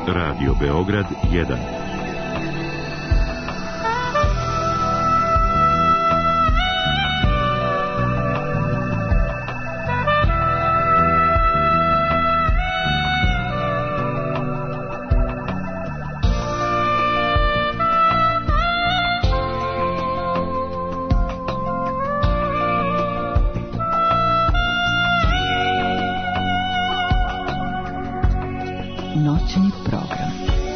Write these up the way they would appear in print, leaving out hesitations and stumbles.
Radio Beograd 1. Noćni program.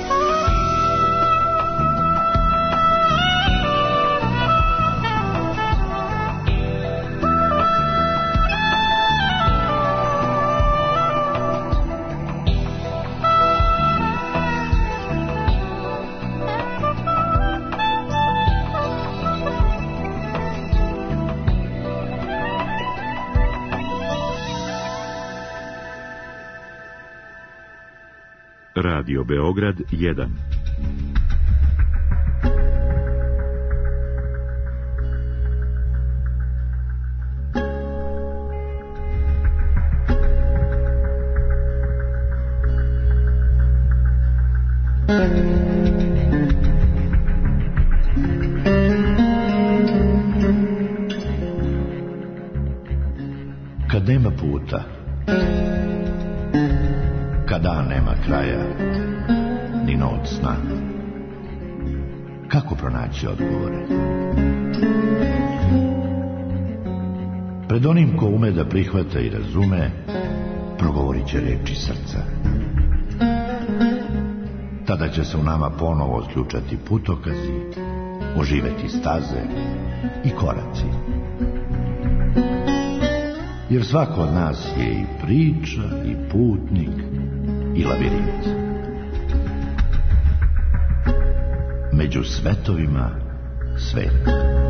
Radio Beograd 1. Kad nema puta, kada nema kraja, ni noć sna, kako pronaći odgovore? Pred onim ko ume da prihvata i razume, progovorit će reči srca. Tada će se u nama ponovo otključati putokazi, oživeti staze i koraci. Jer svako od nas je i priča, i putnik, i labirint. Među svetovima svet.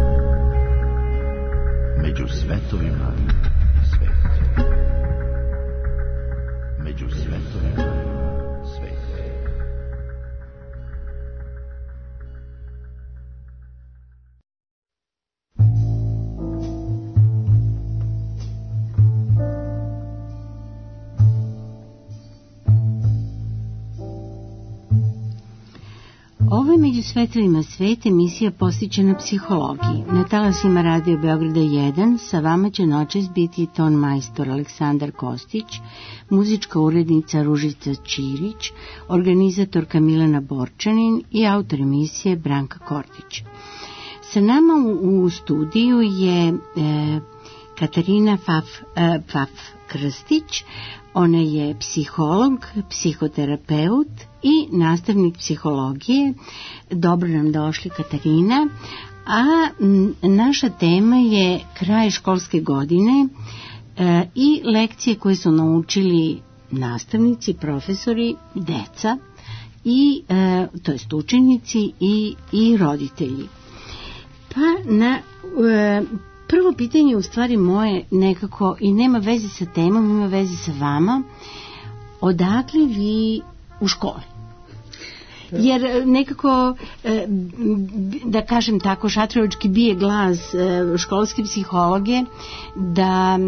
Među svetovima svet. Među svetovima svet. Ovo je Među svetovima svet, emisija posvećena psihologiji. Na talasima Radio Beograda 1 sa vama će noćas biti ton majstor Aleksandar Kostić, muzička urednica Ružica Ćirić, organizatorka Milena Borčanin i autor emisije Branka Kortić. Sa nama u studiju je Katarina Pfaff Krstić. Ona je psiholog, psihoterapeut i nastavnik psihologije. Dobro nam došli, Katarina. A naša tema je kraj školske godine i lekcije koje su naučili nastavnici, profesori, deca i to jest učenici i roditelji. Pa na prvo pitanje u stvari moje nekako i nema veze sa temom, ima veze sa vama. Odakle vi u školi? Jer nekako, da kažem tako, šatrovački bije glas školske psihologe da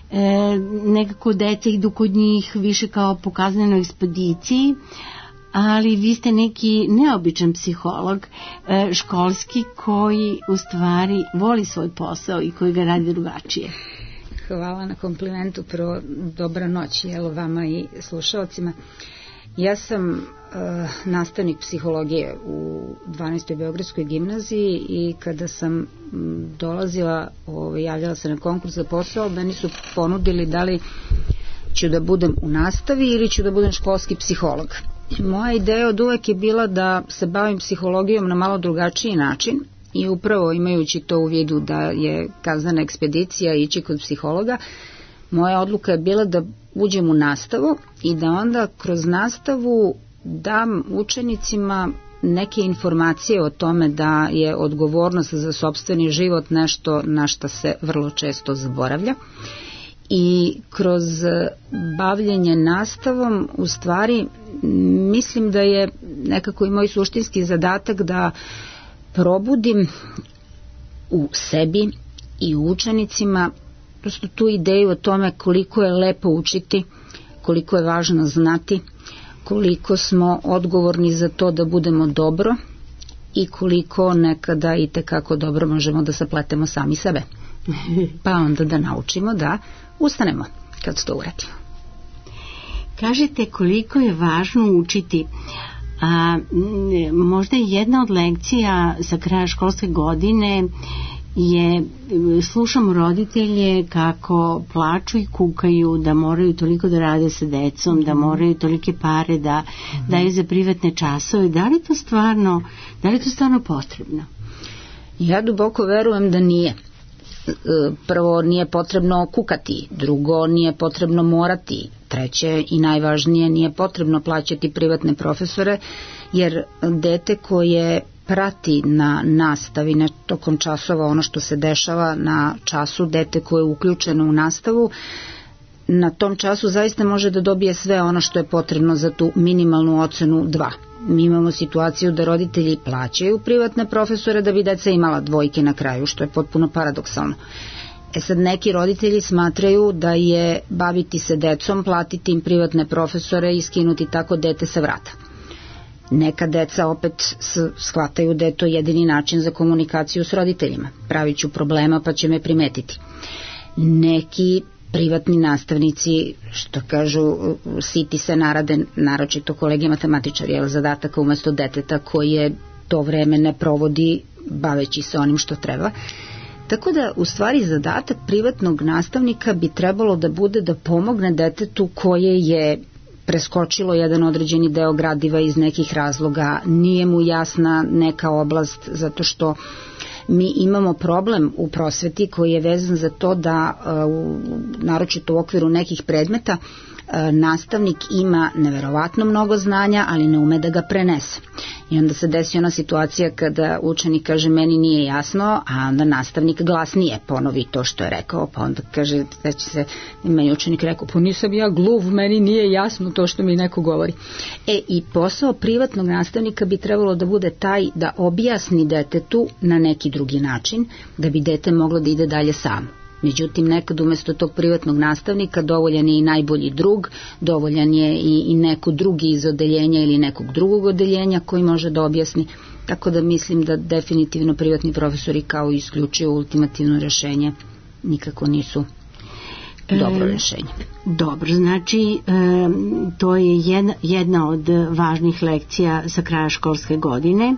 nekako deca idu kod njih više kao po kaznenoj ekspediciji, ali vi ste neki neobičan psiholog školski koji u stvari voli svoj posao i koji ga radi drugačije. Hvala na komplimentu. Prvo, dobra noć vama i slušalcima. Ja sam nastavnik psihologije u 12. Beogradskoj gimnaziji i kada sam dolazila, javljala se na konkurs za posao, meni su ponudili da li ću da budem u nastavi ili ću da budem školski psiholog. Moja ideja od uvek je bila da se bavim psihologijom na malo drugačiji način i upravo imajući to u vidu da je kaznena ekspedicija ići kod psihologa, moja odluka je bila da uđem u nastavu i da onda kroz nastavu dam učenicima neke informacije o tome da je odgovornost za sopstveni život nešto na što se vrlo često zaboravlja. I kroz bavljenje nastavom u stvari mislim da je nekako i moj suštinski zadatak da probudim u sebi i u učenicima prosto tu ideju o tome koliko je lepo učiti, koliko je važno znati, koliko smo odgovorni za to da budemo dobro i koliko nekada i tekako dobro možemo da sapletemo sami sebe. Pa onda da naučimo da ustanemo kad to uradimo. Kažete koliko je važno učiti. Možda je jedna od lekcija sa kraja školske godine je, slušamo roditelje kako plaču i kukaju da moraju toliko da rade sa decom, da moraju tolike pare da daju za privatne časove. Da li je to stvarno potrebno? Ja duboko verujem da nije. Prvo, nije potrebno kukati, drugo, nije potrebno morati, treće i najvažnije, nije potrebno plaćati privatne profesore, jer dete koje prati na nastavi tokom časova ono što se dešava na času, dete koje je uključeno u nastavu, na tom času zaista može da dobije sve ono što je potrebno za tu minimalnu ocenu 2. Mi imamo situaciju da roditelji plaćaju privatne profesore da bi deca imala dvojke na kraju, što je potpuno paradoksalno. Sad neki roditelji smatraju da je baviti se decom, platiti im privatne profesore i skinuti tako dete sa vrata. Neka deca opet shvataju da je to jedini način za komunikaciju s roditeljima. Pravit ću problema pa će me primetiti. Neki privatni nastavnici, što kažu, siti se narade, naročito kolege matematičari, jer zadataka umesto deteta koje to vreme ne provodi baveći se onim što treba. Tako da, u stvari, zadatak privatnog nastavnika bi trebalo da bude da pomogne detetu koje je preskočilo jedan određeni deo gradiva iz nekih razloga, nije mu jasna neka oblast, zato što mi imamo problem u prosveti koji je vezan za to da, naročito u okviru nekih predmeta, nastavnik ima neverovatno mnogo znanja, ali ne ume da ga prenese. I onda se desi ona situacija kada učenik kaže meni nije jasno, a onda nastavnik glasnije ponovi to što je rekao, pa onda kaže, meni učenik rekao, pa nisam ja gluv, meni nije jasno to što mi neko govori. I posao privatnog nastavnika bi trebalo da bude taj da objasni detetu na neki drugi način, da bi dete moglo da ide dalje samo. Međutim, nekad umesto tog privatnog nastavnika dovoljan je i najbolji drug, dovoljan je i neko drugi iz odeljenja ili nekog drugog odeljenja koji može da objasni, tako da mislim da definitivno privatni profesori kao isključivo ultimativno rešenje nikako nisu dobro rešenje. Dobro, znači to je jedna od važnih lekcija sa kraja školske godine.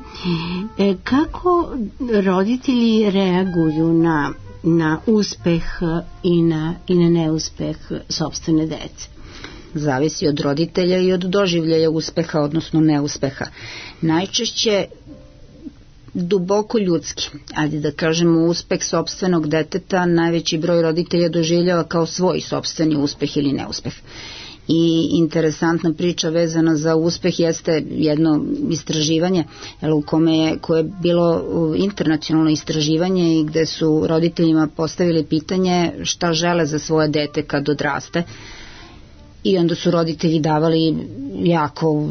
Kako roditelji reaguju na uspeh i na neuspeh sopstvene dece? Zavisi od roditelja i od doživljaja uspeha, odnosno neuspeha. Najčešće duboko ljudski, ajde da kažemo, uspeh sopstvenog deteta najveći broj roditelja doživljava kao svoj sopstveni uspeh ili neuspeh. I interesantna priča vezana za uspeh jeste jedno istraživanje koje je bilo internacionalno istraživanje i gde su roditeljima postavili pitanje šta žele za svoje dete kad odraste. I onda su roditelji davali jako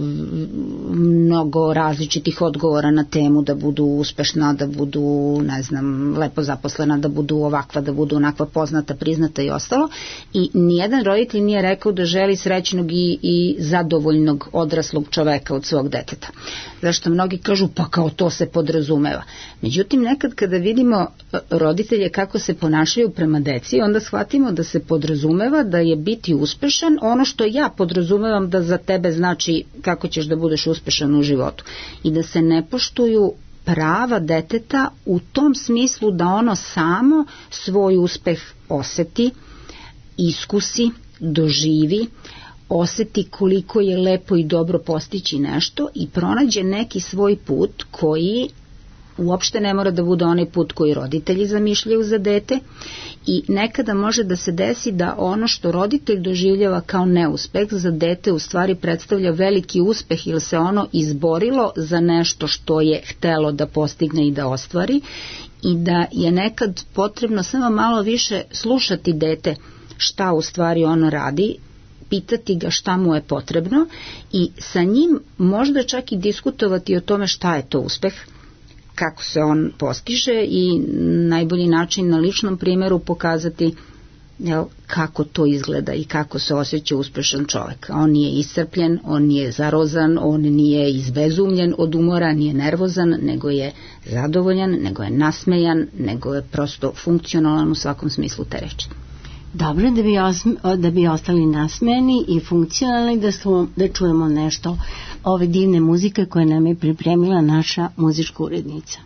mnogo različitih odgovora na temu da budu uspešna, da budu, ne znam, lepo zaposlena, da budu ovakva, da budu onakva, poznata, priznata i ostalo. I nijedan roditelj nije rekao da želi srećnog i zadovoljnog odraslog čoveka od svog deteta. Zašto mnogi kažu pa kao to se podrazumeva. Međutim, nekad kada vidimo roditelje kako se ponašaju prema deci, onda shvatimo da se podrazumeva da je biti uspešan ono što ja podrazumevam da za tebe znači kako ćeš da budeš uspešan u životu. I da se ne poštuju prava deteta u tom smislu da ono samo svoj uspeh oseti, iskusi, doživi, oseti koliko je lepo i dobro postići nešto i pronađe neki svoj put koji uopšte ne mora da bude onaj put koji roditelji zamišljaju za dete i nekada može da se desi da ono što roditelj doživljava kao neuspeh za dete u stvari predstavlja veliki uspeh ili se ono izborilo za nešto što je htelo da postigne i da ostvari i da je nekad potrebno samo malo više slušati dete šta u stvari ono radi, pitati ga šta mu je potrebno i sa njim možda čak i diskutovati o tome šta je to uspeh, kako se on postiže i najbolji način na ličnom primjeru pokazati kako to izgleda i kako se osjeća uspešan čovjek. On nije iscrpljen, on nije zarozan, on nije izbezumljen od umora, nije nervozan, nego je zadovoljan, nego je nasmejan, nego je prosto funkcionalan u svakom smislu te reči. Dobro, da bi ostali nasmejani i funkcionalni, da čujemo nešto ove divne muzike koje nam je pripremila naša muzička urednica.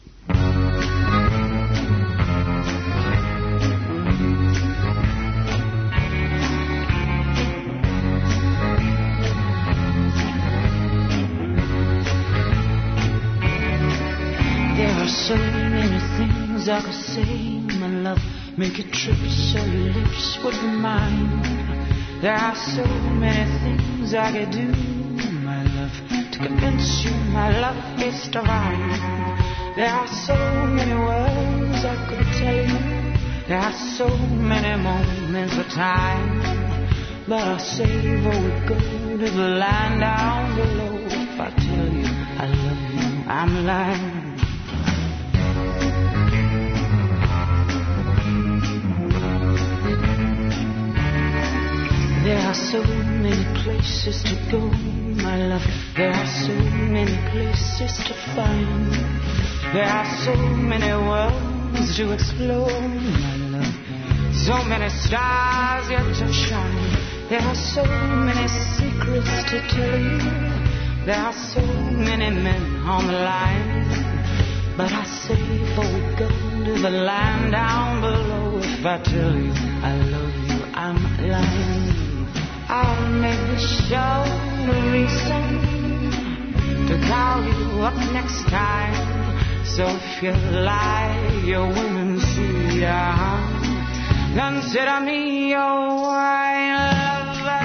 So many things I could say, my love, make a trip so your lips would be mine. There are so many things I could do, my love, to convince you my love is divine. There are so many words I could tell you, there are so many moments of time, but I'll save or we go to the land down below. If I tell you I love you, I'm lying. There are so many places to go, my love. There are so many places to find. There are so many worlds to explore, my love. So many stars yet to shine. There are so many secrets to tell you. There are so many men on the line. But I say before we go to the land down below, if I tell you I love you, I'm lying. I'll maybe show the reason to call you up next time. So if you lie, your women see ya. Consider me your wine lover.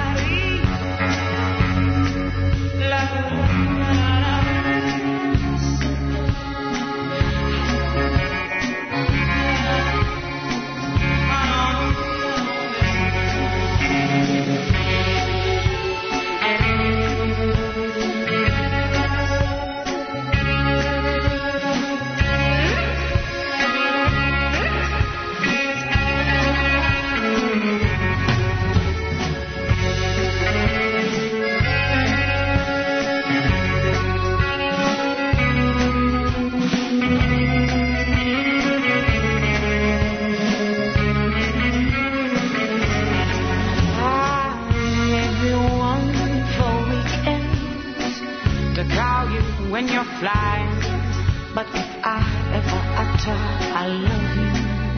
When you're flying, but if I ever utter I love you,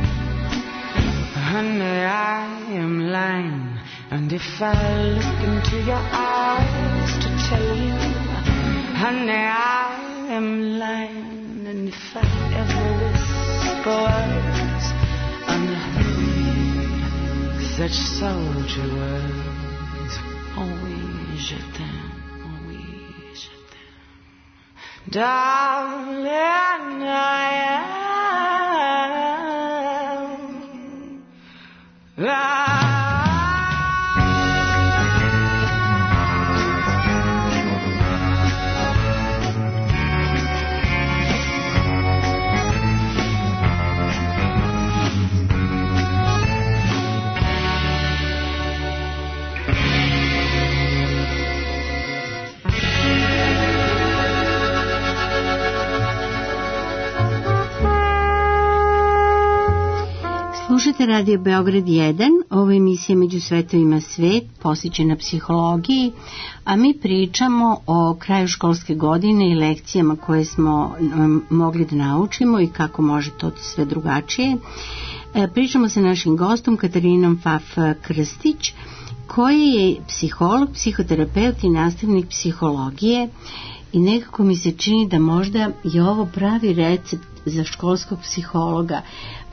honey, I am lying. And if I look into your eyes to tell you, honey, I am lying. And if I ever whisper words unheard, such soldier words, oh oui, je t'aime. Darling, I am. Slušate Radio Beograd 1, ovo je emisija Među svetovima svet, posvećena psihologiji, a mi pričamo o kraju školske godine i lekcijama koje smo mogli da naučimo i kako može to sve drugačije. Pričamo sa našim gostom Katarinom Faf Krstić, koji je psiholog, psihoterapeut i nastavnik psihologije, i nekako mi se čini da možda je ovo pravi recept za školskog psihologa,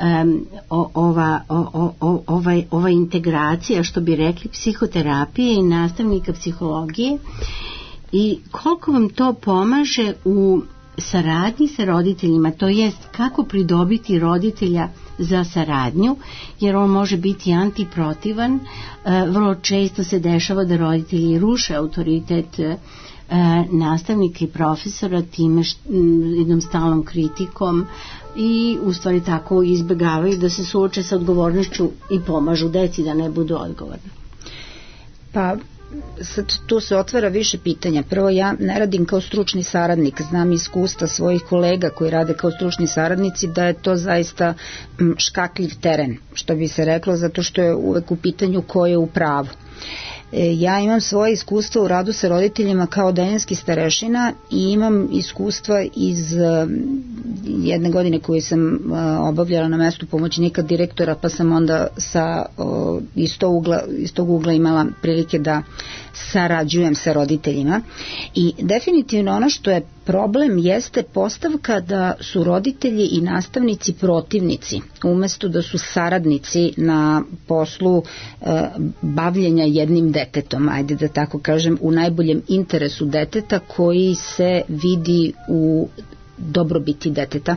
ova integracija, što bi rekli, psihoterapije i nastavnika psihologije, i koliko vam to pomaže u saradnji sa roditeljima, to jest kako pridobiti roditelja za saradnju, jer on može biti antiprotivan. Vrlo često se dešava da roditelji ruše autoritet nastavnika i profesora time jednom stalnom kritikom i u stvari tako izbjegavaju da se suoče sa odgovornošću i pomažu deci da ne budu odgovorni. Pa sad tu se otvara više pitanja. Prvo, ja ne radim kao stručni saradnik, znam iskustva svojih kolega koji rade kao stručni saradnici da je to zaista škakljiv teren, što bi se reklo, zato što je uvek u pitanju ko je u pravu. Ja imam svoje iskustvo u radu sa roditeljima kao odeljenski starešina i imam iskustva iz jedne godine koju sam obavljala na mestu pomoćnika direktora, pa sam onda iz tog ugla imala prilike da sarađujem sa roditeljima. I definitivno ono što je problem jeste postavka da su roditelji i nastavnici protivnici, umesto da su saradnici na poslu bavljenja jednim detetom, ajde da tako kažem, u najboljem interesu deteta koji se vidi u dobrobiti deteta.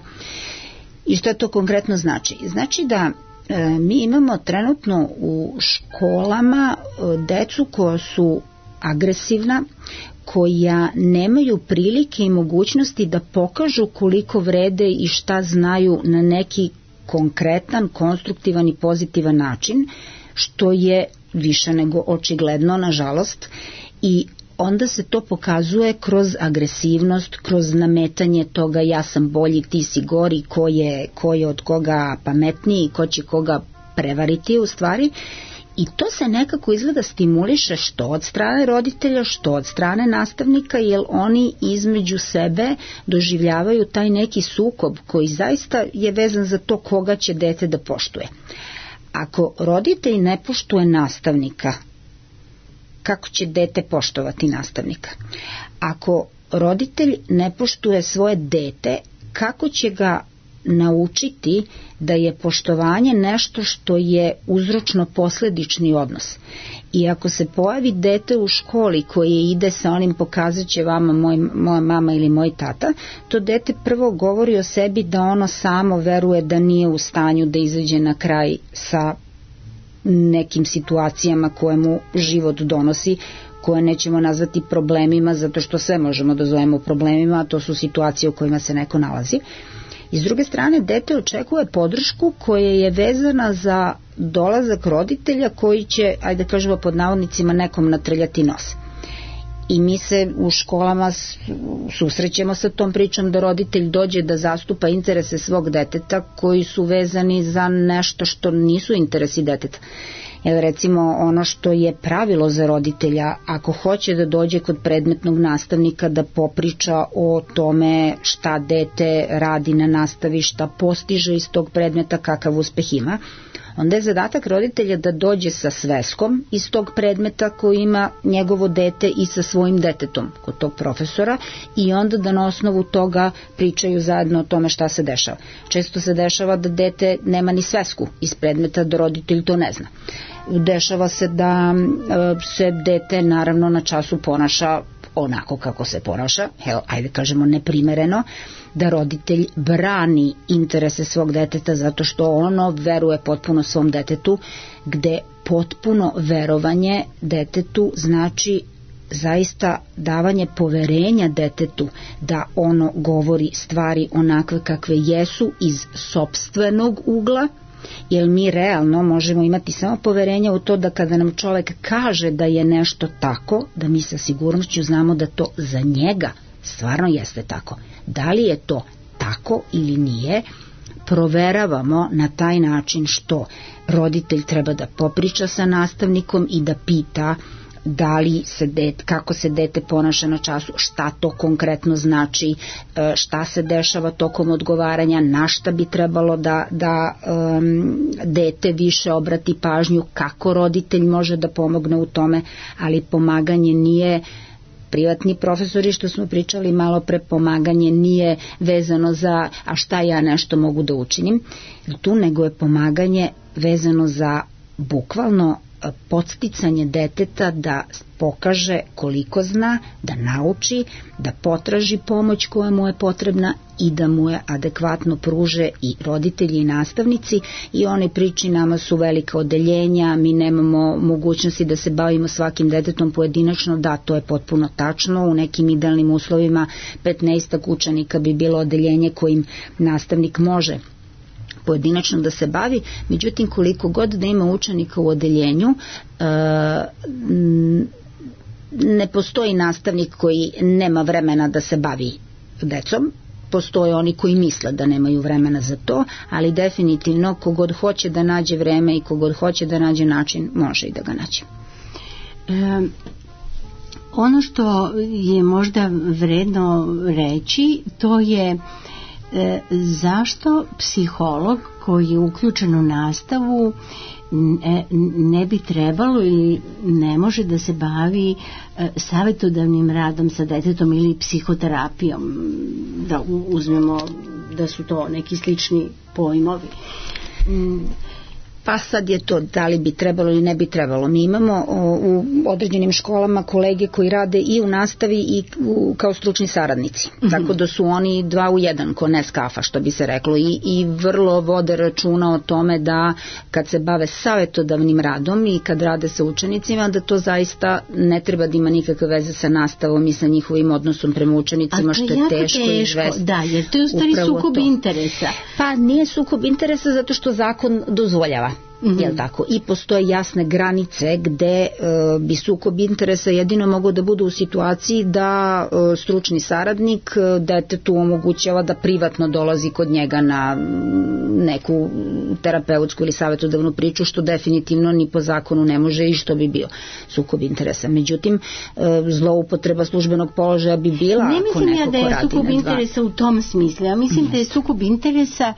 I što to konkretno znači? Znači da mi imamo trenutno u školama decu koja su agresivna, koja nemaju prilike i mogućnosti da pokažu koliko vrede i šta znaju na neki konkretan, konstruktivan i pozitivan način, što je više nego očigledno, nažalost, i onda se to pokazuje kroz agresivnost, kroz nametanje toga ja sam bolji, ti si gori, ko je od koga pametniji, ko će koga prevariti u stvari. I to se nekako izgleda stimuliše što od strane roditelja, što od strane nastavnika, jer oni između sebe doživljavaju taj neki sukob koji zaista je vezan za to koga će dete da poštuje. Ako roditelj ne poštuje nastavnika, kako će dete poštovati nastavnika? Ako roditelj ne poštuje svoje dete, kako će ga naučiti da je poštovanje nešto što je uzročno-posledični odnos? I ako se pojavi dete u školi koje ide sa onim pokazat će vama moja mama ili moj tata, to dete prvo govori o sebi da ono samo veruje da nije u stanju da izađe na kraj sa nekim situacijama koje mu život donosi, koje nećemo nazvati problemima, zato što sve možemo da zovemo problemima, a to su situacije u kojima se neko nalazi. I s druge strane, dete očekuje podršku koja je vezana za dolazak roditelja koji će, ajde kažemo pod navodnicima, nekom natrljati nos. I mi se u školama susrećemo sa tom pričom da roditelj dođe da zastupa interese svog deteta koji su vezani za nešto što nisu interesi deteta. Jer recimo ono što je pravilo za roditelja, ako hoće da dođe kod predmetnog nastavnika da popriča o tome šta dete radi na nastavi, šta postiže iz tog predmeta, kakav uspeh ima, onda je zadatak roditelja da dođe sa sveskom iz tog predmeta koji ima njegovo dete i sa svojim detetom kod tog profesora i onda da na osnovu toga pričaju zajedno o tome šta se dešava. Često se dešava da dete nema ni svesku iz predmeta, da roditelj to ne zna. Dešava se da se dete naravno na času ponaša onako kako se ponaša, ajde kažemo neprimereno, da roditelj brani interese svog deteta zato što ono veruje potpuno svom detetu, gde potpuno verovanje detetu znači zaista davanje poverenja detetu da ono govori stvari onakve kakve jesu iz sopstvenog ugla, jer mi realno možemo imati samo poverenja u to da kada nam čovek kaže da je nešto tako, da mi sa sigurnošću znamo da to za njega stvarno jeste tako. Da li je to tako ili nije, proveravamo na taj način što roditelj treba da popriča sa nastavnikom i da pita da li se kako se dete ponaša na času, šta to konkretno znači, šta se dešava tokom odgovaranja, na šta bi trebalo da dete više obrati pažnju, kako roditelj može da pomogne u tome, ali pomaganje nije privatni profesori, što smo pričali malo pre, pomaganje nije vezano za a šta ja nešto mogu da učinim tu, nego je pomaganje vezano za bukvalno podsticanje deteta da pokaže koliko zna, da nauči, da potraži pomoć koja mu je potrebna i da mu je adekvatno pruže i roditelji i nastavnici. I one priči nama su velika odeljenja, mi nemamo mogućnosti da se bavimo svakim detetom pojedinačno. Da, to je potpuno tačno, u nekim idealnim uslovima 15 učenika bi bilo odeljenje kojim nastavnik može pojedinačno da se bavi, međutim koliko god da ima učenika u odeljenju, ne postoji nastavnik koji nema vremena da se bavi decom. Postoje oni koji misle da nemaju vremena za to, ali definitivno kogod hoće da nađe vreme i kogod hoće da nađe način, može i da ga nađe. Ono što je možda vredno reći, to je zašto psiholog koji je uključen u nastavu ne bi trebalo ili ne može da se bavi savetodavnim radom sa detetom ili psihoterapijom, da uzmemo da su to neki slični pojmovi. Pa sad je to da li bi trebalo ili ne bi trebalo. Mi imamo u određenim školama kolege koji rade i u nastavi i kao stručni saradnici. Tako da su oni 2 u 1, ko ne skafa, što bi se reklo. I vrlo vode računa o tome da kad se bave savetodavnim radom i kad rade sa učenicima, da to zaista ne treba da ima nikakve veze sa nastavom i sa njihovim odnosom prema učenicima, što je teško izvesti. Da, jer to je u stvari sukob interesa. Pa nije sukob interesa zato što zakon dozvoljava. Jel tako? I postoje jasne granice gde bi sukob interesa jedino mogao da bude u situaciji da stručni saradnik detetu omogućava da privatno dolazi kod njega na neku terapeutsku ili savetodavnu priču, što definitivno ni po zakonu ne može i što bi bio sukob interesa. Međutim, zloupotreba službenog položaja bi bila ako neko ko radi na dva. Ne mislim ja da je sukob interesa u tom smislu. Ja mislim da je sukob interesa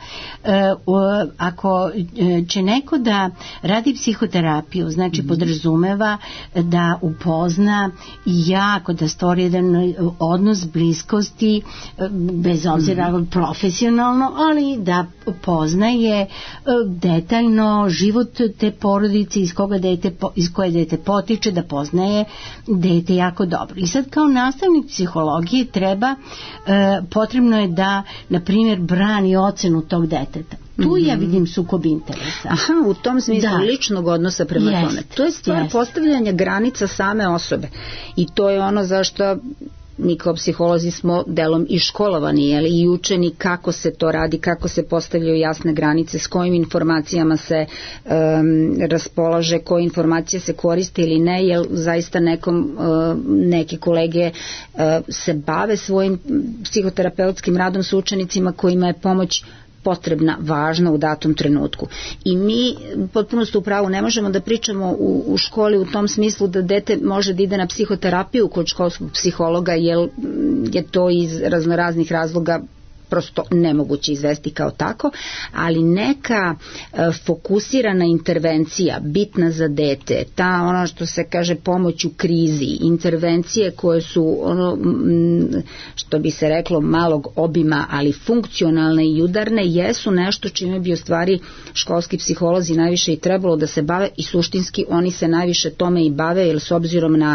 ako će neko da radi psihoterapiju, znači podrazumeva da upozna jako, da stvori jedan odnos bliskosti, bez obzira profesionalno, ali da poznaje detaljno život te porodice iz koje dete potiče, da poznaje dete jako dobro. I sad kao nastavnik psihologije potrebno je da, na primjer, brani ocenu tog deteta. Tu ja vidim sukob interesa. Aha, u tom smislu ličnog odnosa prema tome. To je stvar postavljanja granica same osobe. I to je ono zašto mi kao psiholozi smo delom i školovani, i učeni kako se to radi, kako se postavljaju jasne granice, s kojim informacijama se raspolaže, koje informacije se koriste ili ne, jer zaista neke kolege se bave svojim psihoterapeutskim radom s učenicima kojima je pomoć potrebna, važna u datom trenutku. I mi, potpuno ste u pravu, ne možemo da pričamo u školi u tom smislu da dete može da ide na psihoterapiju kod školskog psihologa, jer je to iz raznoraznih razloga prosto nemoguće izvesti kao tako, ali neka fokusirana intervencija bitna za dete, ta ono što se kaže pomoć u krizi, intervencije koje su ono što bi se reklo malog obima, ali funkcionalne i udarne, jesu nešto čime bi u stvari školski psiholozi najviše i trebalo da se bave, i suštinski oni se najviše tome i bave, jer s obzirom na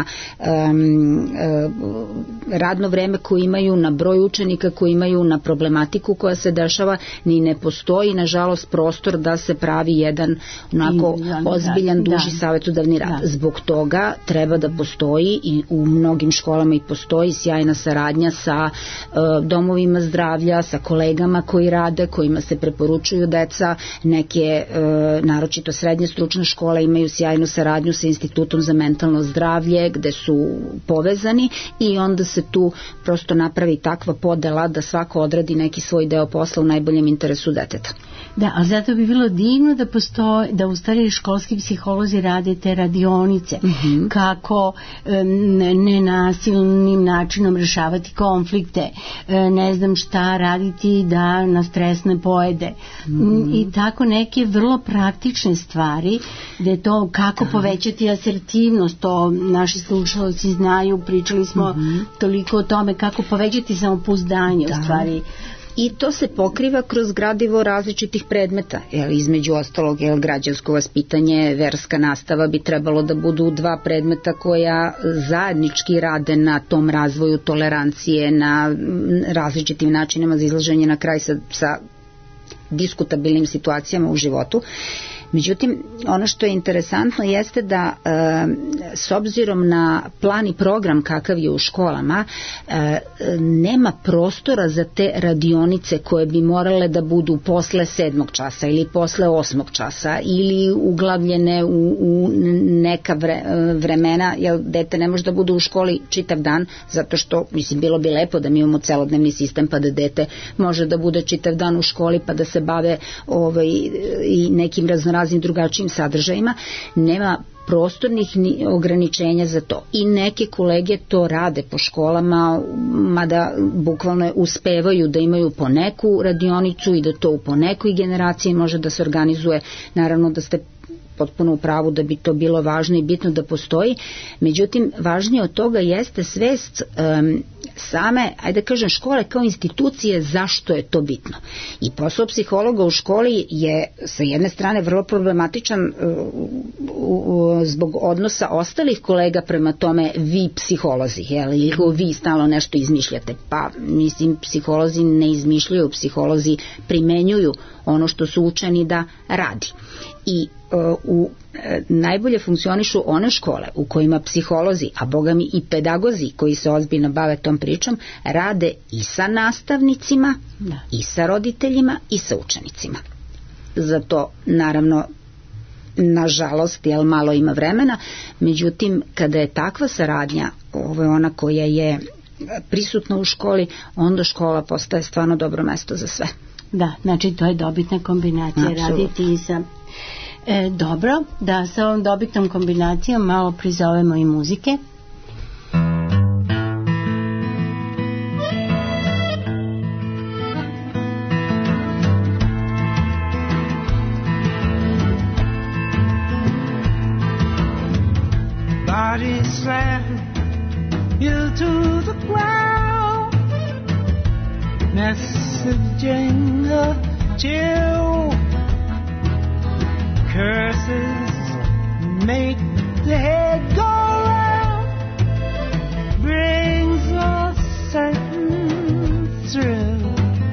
radno vreme koje imaju, na broj učenika koji imaju, na problematiku koja se dešava, ni ne postoji nažalost prostor da se pravi jedan onako ozbiljan duži savetodavni rad. Zbog toga treba da postoji, i u mnogim školama i postoji, sjajna saradnja sa domovima zdravlja, sa kolegama koji rade, kojima se preporučuju deca. Neke naročito srednje stručne škole imaju sjajnu saradnju sa Institutom za mentalno zdravlje, gde su povezani, i onda se tu prosto napravi takva podela da svako odradi neki svoj deo posla u najboljem interesu deteta. Da, ali zato bi bilo divno da u stvari školski psiholozi rade te radionice, kako nenasilnim načinom rešavati konflikte, ne znam šta raditi da nas stres ne pojede, i tako neke vrlo praktične stvari, da je to kako povećati asertivnost, to naši slušalci znaju, pričali smo toliko o tome kako povećati samopouzdanje u stvari. I to se pokriva kroz gradivo različitih predmeta, između ostalog građansko vaspitanje, verska nastava bi trebalo da budu 2 predmeta koja zajednički rade na tom razvoju tolerancije, na različitim načinima za izlaženje na kraj sa diskutabilnim situacijama u životu. Međutim, ono što je interesantno jeste da s obzirom na plan i program kakav je u školama, nema prostora za te radionice koje bi morale da budu posle 7. časa ili posle 8. časa ili uglavljene u neka vremena, jer dete ne može da bude u školi čitav dan, zato što, mislim, bilo bi lepo da mi imamo celodnevni sistem pa da dete može da bude čitav dan u školi pa da se bave i nekim raznim drugačijim sadržajima. Nema prostornih ograničenja za to. I neke kolege to rade po školama, mada bukvalno uspevaju da imaju po neku radionicu i da to po nekoj generaciji može da se organizuje. Naravno da ste potpuno u pravu da bi to bilo važno i bitno da postoji. Međutim, važnije od toga jeste svest same, ajde kažem, škole kao institucije zašto je to bitno. I posao psihologa u školi je sa jedne strane vrlo problematičan zbog odnosa ostalih kolega prema tome vi psiholozi, ili vi stalno nešto izmišljate. Pa, mislim, psiholozi ne izmišljaju, psiholozi primenjuju ono što su učeni da radi. I najbolje funkcionišu one škole u kojima psiholozi, a bogami i pedagozi koji se ozbiljno bave tom pričom, rade i sa nastavnicima, i sa roditeljima, i sa učenicima. Zato, naravno, nažalost, malo ima vremena, međutim, kada je takva saradnja, ovo je ona koja je prisutna u školi, onda škola postaje stvarno dobro mesto za sve. Da, znači to je dobitna kombinacija. Absolutno. Raditi i sa... dobro, da sa ovom dobitnom kombinacijom malo prizovemo i muzike. Body slam you to the ground, messaging a chill. Curses make the head go round, brings a certain thrill,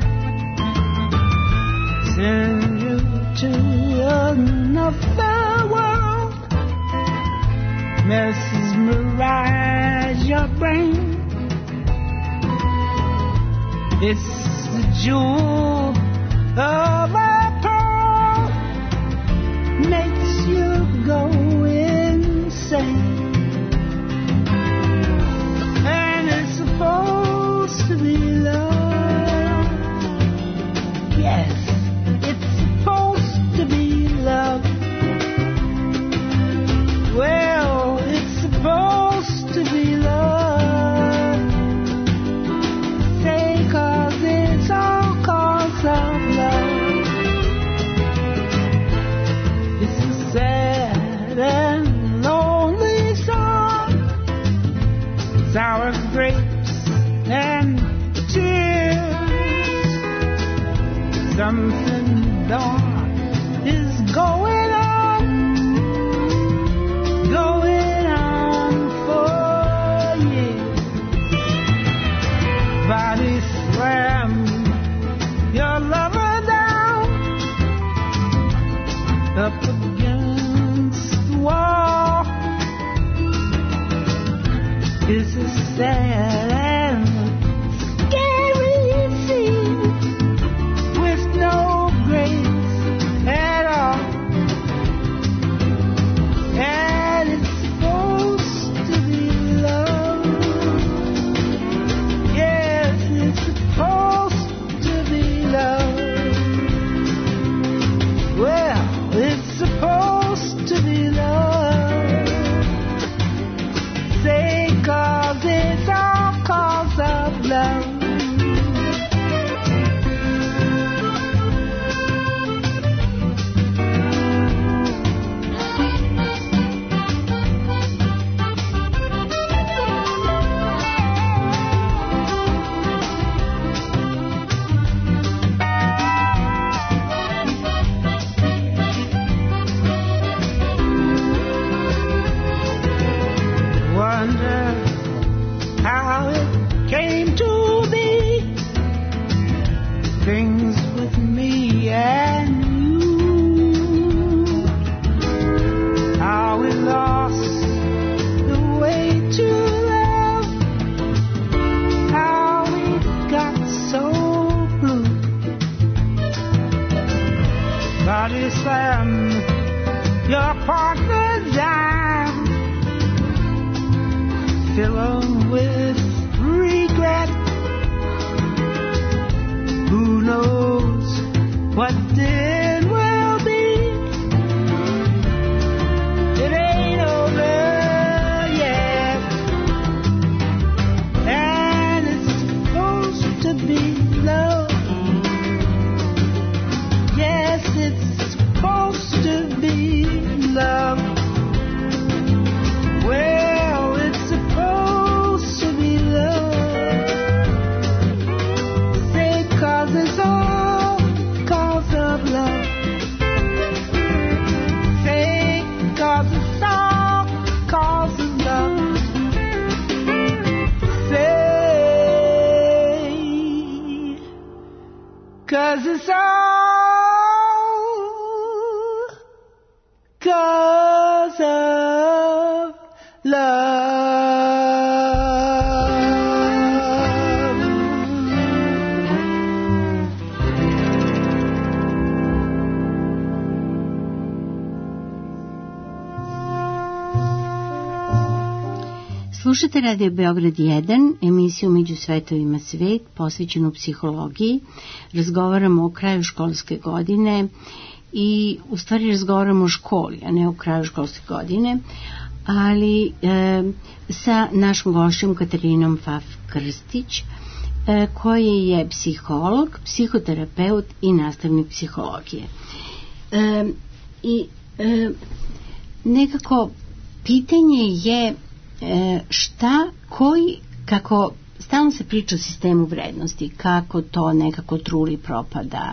send you to another world, mesmerize your brain. It's the jewel of a makes you go insane, and it's supposed to be love. Yes, it's supposed to be love. Well, it's supposed to be love. Say 'cause it's all 'cause of love. Sad and lonely song, sour grapes and tears. Something dark is going on for years. Body slam your lover down, up wall. It's a sad and scary scene with no grace at all, and it's supposed to be love. Yes, it's supposed to be love. Well, it's supposed to be love. Say 'cause it's all 'cause of and your partner's eyes fill 'em with regret. Who knows what then will be? It ain't over yet, and it's supposed to be love. Yes, it's supposed to be love. Well, it's supposed to be love. Say 'cause it's all 'cause of love. Say 'cause it's all 'cause of love. Say 'cause it's all 'cause of love. Slušate Radio Beograd 1, emisiju Među svetovima svet, posvećenu psihologiji. Razgovaramo o kraju školske godine i u stvari razgovaramo o školi, a ne o kraju školske godine, ali sa našom gošćom Katarinom Faf Krstić, koja je psiholog, psihoterapeut i nastavnik psihologije. Nekako pitanje je kako stalno se priča o sistemu vrednosti, kako to nekako truli, propada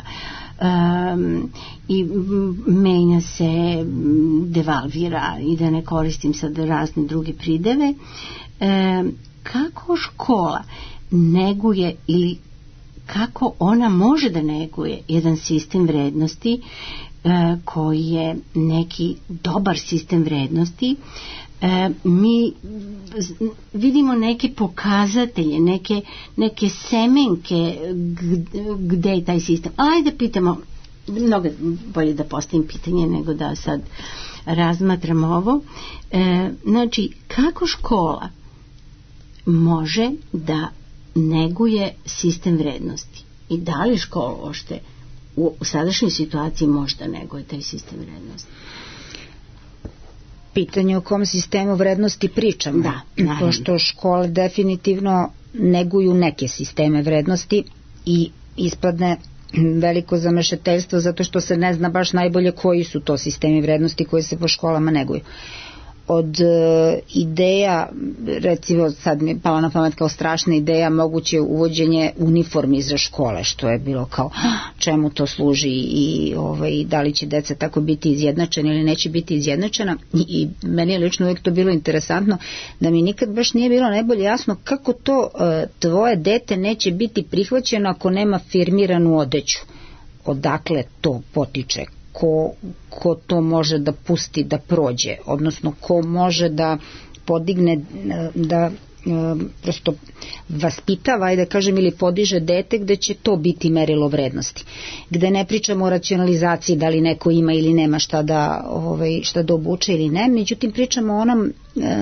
i menja se, devalvira, i da ne koristim sad razne druge prideve. Kako škola neguje ili kako ona može da neguje jedan sistem vrednosti koji je neki dobar sistem vrednosti. Mi vidimo neke pokazatelje, neke semenke gde je taj sistem. Ajde pitamo, mnogo bolje da postavim pitanje nego da sad razmatram ovo. Znači, kako škola može da neguje sistem vrednosti i da li škola uopšte u sadašnjoj situaciji može da neguje taj sistem vrednosti? Pitanje o kom sistemu vrednosti pričamo. Da, naravno. Pošto škole definitivno neguju neke sisteme vrednosti i ispadne veliko zamešateljstvo zato što se ne zna baš najbolje koji su to sistemi vrednosti koji se po školama neguju. Od ideja, recimo sad mi je pala na pamet kao strašna ideja, moguće uvođenje uniformi za škole, što je bilo kao čemu to služi i da li će deca tako biti izjednačena ili neće biti izjednačena. I meni je lično uvijek to bilo interesantno, da mi nikad baš nije bilo najbolje jasno kako to tvoje dete neće biti prihvaćeno ako nema firmiranu odeću. Odakle to potiče? Ko to može da pusti da prođe, odnosno ko može da podigne, da prosto vaspitava, ajde kažem, ili podiže dete gde će to biti merilo vrednosti, gde ne pričamo o racionalizaciji da li neko ima ili nema šta da obuče ili ne, međutim pričamo o onom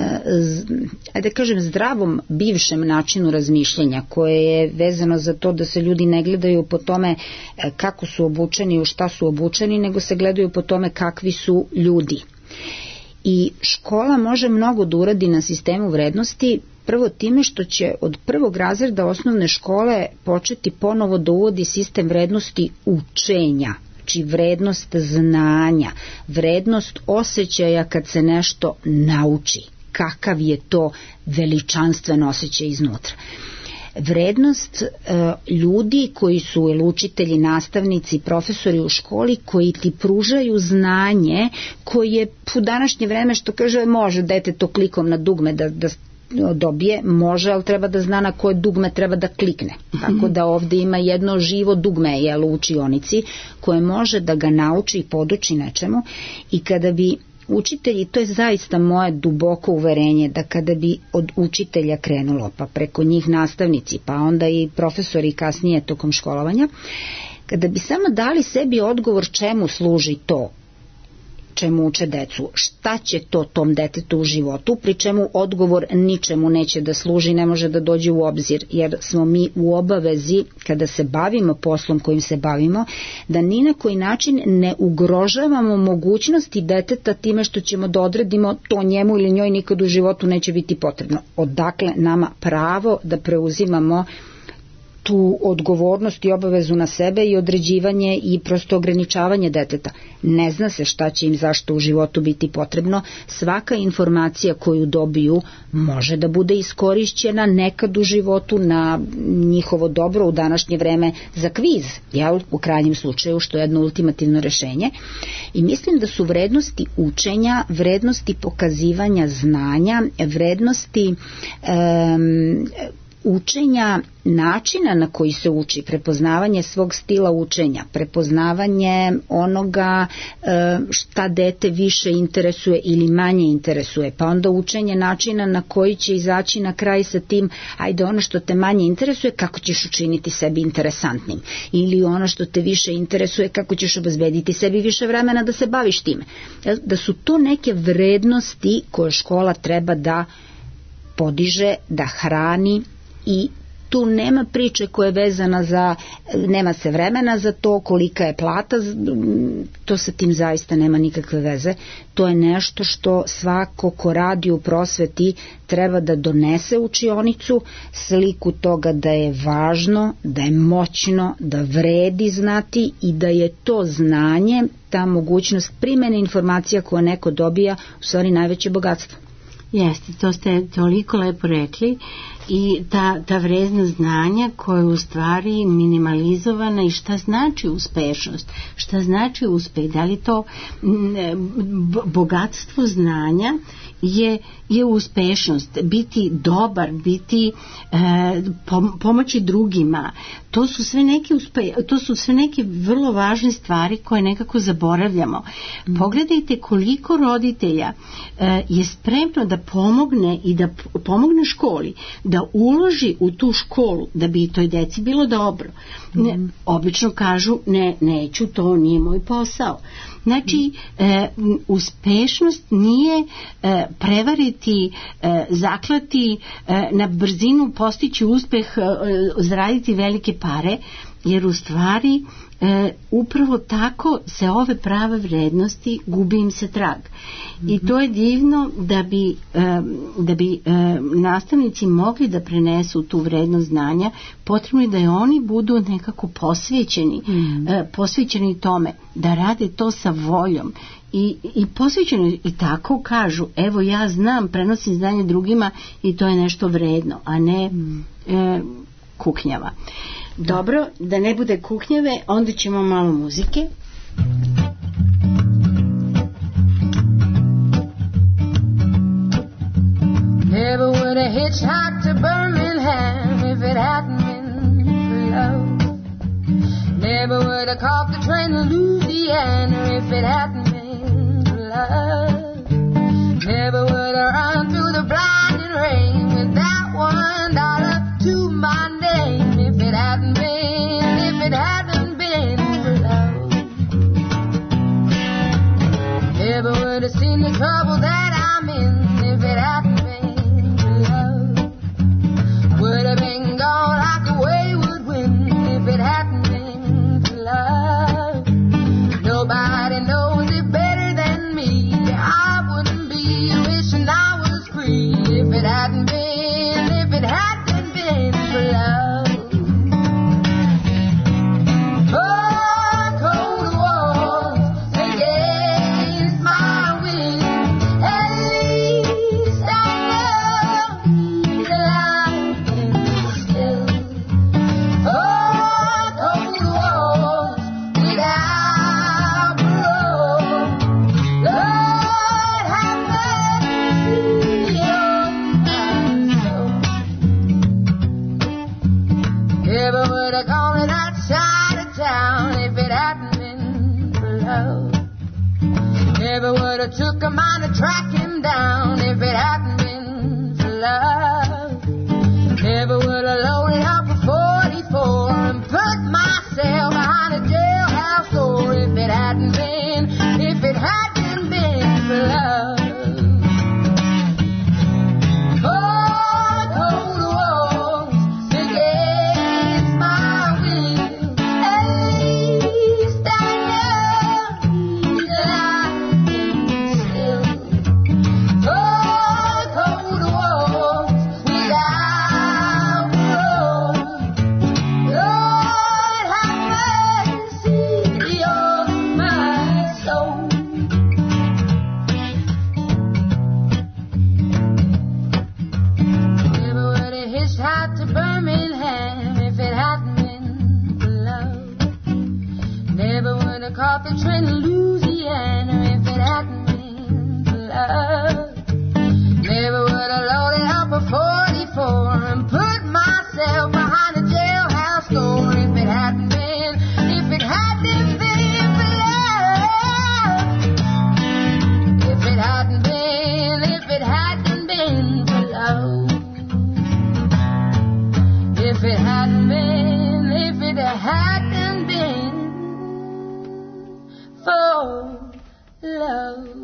ajde kažem zdravom bivšem načinu razmišljanja koje je vezano za to da se ljudi ne gledaju po tome kako su obučeni, u šta su obučeni, nego se gledaju po tome kakvi su ljudi. I škola može mnogo da uradi na sistemu vrednosti, prvo time što će od prvog razreda osnovne škole početi ponovo da uvodi sistem vrednosti učenja, znači vrednost znanja, vrednost osjećaja kad se nešto nauči, kakav je to veličanstven osjećaj iznutra. Vrednost ljudi koji su učitelji, nastavnici, profesori u školi koji ti pružaju znanje koje u današnje vreme, što kaže, može dete to klikom na dugme da dobije, može, ali treba da zna na koje dugme treba da klikne. Tako da ovde ima jedno živo dugme u učionici koje može da ga nauči i poduči nečemu. I kada bi učitelji, to je zaista moje duboko uverenje, da kada bi od učitelja krenulo, pa preko njih nastavnici, pa onda i profesori kasnije tokom školovanja, kada bi samo dali sebi odgovor čemu služi to čemu uče decu, šta će to tom detetu u životu, pri čemu odgovor ničemu neće da služi, ne može da dođe u obzir, jer smo mi u obavezi, kada se bavimo poslom kojim se bavimo, da ni na koji način ne ugrožavamo mogućnosti deteta time što ćemo da odredimo to njemu ili njoj nikad u životu neće biti potrebno. Odakle nama pravo da preuzimamo tu odgovornost i obavezu na sebe i određivanje i prosto ograničavanje deteta. Ne zna se šta će im zašto u životu biti potrebno. Svaka informacija koju dobiju može da bude iskorišćena nekad u životu na njihovo dobro u današnje vreme za kviz, jel? U krajnjem slučaju, što je jedno ultimativno rešenje. I mislim da su vrednosti učenja, vrednosti pokazivanja znanja, vrednosti učenja, načina na koji se uči, prepoznavanje svog stila učenja, prepoznavanje onoga šta dete više interesuje ili manje interesuje, pa onda učenje načina na koji će izaći na kraj sa tim, ajde ono što te manje interesuje, kako ćeš učiniti sebi interesantnim, ili ono što te više interesuje, kako ćeš obezbediti sebi više vremena da se baviš time. Da su to neke vrednosti koje škola treba da podiže, da hrani, i tu nema priče koja je vezana za, nema se vremena za to, kolika je plata, to sa tim zaista nema nikakve veze. To je nešto što svako ko radi u prosveti treba da donese u učionicu, sliku toga da je važno, da je moćno, da vredi znati i da je to znanje, ta mogućnost primene informacija koje neko dobija, u stvari najveće bogatstvo. Jeste, to ste toliko lepo rekli, i ta vrednost znanja koja je u stvari minimalizovana. I šta znači uspešnost, šta znači uspeh, da li to bogatstvo znanja je uspešnost, biti dobar, biti pomoći drugima, to su sve neke vrlo važne stvari koje nekako zaboravljamo. Pogledajte koliko roditelja je spremno da pomogne i da pomogne školi, da uloži u tu školu da bi toj deci bilo dobro. Obično kažu neću, to nije moj posao. Znači, uspešnost nije prevariti, zaklati, na brzinu postići uspeh, zaraditi velike pare, jer u stvari upravo tako se ove prave vrednosti gubi im se trag. I to je divno da bi nastavnici mogli da prenesu tu vrednost znanja, potrebno je da i oni budu nekako posvećeni tome, da rade to sa voljom i posvećeno, i tako kažu, evo ja znam, prenosim znanje drugima i to je nešto vredno, a ne kuknjava. Dobro, da ne bude kuknjave, onda ćemo malo muzike. Never would have hitchhiked to Birmingham if it hadn't been for love. Never would have caught the train to Louisiana if it hadn't been for love. Never would have run through the blinding rain with that $1 to my name if it hadn't been for love. Never would have seen the trouble that I'm in if it hadn't been for love. Would have been gone like a wayward wind if it hadn't been for love. Nobody knows it better than me. I wouldn't be wishing I was free if it hadn't been for love. Never would have took a mind to track him down if it hadn't been for love. Never would have loaded up a 44 and put myself behind a jailhouse door if it hadn't been hot to Birmingham if it hadn't been for love. Never would have caught the train to Louisiana if it hadn't been for love. Never would have loaded up a 44 and put myself behind a jailhouse door if it hadn't been for love. If it hadn't been for love. If it hadn't been for love.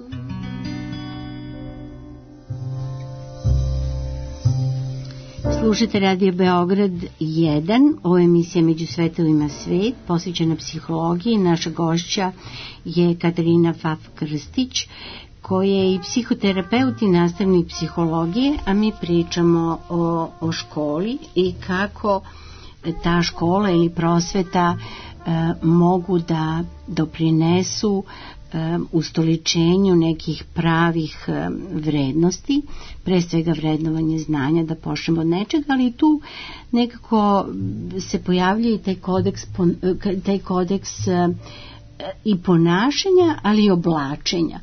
Slušate Radio Beograd 1, ovo je emisija Među svetovima svet, posvećena psihologiji. Naša gošća je Katarina Pfaff-Krstić, koja je i psihoterapeut i nastavnik psihologije, a mi pričamo o školi i kako ta škola ili prosveta mogu da doprinesu ustoličenju nekih pravih vrednosti, pre svega vrednovanje znanja, da počnemo od nečega, ali tu nekako se pojavlja i taj kodeks i ponašanja, ali i oblačenja.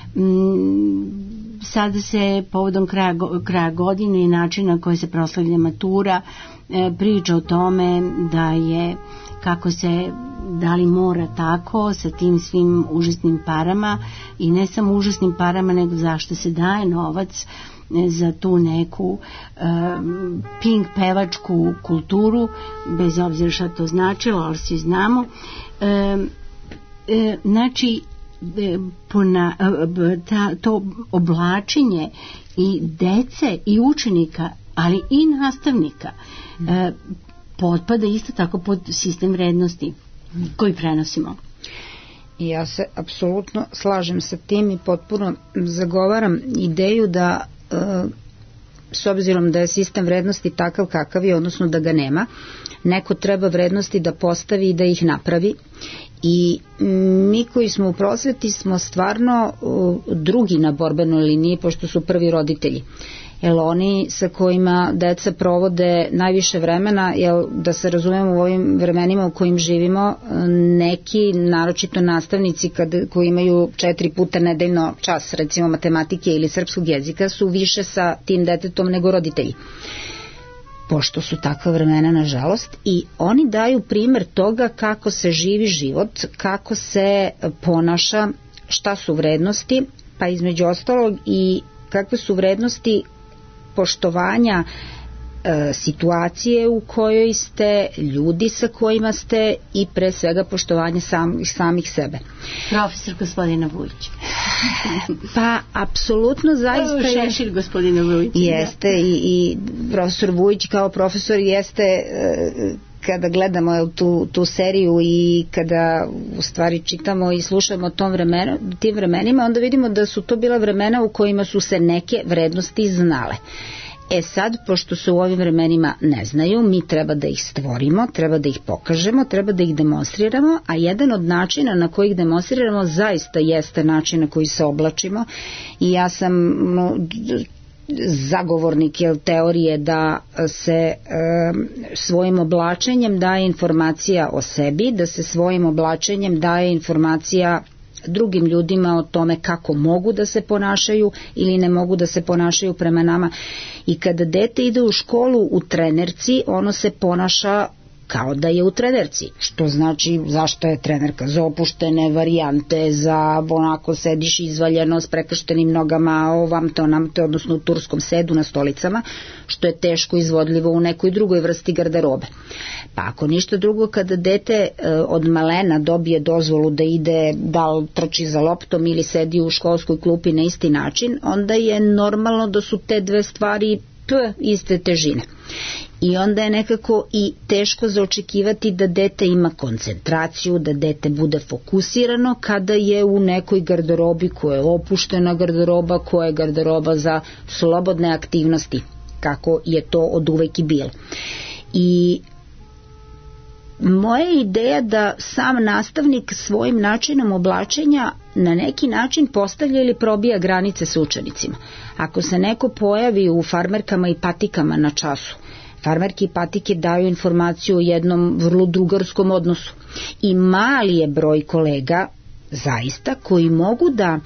Sada se povodom kraja godine i načina koji se proslavlja matura priča o tome da je kako se, da li mora tako sa tim svim užasnim parama, i ne samo užasnim parama, nego zašto se daje novac za tu neku pink pevačku kulturu, bez obzira šta to značilo, ali svi znamo. Znači to oblačenje i dece i učenika, ali i nastavnika, potpada isto tako pod sistem vrednosti koji prenosimo. Ja se apsolutno slažem sa tim i potpuno zagovaram ideju da s obzirom da je sistem vrednosti takav kakav je, odnosno da ga nema, neko treba vrednosti da postavi i da ih napravi. I mi koji smo u prosveti smo stvarno drugi na borbenoj liniji, pošto su prvi roditelji. Jer oni sa kojima deca provode najviše vremena, jer da se razumemo u ovim vremenima u kojim živimo, neki, naročito nastavnici koji imaju 4 puta nedeljno čas, recimo matematike ili srpskog jezika, su više sa tim detetom nego roditelji. Pošto su takva vremena, nažalost, i oni daju primer toga kako se živi život, kako se ponaša, šta su vrednosti, pa između ostalog i kakve su vrednosti poštovanja situacije u kojoj ste, ljudi sa kojima ste i pre svega poštovanje samih sebe. Profesor gospodina Vujić. Pa, apsolutno zaista je... Šešir gospodina Vujić. Jeste, i profesor Vujić kao profesor jeste... Kada gledamo tu seriju i kada u stvari čitamo i slušamo o tim vremenima, onda vidimo da su to bila vremena u kojima su se neke vrednosti znale. Sad, pošto se u ovim vremenima ne znaju, mi treba da ih stvorimo, treba da ih pokažemo, treba da ih demonstriramo, a jedan od načina na koji ih demonstriramo zaista jeste način na koji se oblačimo. I ja sam zagovornik teorije da se svojim oblačenjem daje informacija o sebi, da se svojim oblačenjem daje informacija drugim ljudima o tome kako mogu da se ponašaju ili ne mogu da se ponašaju prema nama. I kada dete ide u školu u trenerci, ono se ponaša kao da je u trenerci, što znači zašto je trenerka, za opuštene varijante, za onako sediš izvaljeno s prekrštenim nogama, ovam te onam te, odnosno u turskom sedu na stolicama, što je teško izvodljivo u nekoj drugoj vrsti garderobe. Pa ako ništa drugo, kada dete od malena dobije dozvolu da ide, da li trči za loptom ili sedi u školskoj klupi na isti način, onda je normalno da su te dve stvari iste težine. I onda je nekako i teško za očekivati da dete ima koncentraciju, da dete bude fokusirano kada je u nekoj garderobi koja je opuštena garderoba, koja je garderoba za slobodne aktivnosti, kako je to od uvek i bilo. I moja ideja da sam nastavnik svojim načinom oblačenja na neki način postavlja ili probija granice sa učenicima. Ako se neko pojavi u farmerkama i patikama na času, farmerke i patike daju informaciju o jednom vrlo drugarskom odnosu. I mali je broj kolega zaista koji mogu da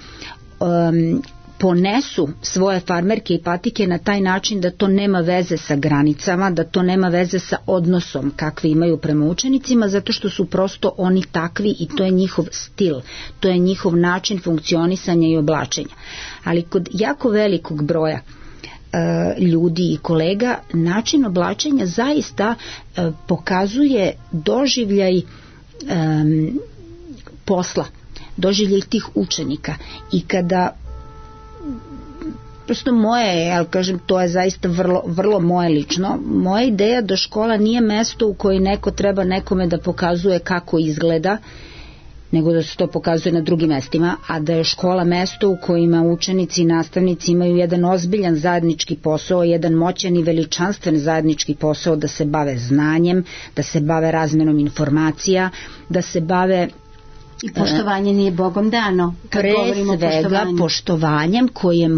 ponesu svoje farmerke i patike na taj način da to nema veze sa granicama, da to nema veze sa odnosom kakve imaju prema učenicima, zato što su prosto oni takvi i to je njihov stil, to je njihov način funkcionisanja i oblačenja. Ali kod jako velikog broja ljudi i kolega način oblačenja zaista pokazuje doživljaj posla, doživljaj tih učenika. I kada prosto moje, ja kažem, to je zaista vrlo moje lično, moja ideja da škola nije mesto u koje neko treba nekome da pokazuje kako izgleda, nego da se to pokazuje na drugim mestima, a da je škola mesto u kojima učenici i nastavnici imaju jedan ozbiljan zajednički posao, jedan moćan i veličanstven zajednički posao, da se bave znanjem, da se bave razmenom informacija, da se bave... I poštovanje nije Bogom dano. Pre svega poštovanjem koje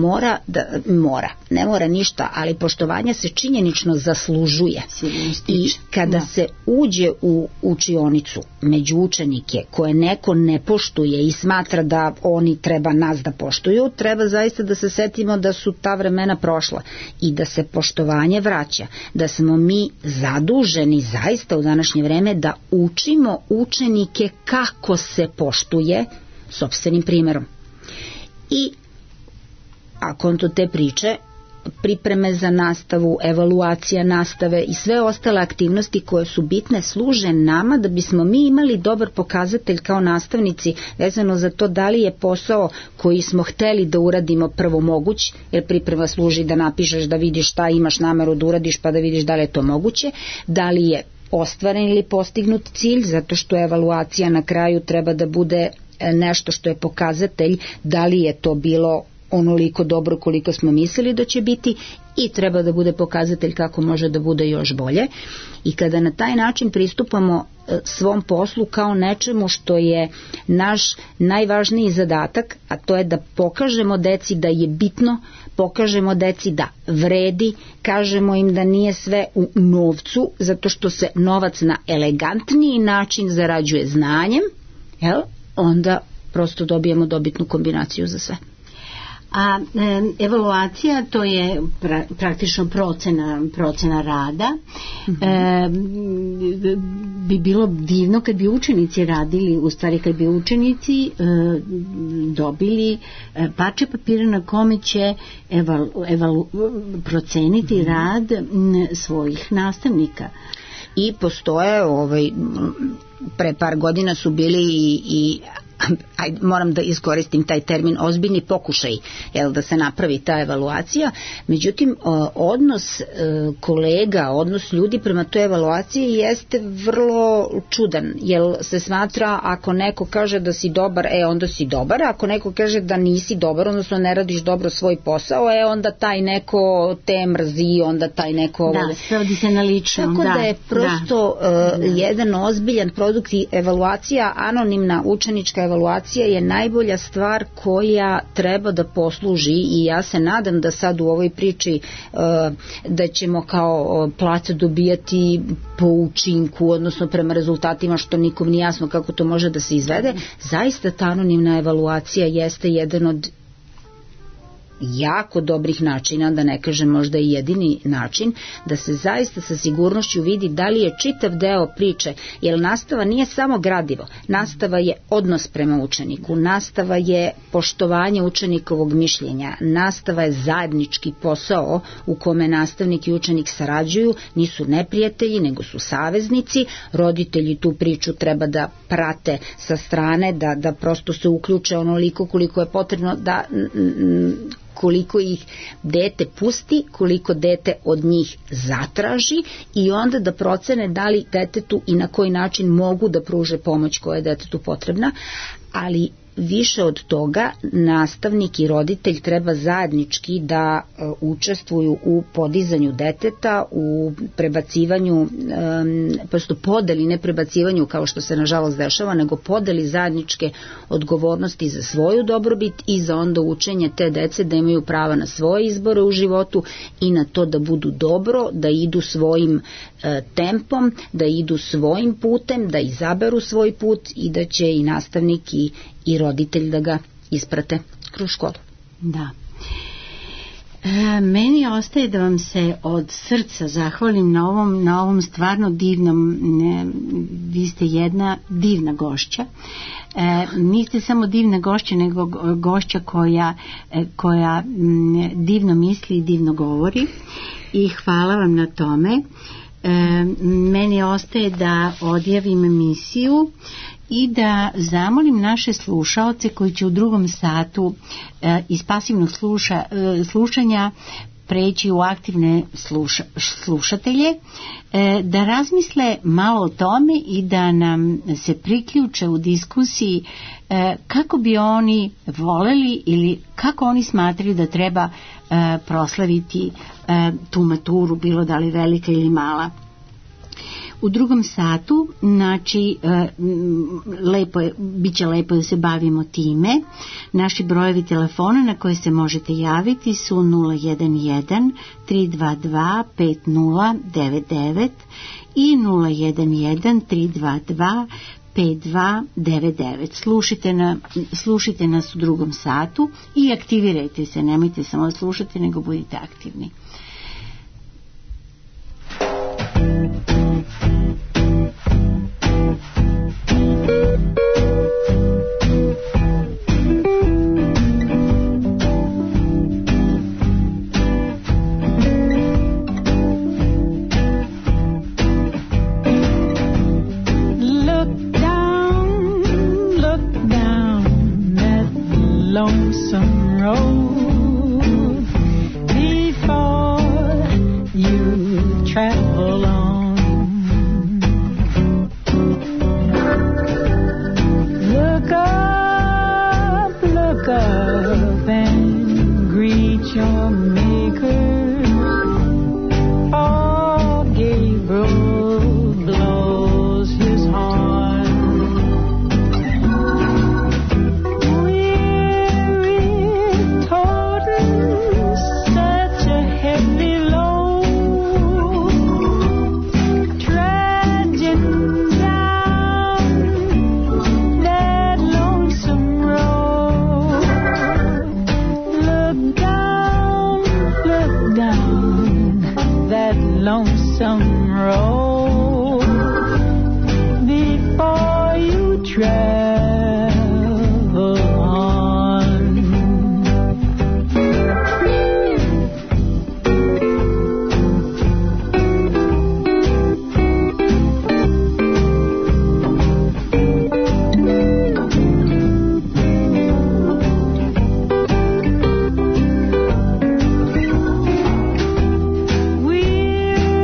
ne mora ništa, ali poštovanje se činjenično zaslužuje. I kada se uđe u učionicu među učenike koje neko ne poštuje i smatra da oni treba nas da poštuju, treba zaista da se setimo da su ta vremena prošla i da se poštovanje vraća, da smo mi zaduženi zaista u današnje vreme da učimo učenike kako se poštuje sopstvenim primjerom. I a konto te priče, pripreme za nastavu, evaluacija nastave i sve ostale aktivnosti koje su bitne služe nama da bismo mi imali dobar pokazatelj kao nastavnici vezano za to da li je posao koji smo hteli da uradimo prvo moguć, jer priprema služi da napišeš, da vidiš šta imaš nameru da uradiš pa da vidiš da li je to moguće, da li je ostvaren ili postignut cilj, zato što evaluacija na kraju treba da bude nešto što je pokazatelj da li je to bilo onoliko dobro koliko smo mislili da će biti i treba da bude pokazatelj kako može da bude još bolje. I kada na taj način pristupamo svom poslu kao nečemu što je naš najvažniji zadatak, a to je da pokažemo deci da je bitno, pokažemo deci da vredi, kažemo im da nije sve u novcu, zato što se novac na elegantniji način zarađuje znanjem, onda prosto dobijemo dobitnu kombinaciju za sve. A evaluacija, to je praktično procena rada. Bi bilo divno kad bi učenici radili, u stvari kad bi učenici dobili parče papira na kome će proceniti rad svojih nastavnika. I postoje, pre par godina su bili i moram da iskoristim taj termin, ozbiljni pokušaj da se napravi ta evaluacija. Međutim, odnos kolega, odnos ljudi prema toj evaluaciji jeste vrlo čudan, jer se smatra ako neko kaže da si dobar, onda si dobar, ako neko kaže da nisi dobar, odnosno ne radiš dobro svoj posao, onda taj neko te mrzi, onda taj neko... Da, svodi se na lično. Tako da je prosto jedan ozbiljan produkt i evaluacija, anonimna učenička evaluacija je najbolja stvar koja treba da posluži i ja se nadam da sad u ovoj priči da ćemo kao placa dobijati po učinku, odnosno prema rezultatima, što nikom nije jasno kako to može da se izvede. Zaista ta anonimna evaluacija jeste jedan od jako dobrih načina, da ne kažem možda i jedini način, da se zaista sa sigurnošću vidi da li je čitav deo priče, jer nastava nije samo gradivo, nastava je odnos prema učeniku, nastava je poštovanje učenikovog mišljenja, nastava je zajednički posao u kome nastavnik i učenik sarađuju, nisu neprijatelji nego su saveznici, roditelji tu priču treba da prate sa strane, da prosto se uključe onoliko koliko je potrebno, da koliko ih dete pusti, koliko dete od njih zatraži i onda da procene da li detetu i na koji način mogu da pruže pomoć koja je detetu potrebna, ali više od toga, nastavnik i roditelj treba zajednički da učestvuju u podizanju deteta, u prebacivanju, prosto podeli, ne prebacivanju kao što se nažalost dešava, nego podeli zajedničke odgovornosti za svoju dobrobit i za onda učenje te dece da imaju prava na svoje izbore u životu i na to da budu dobro, da idu svojim tempom, da idu svojim putem, da izaberu svoj put i da će i nastavnik i roditelj da ga isprate kroz školu. Da. Meni ostaje da vam se od srca zahvalim na ovom stvarno divnom, vi ste jedna divna gošća. Niste samo divna gošća, nego gošća koja divno misli i divno govori i hvala vam na tome. Meni ostaje da odjavim emisiju i da zamolim naše slušaoce koji će u drugom satu iz pasivnog slušanja preći u aktivne slušatelje, da razmisle malo o tome i da nam se priključe u diskusiji kako bi oni voleli ili kako oni smatraju da treba proslaviti tu maturu, bilo da li velika ili mala. U drugom satu, znači, biće lepo da se bavimo time. Naši brojevi telefona na koje se možete javiti su 011 322 5099 i 011 322 5299. Slušajte nas u drugom satu i aktivirajte se, nemojte samo da slušate, nego budite aktivni. Lonesome road before you travel on. Look up and greet your maker. Oh, Gabriel blows his horn. Lonesome road before you travel on.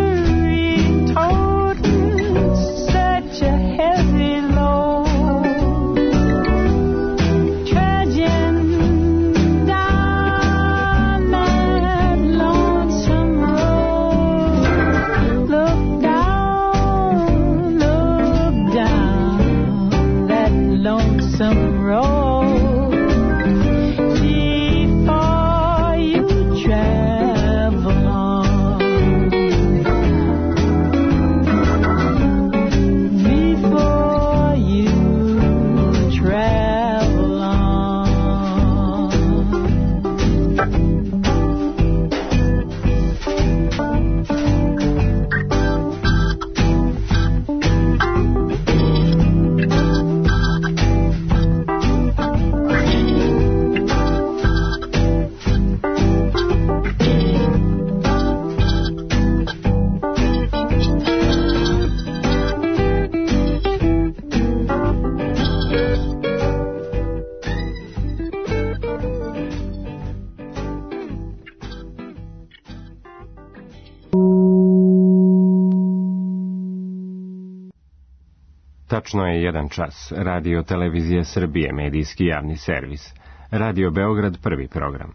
Weary told such a heavy load. Tačno je 1 čas. Radio Televizije Srbije, medijski javni servis. Radio Beograd, prvi program.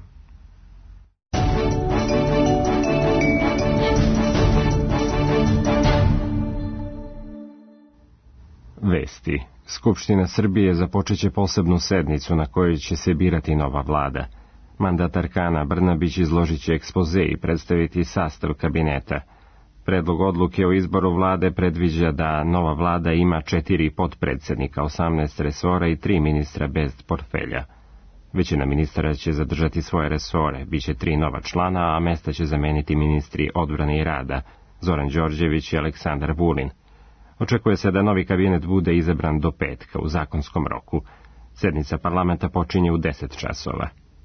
Vesti. Skupština Srbije započeće posebnu sednicu na kojoj će se birati nova vlada. Mandatarka Ana Brnabić izložit će ekspoze i predstaviti sastav kabineta. Predlog odluke o izboru vlade predviđa da nova vlada ima 4 potpredsednika, 18 resora i 3 ministra bez portfelja. Većina ministara će zadržati svoje resore, biće 3 nova člana, a mesta će zameniti ministri odbrane i rada, Zoran Đorđević i Aleksandar Vulin. Očekuje se da novi kabinet bude izabran do petka u zakonskom roku. Sednica parlamenta počinje u 10 časova.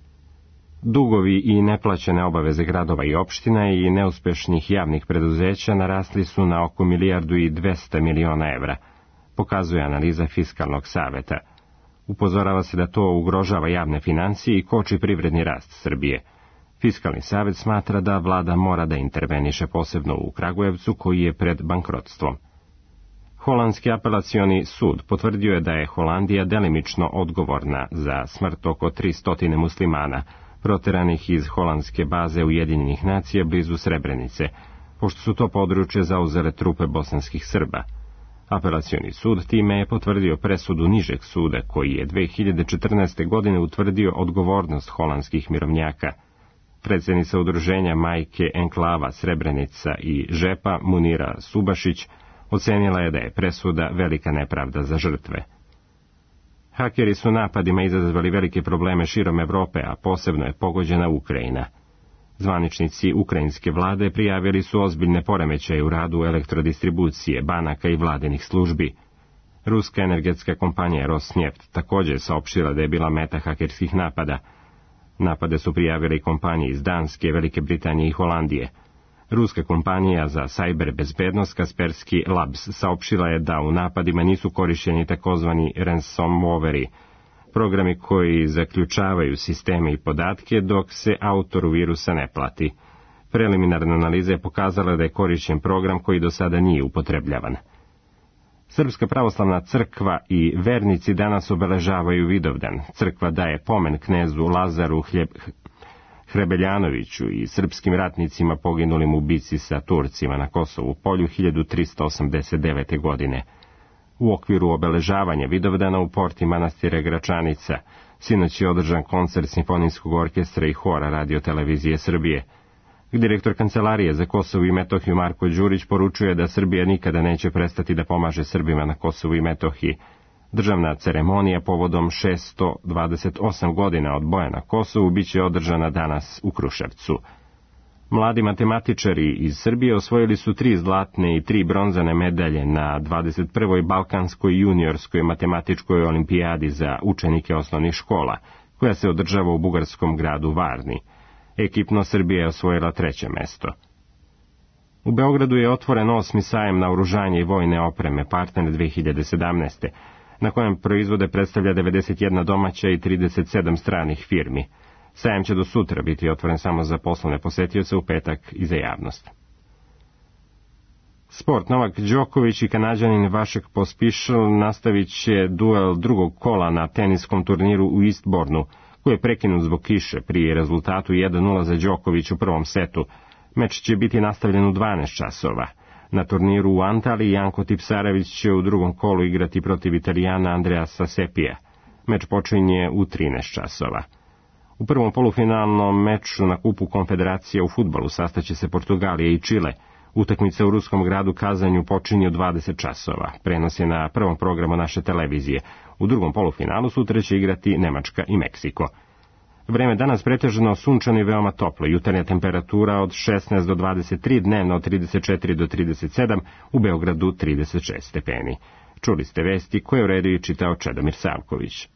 Dugovi i neplaćene obaveze gradova i opština i neuspešnih javnih preduzeća narasli su na oko 1,2 milijarde evra, pokazuje analiza Fiskalnog saveta. Upozorava se da to ugrožava javne financije i koči privredni rast Srbije. Fiskalni savet smatra da vlada mora da interveniše posebno u Kragujevcu koji je pred bankrotstvom. Holandski apelacioni sud potvrdio je da je Holandija delimično odgovorna za smrt oko 300 muslimana, proteranih iz holandske baze Ujedinjenih nacija blizu Srebrenice, pošto su to područje zauzele trupe bosanskih Srba. Apelacioni sud time je potvrdio presudu nižeg suda koji je 2014. godine utvrdio odgovornost holandskih mirovnjaka. Predsjednica udruženja Majke Enklava Srebrenica i Žepa Munira Subašić ocenila je da je presuda velika nepravda za žrtve. Hakeri su napadima izazvali velike probleme širom Evrope, a posebno je pogođena Ukrajina. Zvaničnici ukrajinske vlade prijavili su ozbiljne poremećaje u radu elektrodistribucije, banaka i vladinih službi. Ruska energetska kompanija Rosneft također saopštila da je bila meta hakerskih napada. Napade su prijavili kompanije iz Danske, Velike Britanije i Holandije. Ruska kompanija za sajber bezbednost Kaspersky Labs saopštila je da u napadima nisu korišćeni takozvani ransomwaveri, programi koji zaključavaju sisteme i podatke dok se autoru virusa ne plati. Preliminarna analiza je pokazala da je korišćen program koji do sada nije upotrebljavan. Srpska pravoslavna crkva i vernici danas obeležavaju Vidovdan. Crkva daje pomen knezu Lazaru Hrebeljanoviću i srpskim ratnicima poginulim u bici sa Turcima na Kosovu polju 1389. godine. U okviru obeležavanja Vidovdana u porti manastira Gračanica sinoć je održan koncert Simfonijskog orkestra i hora Radio Televizije Srbije. Direktor Kancelarije za Kosovo i Metohiju Marko Đurić poručuje da Srbija nikada neće prestati da pomaže Srbima na Kosovu i Metohiji. Državna ceremonija povodom 628 godina od boja na Kosovu biće održana danas u Kruševcu. Mladi matematičari iz Srbije osvojili su 3 zlatne i 3 bronzane medalje na 21. Balkanskoj juniorskoj matematičkoj olimpijadi za učenike osnovnih škola, koja se održava u bugarskom gradu Varni. Ekipno Srbija je osvojila 3. mesto. U Beogradu je otvoren 8. sajem naoružanja i vojne opreme Partner 2017. na kojem proizvode predstavlja 91 domaća i 37 stranih firmi. Sajem će do sutra biti otvoren samo za poslovne posetioce, u petak i za javnost. Sport. Novak Đoković i Kanađanin Vašek Pospišil nastavit će duel drugog kola na teniskom turniru u Eastbournu, koji je prekinut zbog kiše pri rezultatu 1:0 za Đoković u prvom setu. Meč će biti nastavljen u 12 časova. Na turniru u Antaliji Janko Tipsarević će u drugom kolu igrati protiv Italijana Andreasa Sepija. Meč počinje u 13 časova. U prvom polufinalnom meču na Kupu Konfederacije u fudbalu sastaće se Portugalija i Čile. Utakmica u ruskom gradu Kazanju počinje u 20 časova. Prenos je na prvom programu naše televizije. U drugom polufinalu sutra će igrati Nemačka i Meksiko. Vreme danas pretežno sunčano i veoma toplo. Jutarnja temperatura od 16 do 23, dnevno od 34 do 37, u Beogradu 36 stepeni. Čuli ste vesti koje u redu čitao Čedomir Savković.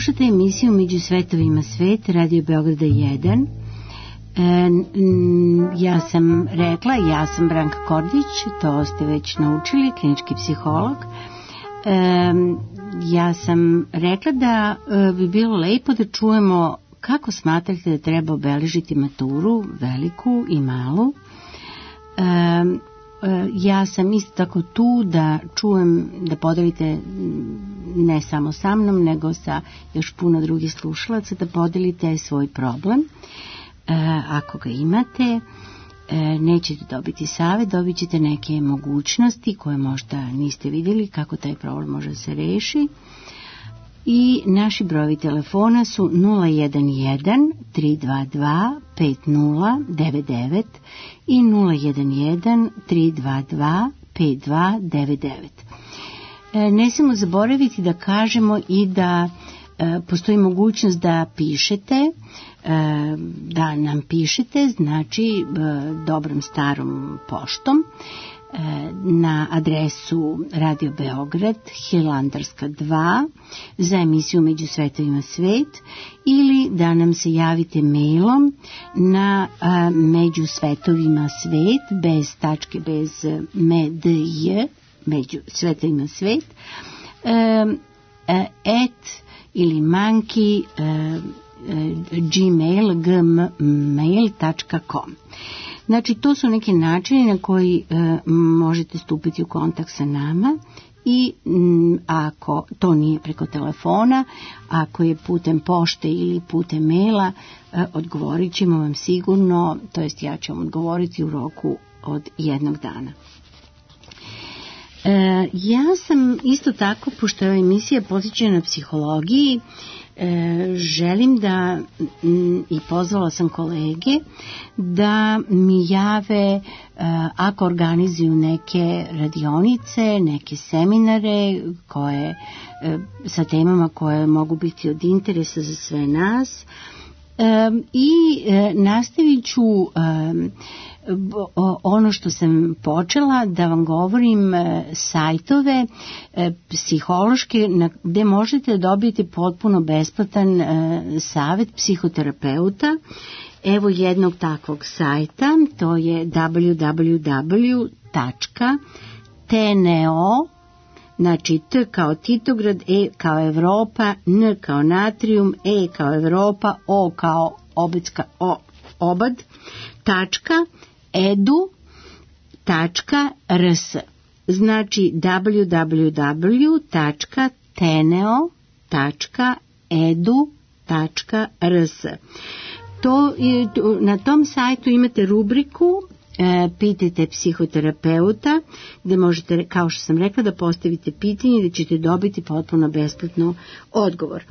Slušate emisiju Među svetovima svet, Radio Beograda 1. Ja sam rekla, ja sam Branka Kordić, to ste već naučili, klinički psiholog. Ja sam rekla da bi bilo lepo da čujemo kako smatrate da treba obeležiti maturu, veliku i malu. Ja sam isto tako tu da čujem, da podelite ne samo sa mnom, nego sa još puno drugih slušalaca, da podelite svoj problem. Ako ga imate, nećete dobiti savjet, dobit ćete neke mogućnosti koje možda niste vidjeli kako taj problem može da se reši. I naši brojevi telefona su 011 322 5099 i 011 322 5299. Ne smijemo zaboraviti da kažemo i da postoji mogućnost da pišete, da nam pišete, znači dobrom starom poštom, na adresu Radio Beograd, Hilandarska 2, za emisiju Među svetovima svet, ili da nam se javite mailom na Među svetovima svet, bez tačke, bez medj, Među svetovima svet, ili manki gmail.com. Znači, to su neki načini na koji možete stupiti u kontakt sa nama i ako to nije preko telefona, ako je putem pošte ili putem maila, odgovorit ćemo vam sigurno, to jest ja ću vam odgovoriti u roku od 1 dana. Ja sam isto tako, pošto je emisija posvećena psihologiji, želim da, i pozvala sam kolege, da mi jave ako organizuju neke radionice, neke seminare koje, sa temama koje mogu biti od interesa za sve nas. I nastavit ću ono što sam počela, da vam govorim sajtove psihološke gde možete dobiti potpuno besplatan savjet psihoterapeuta. Evo jednog takvog sajta, to je www.tneo, znači T kao Titograd, E kao Evropa, N kao Natrium, E kao Evropa, O kao obad, .edu.rs, znači www.teneo.edu.rs. Na tom sajtu imate rubriku Pitajte psihoterapeuta, gde možete, kao što sam rekla, da postavite pitanje i da ćete dobiti potpuno besplatno odgovor.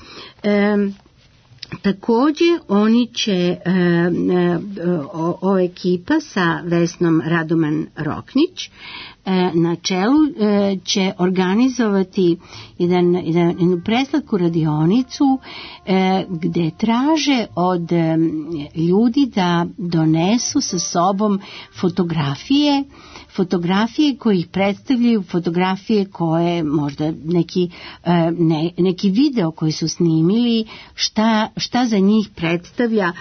Također oni će, ova ekipa sa Vesnom Radoman-Roknić na čelu će organizovati jednu preslatku radionicu gde traže od ljudi da donesu sa sobom fotografije koje ih predstavljaju, fotografije koje možda neki video koji su snimili, šta za njih predstavlja,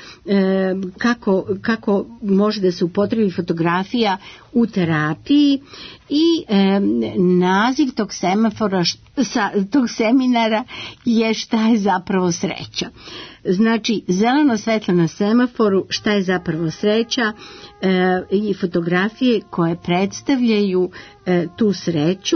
kako može da se upotrebi fotografija u terapiji i naziv tog seminara je šta je zapravo sreća. Znači, zeleno svetlo na semaforu, šta je zapravo sreća, i fotografije koje predstavljaju tu sreću.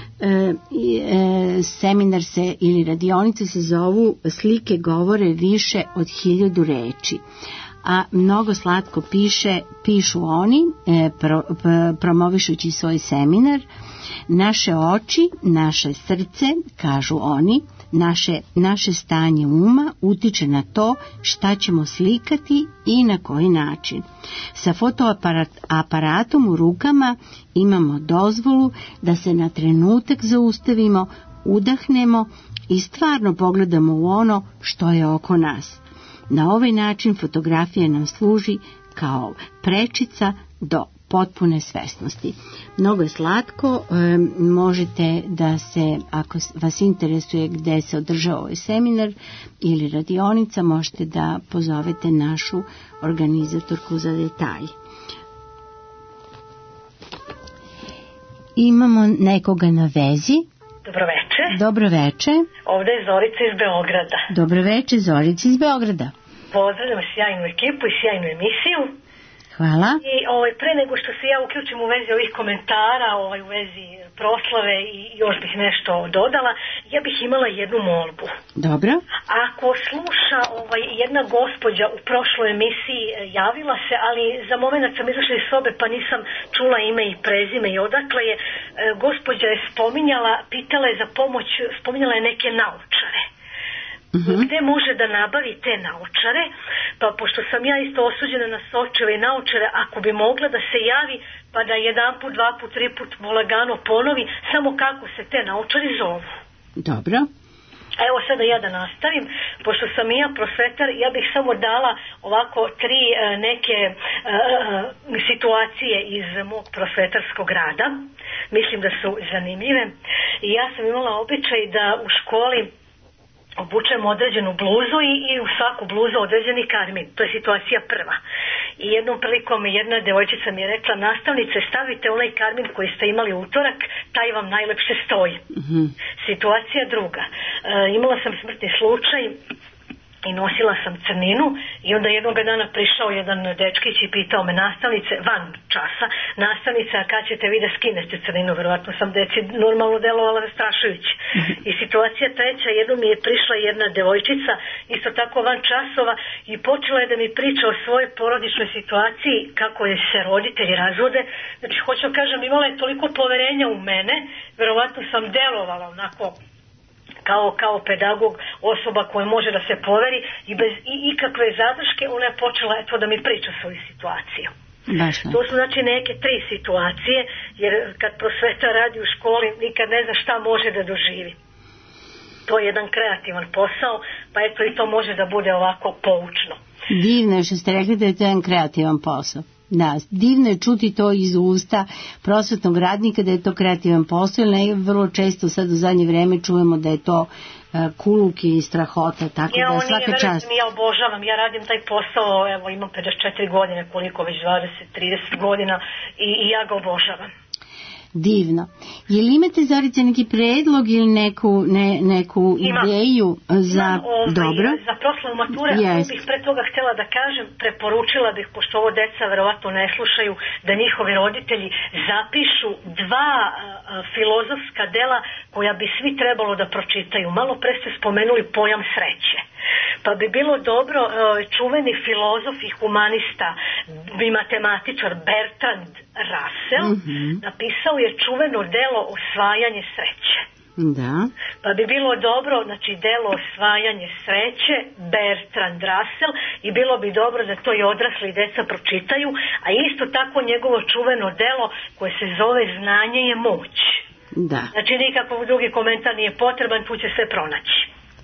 Seminar se ili radionice se zovu Slike govore više od 1000 reči. A mnogo slatko pišu oni, promovišući svoj seminar. Naše oči, naše srce, kažu oni, naše stanje uma utiče na to šta ćemo slikati i na koji način. Sa fotoaparatom u rukama imamo dozvolu da se na trenutak zaustavimo, udahnemo i stvarno pogledamo u ono što je oko nas. Na ovaj način fotografija nam služi kao prečica do potpune svesnosti. Mnogo je slatko, možete da se, ako vas interesuje gde se održava ovaj seminar ili radionica, možete da pozovete našu organizatorku za detalje. Imamo nekoga na vezi. Dobroveče. Dobroveče. Ovde je Zorica iz Beograda. Dobroveče, Zorica iz Beograda. Pozdravljam sjajnu ekipu i sjajnu emisiju. Hvala. I pre nego što se ja uključim u vezi ovih komentara, u vezi proslave i još bih nešto dodala, ja bih imala jednu molbu. Dobro. Ako sluša jedna gospođa u prošloj emisiji, javila se, ali za moment sam izašla iz sobe pa nisam čula ime i prezime i odakle je. Gospođa je spominjala, pitala je za pomoć, spominjala je neke naočare. Gde može da nabavi te naočare, pa pošto sam ja isto osuđena na sočeve i naočare, ako bi mogla da se javi pa da jedan put, dva put, tri put lagano ponovi samo kako se te naočari zovu. Dobro. Evo sada ja da nastavim, pošto sam i ja prosvetar, ja bih samo dala ovako tri neke situacije iz mog prosvetarskog rada, mislim da su zanimljive. I ja sam imala običaj da u školi obučem određenu bluzu i u svaku bluzu određeni karmin. To je situacija prva. I jednom prilikom jedna devojčica mi je rekla, nastavnice, stavite onaj karmin koji ste imali utorak, taj vam najlepše stoji. Situacija druga. Imala sam smrtni slučaj i nosila sam crninu i onda jednog dana prišao jedan dečkić i pitao me, nastavnice, van časa, nastavnice, a kad ćete vi da skinete crninu? Verovatno sam deci normalno delovala zastrašujući. I situacija treća, jednom mi je prišla jedna devojčica, isto tako van časova, i počela je da mi priča o svojoj porodičnoj situaciji, kako je se roditelji razvode. Znači, hoću kažem, imala je toliko poverenja u mene, verovatno sam delovala onako kao pedagog, osoba koja može da se poveri i bez ikakve zadrške ona je počela da mi priča svoju situaciju. To su znači neke tri situacije, jer kad prosveta radi u školi nikad ne zna šta može da doživi. To je jedan kreativan posao, pa eto i to može da bude ovako poučno. Divno je što ste rekli da je to jedan kreativan posao. Da, divno je čuti to iz usta prosvetnog radnika da je to kreativan posao, jer vrlo često sad u zadnje vreme čujemo da je to kuluk i strahota, tako da svaka čast. Ja obožavam, ja radim taj posao, evo imam 54 godine, koliko već 20-30 godina i ja ga obožavam. Divno. Je li imate, Zorice, neki predlog ili neku ideju za... Dobro. Za proslavu mature, yes. Bih pre toga htjela da kažem, preporučila bih, pošto ovo deca verovatno ne slušaju, da njihovi roditelji zapišu dva filozofska dela koja bi svi trebalo da pročitaju. Malo pre ste spomenuli pojam sreće. Pa bi bilo dobro, čuveni filozof i humanista i matematičar Bertrand Russell napisao je čuveno delo Osvajanje sreće. Da. Pa bi bilo dobro, znači delo Osvajanje sreće, Bertrand Russell, i bilo bi dobro da to i odrasli i deca pročitaju, a isto tako njegovo čuveno delo koje se zove Znanje je moć. Da. Znači nikakav drugi komentar nije potreban, tu će se pronaći.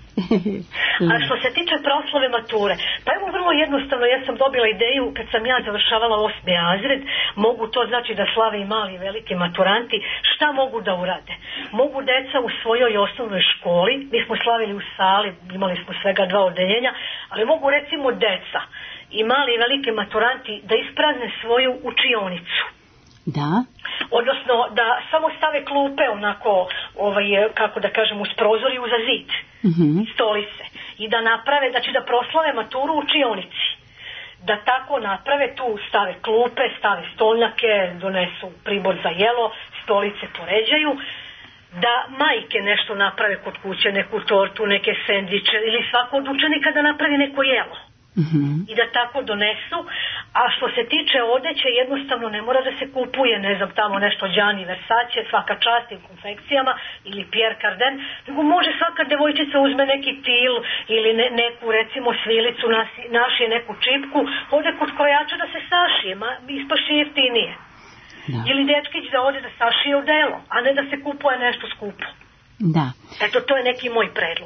A što se tiče proslave mature, pa evo vrlo jednostavno, ja sam dobila ideju kad sam ja završavala 8. razred, mogu to znači da slave i mali i veliki maturanti, šta mogu da urade? Mogu deca u svojoj osnovnoj školi, mi smo slavili u sali, imali smo svega 2 odeljenja, ali mogu recimo deca i mali i veliki maturanti da isprazne svoju učionicu. Da. Odnosno da samo stave klupe onako, kako da kažem, uz prozoriju za zid, stolice, i da naprave, znači da proslave maturu u učionici. Da tako naprave, tu stave klupe, stave stolnjake, donesu pribor za jelo, stolice poređaju, da majke nešto naprave kod kuće, neku tortu, neke sendviče, ili svako od učenika da napravi neko jelo. I da tako donesu. A što se tiče odeće, jednostavno ne mora da se kupuje, ne znam, tamo nešto Gianni Versace, svaka čast i konfekcijama, ili Pierre Cardin, nego može svaka devojčica uzme neki til ili neku recimo svilicu, našije neku čipku, ode kod krojača da se sašije, ispaši jeftinije. Da. Ili dečkić da ode da sašije odelo, a ne da se kupuje nešto skupo. Da. Eto, to je neki moj predlog.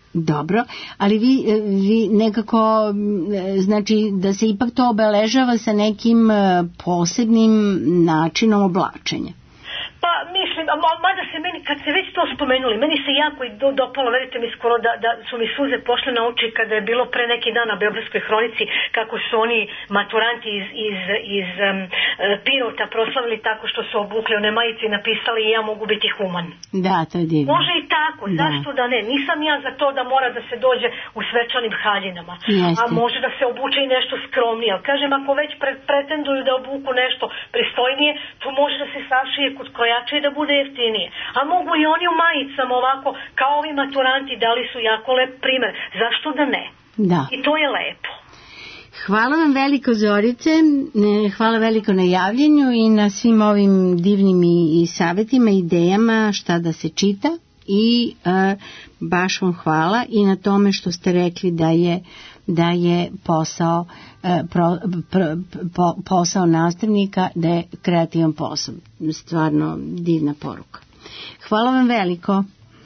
Dobro, ali vi nekako, znači da se ipak to obeležava sa nekim posebnim načinom oblačenja. Pa mislim, mada se meni, kad se već to spomenuli, meni se jako i dopalo, verite mi skoro da su mi suze pošle na oči kada je bilo pre neki dan na Beogradskoj hronici kako su oni maturanti iz Pirota proslavili tako što su obukli one majice i napisali ja mogu biti human. Da, to je divno. Može i tako, zašto da ne? Nisam ja za to da mora da se dođe u svečanim haljinama, a može da se obuče i nešto skromnije. Ali kažem, ako već pretenduju da obuku nešto pristojnije, to može da se sašije kod krojača i da bude jeftinije. A mogu i oni u majicama ovako, kao ovi maturanti, dali su jako lep primer. Zašto da ne? Da. I to je lepo. Hvala vam veliko, Zorice, hvala veliko na javljenju i na svim ovim divnim i savjetima, idejama šta da se čita i baš vam hvala i na tome što ste rekli da je posao nastavnika, da je kreativan posao. Stvarno divna poruka. Hvala vam veliko.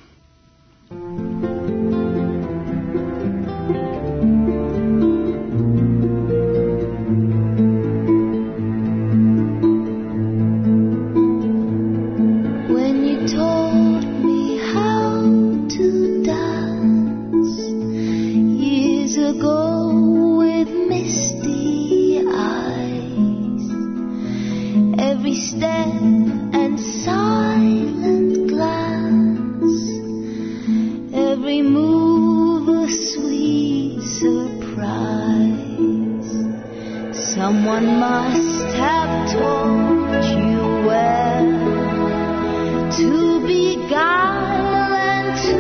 Someone must have taught you well to beguile and to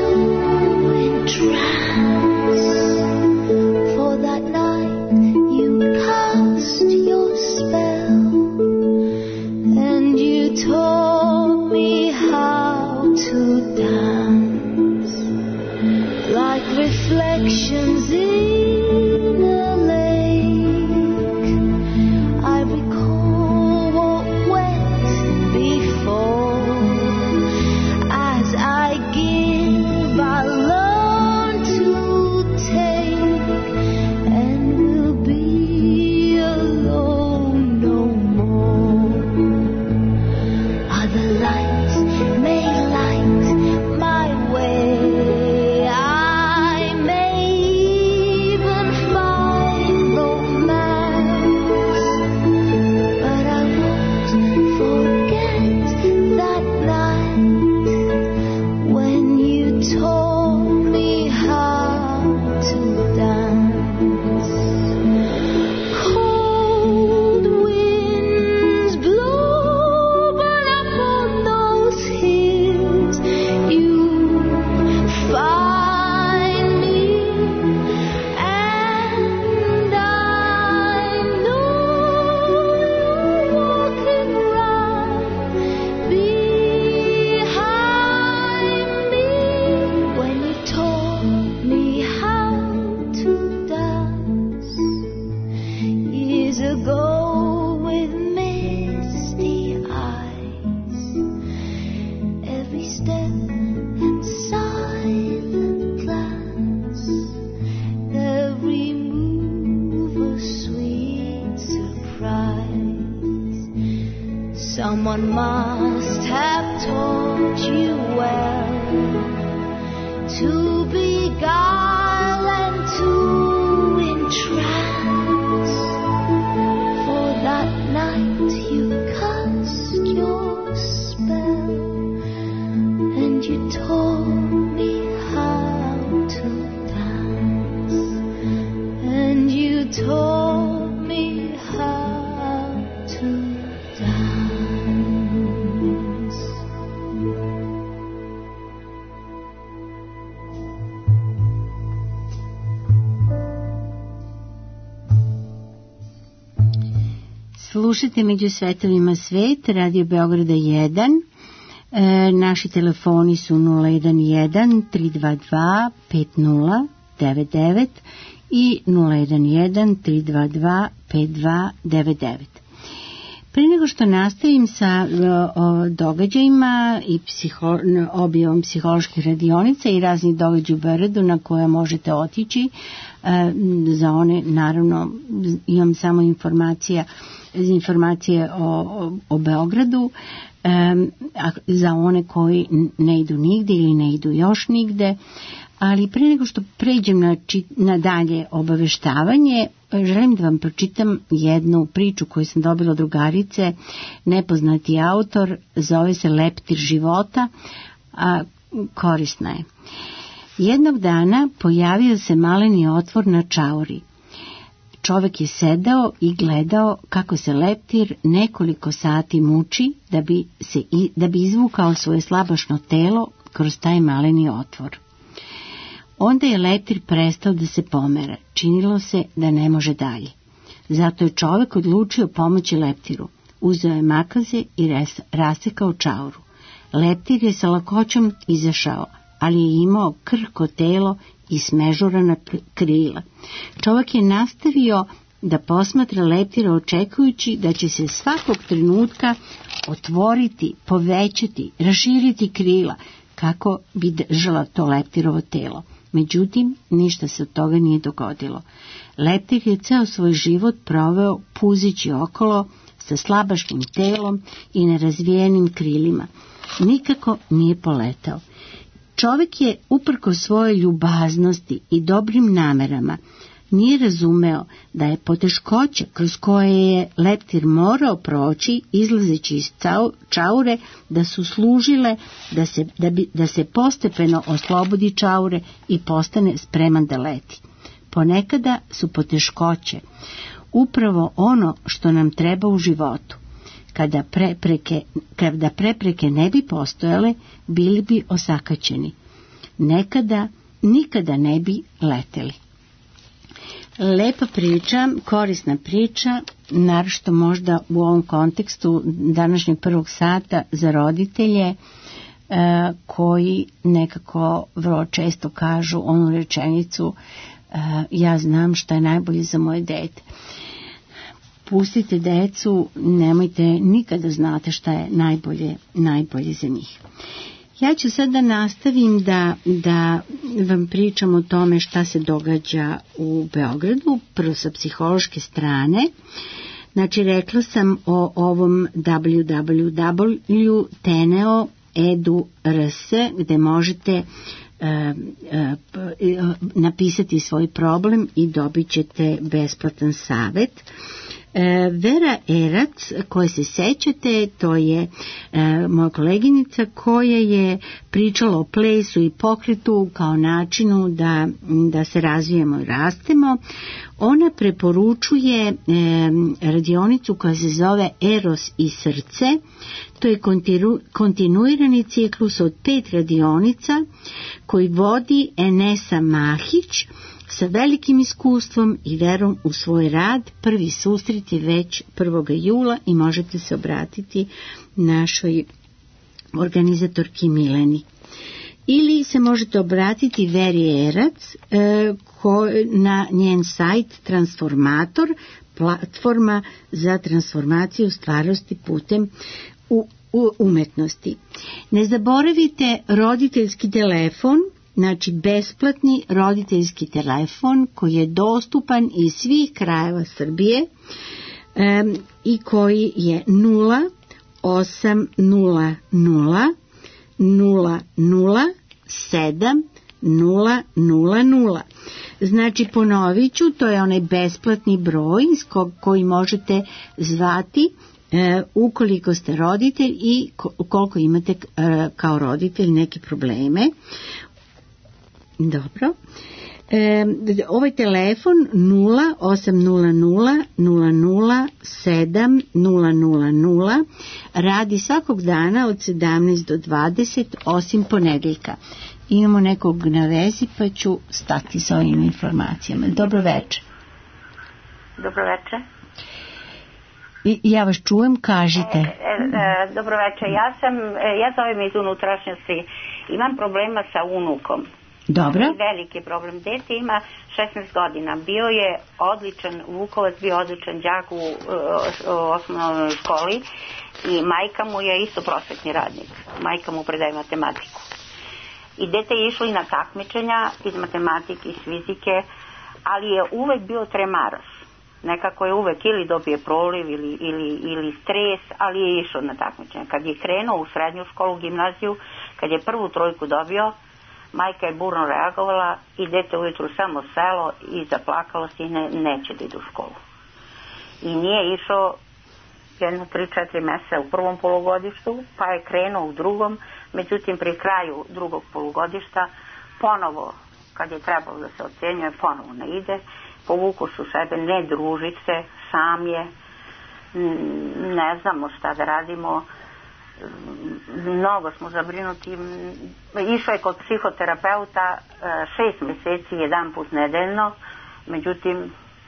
entrance. For that night you cast your spell, and you taught me how to dance like reflections in a lake. Someone must have taught you well to beguile and to entrance. For that night you cast your spell, and you taught me how to dance, and you taught me how to dance. Slušajte Među svetovima svet, Radio Beograda 1. Naši telefoni su 011-322-5099 i 011-322-5299. Prije nego što nastavim sa događajima i objavom psiholoških radionica i raznih događaja u Beogradu na koje možete otići, za one naravno imam samo informacije o Beogradu, za one koji ne idu nigde ili ne idu još nigde. Ali prije nego što pređem na dalje obaveštavanje, želim da vam pročitam jednu priču koju sam dobila od drugarice, nepoznati autor, zove se Leptir života, a korisna je. Jednog dana pojavio se maleni otvor na čauri. Čovek je sedao i gledao kako se leptir nekoliko sati muči da bi izvukao svoje slabašno telo kroz taj maleni otvor. Onda je leptir prestao da se pomera. Činilo se da ne može dalje. Zato je čovek odlučio pomoći leptiru. Uzeo je makaze i rasekao čauru. Leptir je sa lakoćom izašao, ali je imao krhko telo i smežurana krila. Čovek je nastavio da posmatra leptira očekujući da će se svakog trenutka otvoriti, povećati, raširiti krila kako bi držala to leptirovo telo. Međutim, ništa se od toga nije dogodilo. Leptir je ceo svoj život proveo puzići okolo sa slabašnim telom i nerazvijenim krilima. Nikako nije poletao. Čovjek je, uprkos svojoj ljubaznosti i dobrim namerama, nije razumeo da je poteškoća kroz koje je leptir morao proći izlazeći iz čaure, da su služile da se postepeno oslobodi čaure i postane spreman da leti. Ponekada su poteškoće upravo ono što nam treba u životu. Kada prepreke ne bi postojale, bili bi osakaćeni. Nikada ne bi leteli. Lepa priča, korisna priča, naročito možda u ovom kontekstu današnjeg prvog sata za roditelje koji nekako vrlo često kažu onu rečenicu ja znam šta je najbolje za moje dete. Pustite decu, nemojte nikada znate šta je najbolje za njih. Ja ću sad da nastavim da vam pričam o tome šta se događa u Beogradu, prvo sa psihološke strane. Znači, rekla sam o ovom www.teneo.edu.rs gde možete napisati svoj problem i dobit ćete besplatan savjet. Vera Erac, koje se sećate, to je moja koleginica koja je pričala o plesu i pokretu kao načinu da se razvijemo i rastemo. Ona preporučuje radionicu koja se zove Eros i srce. To je kontinuirani ciklus od 5 radionica koji vodi Enesa Mahić sa velikim iskustvom i verom u svoj rad. Prvi susret je već 1. jula i možete se obratiti našoj organizatorki Mileni. Ili se možete obratiti Veri Erac na njen sajt Transformator, platforma za transformaciju stvarnosti putem umetnosti. Ne zaboravite roditeljski telefon, znači besplatni roditeljski telefon koji je dostupan iz svih krajeva Srbije i koji je 0800 007 000. Znači, ponovit ću, to je onaj besplatni broj koji možete zvati ukoliko ste roditelj i koliko imate kao roditelj neke probleme. Dobro. Ovaj telefon 0800 007 000 radi svakog dana od 17 do 20 osim ponedeljka. Imamo nekog na vezi pa ću stati sa ovim informacijama. Dobro večer. Dobro večer. Ja vas čujem, kažite. Dobro večer, ja zovem iz unutrašnjosti. Imam problema sa unukom. Dobro. Veliki problem. Dete ima 16 godina. Bio je odličan, Vukovac bio odličan đak u osnovnoj školi i majka mu je isto prosvetni radnik. Majka mu predaje matematiku. I dete je išlo i na takmičenja iz matematike, iz fizike, ali je uvek bio tremaroš. Nekako je uvek ili dobije proliv ili stres, ali je išao na takmičenja. Kad je krenuo u srednju školu, gimnaziju, kad je prvu trojku dobio, majka je burno reagovala i dete ujutru samo selo i zaplakalo se i neće da ide u školu. I nije išao jedno 3-4 meseca u prvom polugodištu, pa je krenuo u drugom, međutim pri kraju drugog polugodišta ponovo, kad je trebalo da se ocenjuje, ponovo ne ide, povuku su sebe, ne druži se, sam je, ne znamo šta da radimo, mnogo smo zabrinuti. Išao je kod psihoterapeuta 6 meseci, jedan put nedeljno, međutim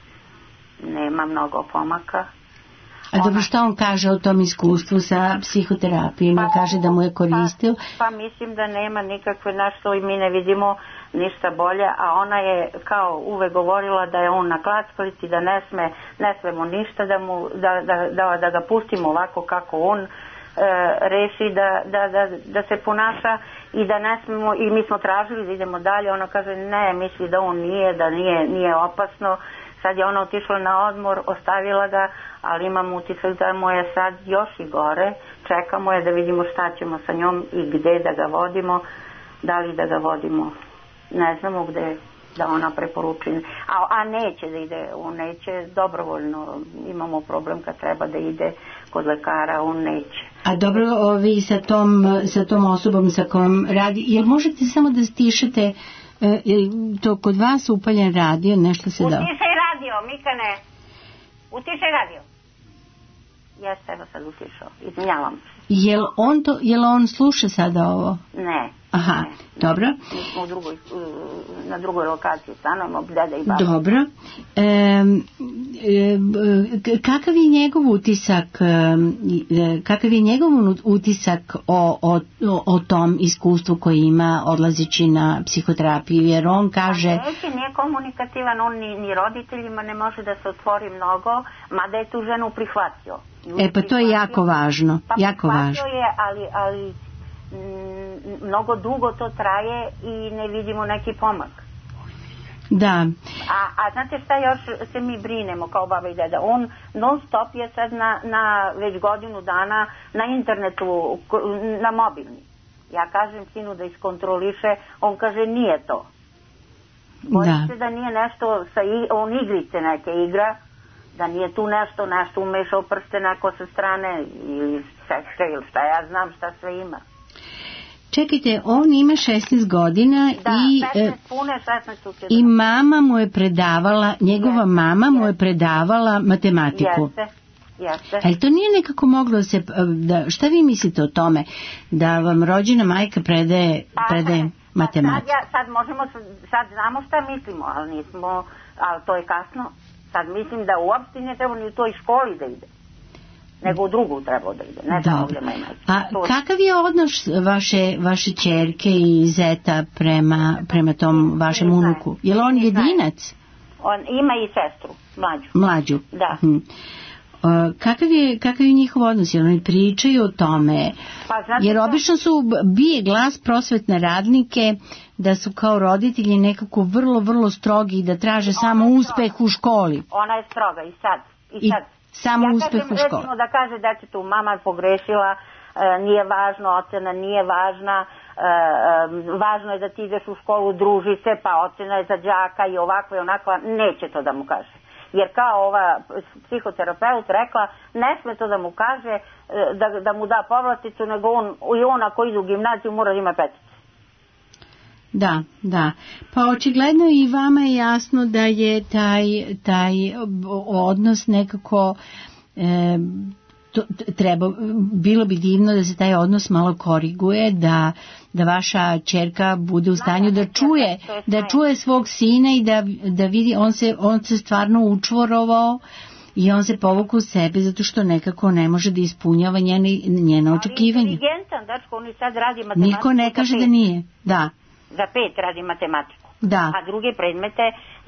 nema mnogo pomaka. A dobro, što on kaže o tom iskustvu sa psihoterapijom? Kaže da mu je koristio? Pa mislim da nema nikakve nešto i mi ne vidimo ništa bolje, a ona je kao uvek govorila da je on na klackalici, da ne smemo ništa, da ga pustimo ovako kako on reši da se ponaša i da ne smemo, i mi smo tražili da idemo dalje, ona kaže ne, misli da on nije opasno. Sad je ona otišla na odmor, ostavila ga, ali imam utisak da mu je sad još i gore. Čekamo je da vidimo šta ćemo sa njom i gde da ga vodimo, da li da ga vodimo. Ne znamo gde da ona preporuči. A neće da ide, on neće dobrovoljno. Imamo problem kad treba da ide kod lekara, on neće. A dobro, vi sa tom osobom sa kojom radi, jel možete samo da stišate to kod vas upaljen radio, nešto se da... Utišaj radio, Mikane. Utišaj radio. Jeste, evo sad utišao. Izvinjavam se. Jel on sluša sada ovo? Ne. Aha, ne. Dobro. Mi smo na drugoj lokaciji stanujemo, deda i baba. Dobro. Kakav je njegov utisak o tom iskustvu koji ima odlazeći na psihoterapiju, jer on kaže... Nije komunikativan, on ni roditeljima ne može da se otvori mnogo, mada je tu ženu prihvatio. Pa to je jako važno. Jako važno. Je, ali mnogo dugo to traje i ne vidimo neki pomak. Da. A znate šta još se mi brinemo kao baba i deda? On non stop je sad na već godinu dana na internetu, na mobilni. Ja kažem sinu da iskontroliše, on kaže nije to. Bojim se da nije nešto, on igrice neke igra, da nije tu nešto umešao prste neko sa strane ili seksa ili šta ja znam šta sve ima. Čekajte, on ima 16 godina i mama mu je predavala, njegova mama mu je predavala matematiku. Jeste. Ali to nije nekako moglo se, šta vi mislite o tome, da vam rođena majka predaje matematiku? Sad znamo šta mislimo, ali to je kasno. Sad mislim da uopšte ne treba ni u toj školi da ide, nego u drugu treba da ide. Ne znam ovdje majka. A kakav je odnos vaše ćerke i zeta prema tom vašem unuku? Je li on jedinac? On ima i sestru, mlađu. Da. Kakav je njihov odnos? Jer oni pričaju o tome, jer obično bije glas prosvetne radnike da su kao roditelji nekako vrlo, vrlo strogi i da traže samo uspeh u školi. Ona je stroga i sad. Samo uspeh u školi. Recimo da kaže detetu mama je pogrešila, nije važno, ocena nije važna, važno je da ti ideš u školu, druži se, pa ocena je za đaka i ovakva i onakva, neće to da mu kaže. Jer kao ova psihoterapeut rekla, ne sme to da mu kaže, da mu da povlasticu, nego on ako ide u gimnaziju mora da ima petice. Da. Pa očigledno i vama je jasno da je taj odnos nekako bilo bi divno da se taj odnos malo koriguje, da vaša ćerka bude u stanju da čuje svog sina i da vidi, on se stvarno učvorovao i on se povukao u sebe zato što nekako ne može da ispunjava njena očekivanja. Ali inteligentan, dačko, on i sad radi matematiku. Niko ne kaže da nije, da. za 5 radi matematiku. Da. A druge predmete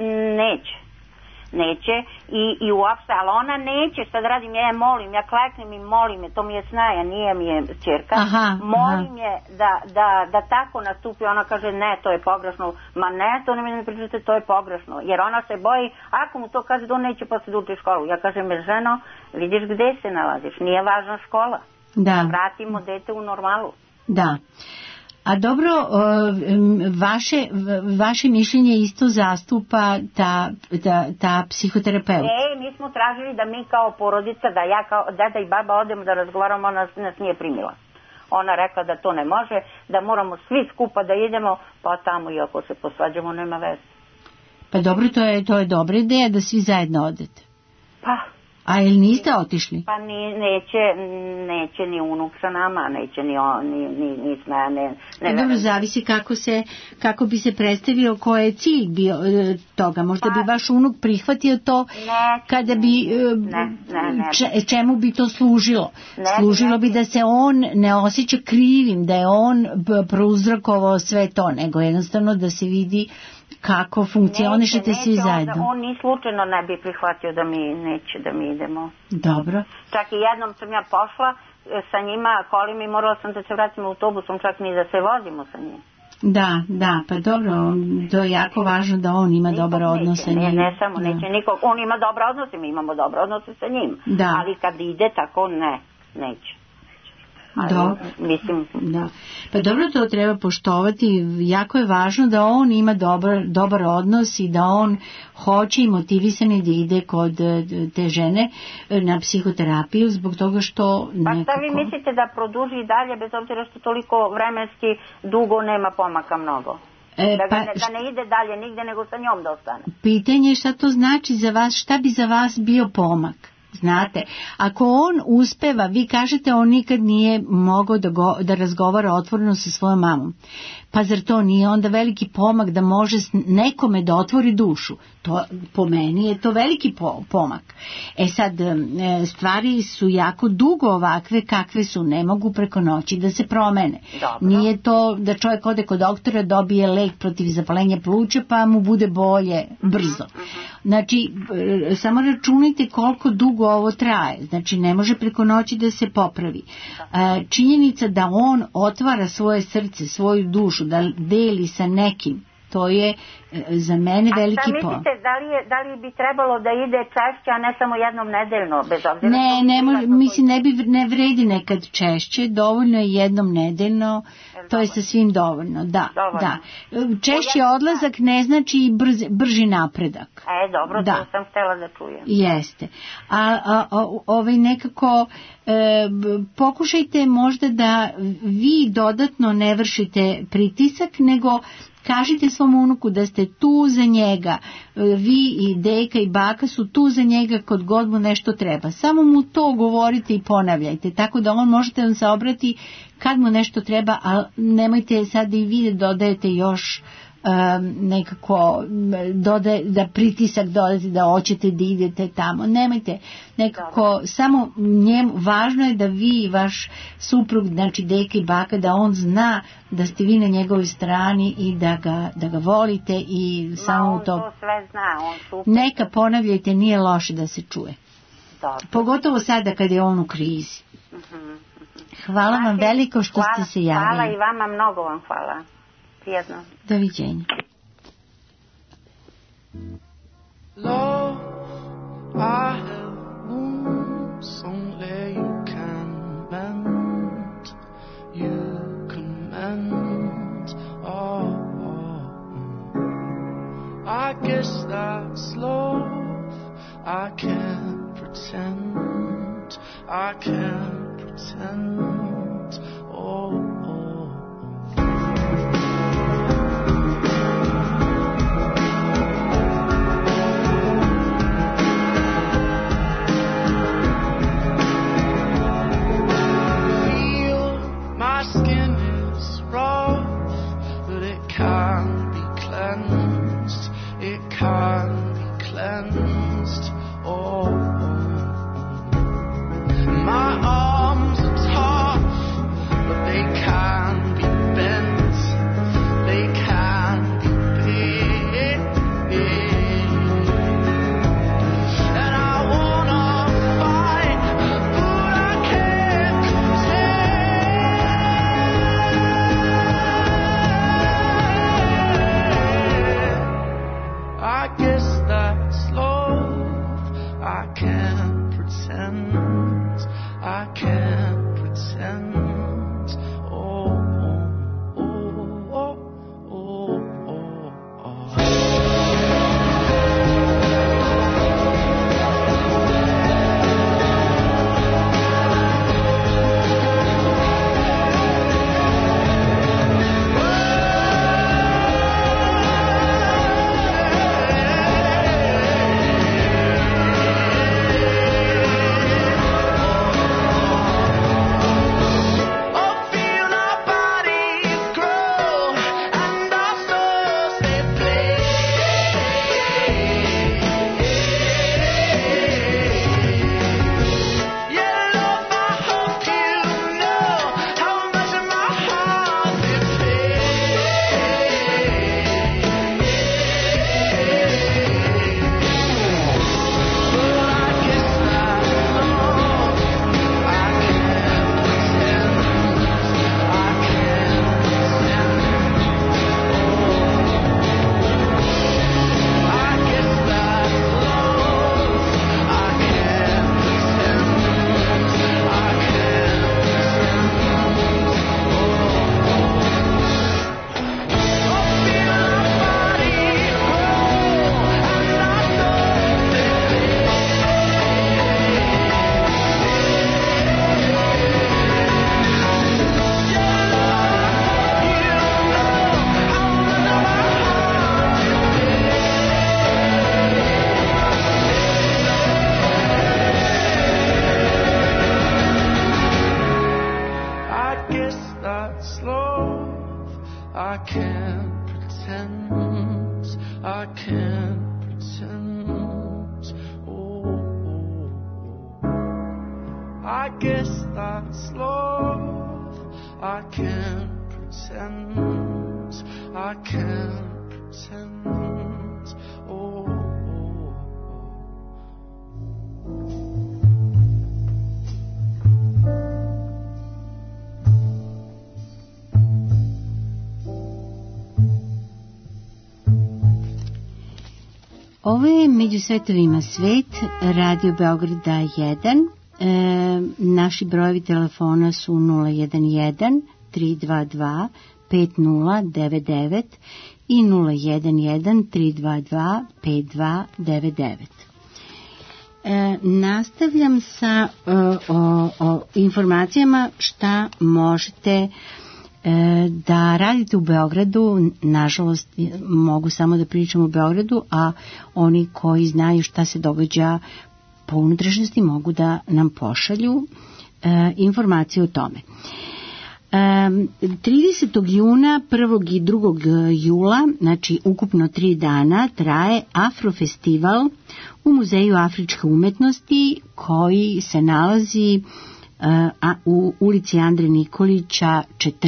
neće i uopšte, ali ona neće, šta da radim, ja je molim, ja kleknem i molim je, to mi je snaja, nije mi je ćerka, molim je da tako nastupi, ona kaže ne, to je pogrešno, ma ne, to ne pričate, to je pogrešno, jer ona se boji, ako mu to kaže da on neće posle da uči školu, ja kažem, ženo, vidiš gde se nalaziš, nije važna škola, vratimo dete u normalu. Da. A dobro, vaše mišljenje isto zastupa ta psihoterapeut? Mi smo tražili da mi kao porodica, da ja kao deda i baba odemo da razgovaramo, ona nas nije primila. Ona rekla da to ne može, da moramo svi skupa da idemo, pa tamo i ako se posvađamo nema veze. Pa dobro, to je dobra ideja da svi zajedno odete. Pa. A ili niste otišli? Pa neće ni unuk sa nama, neće ni s mene. Dobro, zavisi kako bi se predstavio koji je cilj bio toga. Možda bi vaš unuk prihvatio to kada bi, čemu bi to služilo? Služilo bi da se on ne osjeća krivim, da je on prouzrokovao sve to, nego jednostavno da se vidi kako funkcionišete svi zajedno. On ni slučajno ne bi prihvatio da mi idemo. Dobro. Čak i jednom sam ja pošla sa njima kolima i morala sam da se vratim autobusom, čak ni da se vozimo sa njim. Da, pa dobro, to je jako važno da on ima dobar odnos sa njim. Ne samo, neće nikog, on ima dobre odnose, mi imamo dobre odnose sa njim. Ali kad ide tako, neće. Da. Pa dobro, to treba poštovati, jako je važno da on ima dobar odnos i da on hoće i motivisan da ide kod te žene na psihoterapiju zbog toga što nekako... Pa šta vi mislite da produži dalje bez obzira što toliko vremenski dugo nema pomaka mnogo? Da ne ide dalje nigde nego sa njom da ostane. Pitanje je šta to znači za vas, šta bi za vas bio pomak? Znate, ako on uspeva, vi kažete on nikad nije mogao da razgovara otvoreno sa svojom mamom. Pa zar to nije onda veliki pomak da može nekome da otvori dušu? To, po meni je to veliki pomak. Sad, stvari su jako dugo ovakve kakve su, ne mogu preko noći da se promene. Dobro. Nije to da čovjek ode kod doktora, dobije lek protiv zapaljenja pluća pa mu bude bolje brzo. Znači, samo računajte koliko dugo ovo traje. Znači, ne može preko noći da se popravi. Činjenica da on otvara svoje srce, svoju dušu, da deli sa nekim, to je za mene veliki pomak. A šta mislite, da li bi trebalo da ide češće, a ne samo jednom nedeljno, bez obzira? Ne vredi nekad češće, dovoljno je jednom nedeljno, to je sasvim dovoljno, da. Češći odlazak ne znači i brži napredak. Dobro, to sam htjela da čujem. Jeste. Nekako pokušajte možda da vi dodatno ne vršite pritisak, nego kažite svom unuku da ste tu za njega, vi i deka i baka su tu za njega kod god mu nešto treba. Samo mu to govorite i ponavljajte, tako da on možete vam se obrati kad mu nešto treba, ali nemojte sad i vi dodajete još nekako da pritisak dodati da hoćete da idete tamo, nemojte nekako, samo njemu važno je da vi i vaš suprug, znači deka i baka, da on zna da ste vi na njegovoj strani i da ga volite i samo on to sve zna, on super. Neka ponavljajte, nije loše da se čuje. Dobro. Pogotovo sada kad je on u krizi. Hvala vam veliko što ste se javili. Hvala i vama, mnogo vam hvala. Prijedno. Doviđenja. Love, I have wounds only you can mend. You can mend. I guess that's love. I can't pretend. I can't pretend. My skin is rough, but it can be cleansed. It can be cleansed. My arms are tough, but they can can't pretend, I can't pretend. Oh, oh, oh, oh, oh, oh. Ovo je Među svetovima svet, Radio Beograda 1. Naši brojevi telefona su 011 322 5099 i 011 322 5299. Nastavljam sa o informacijama šta možete da radite u Beogradu. Nažalost mogu samo da pričam o Beogradu, a oni koji znaju šta se događa po unutrašnjosti mogu da nam pošalju informacije o tome. 30. juna, 1. i 2. jula, znači ukupno 3 dana, traje Afrofestival u Muzeju afričke umetnosti koji se nalazi u ulici Andre Nikolića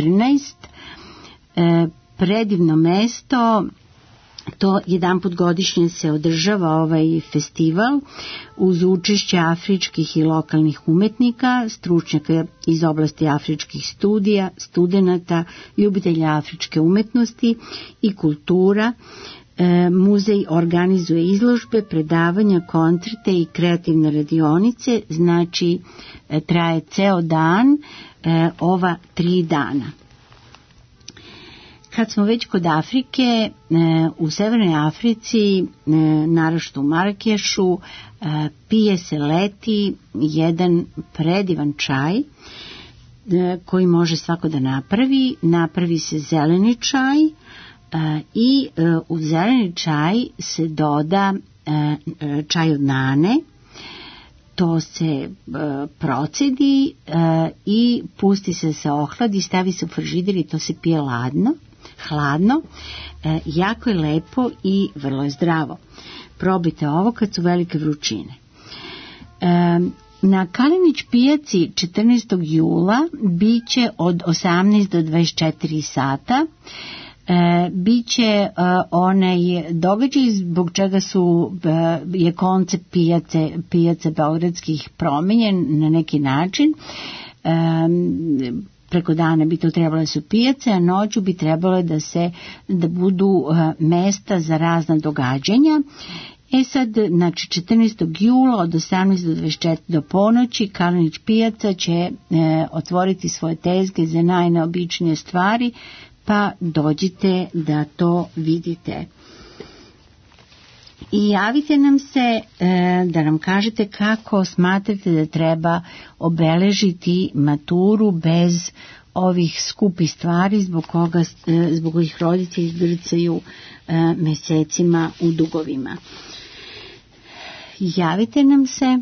14. Predivno mesto. To jedanput godišnje se održava ovaj festival uz učešće afričkih i lokalnih umetnika, stručnjaka iz oblasti afričkih studija, studenata, ljubitelja afričke umetnosti i kultura. Muzej organizuje izložbe, predavanja, koncerte i kreativne radionice, znači traje ceo dan, ova 3 dana. Kad smo već kod Afrike, u Severnoj Africi, naročito u Marakešu, pije se leti jedan predivan čaj koji može svako da napravi. Napravi se zeleni čaj i u zeleni čaj se doda čaj od nane. To se procedi i pusti se ohladi, stavi se u frižider i to se pije hladno. Jako je lepo i vrlo je zdravo. Probajte ovo kad su velike vrućine. Na Kalenić pijaci 14. jula biće od 18 do 24 sata. Biće onaj događaj zbog čega je koncept pijace beogradskih promenjen na neki način. Preko dana bi to trebalo da su pijace, a noću bi trebalo da budu mesta za razna događanja Sad, znači 14. jula od 18 do 24 do ponoći Kalenić pijaca će otvoriti svoje tezge za najneobičnije stvari, pa dođite da to vidite. I javite nam se da nam kažete kako smatrate da treba obeležiti maturu bez ovih skupih stvari zbog kojih roditelji grcaju mesecima u dugovima. Javite nam se.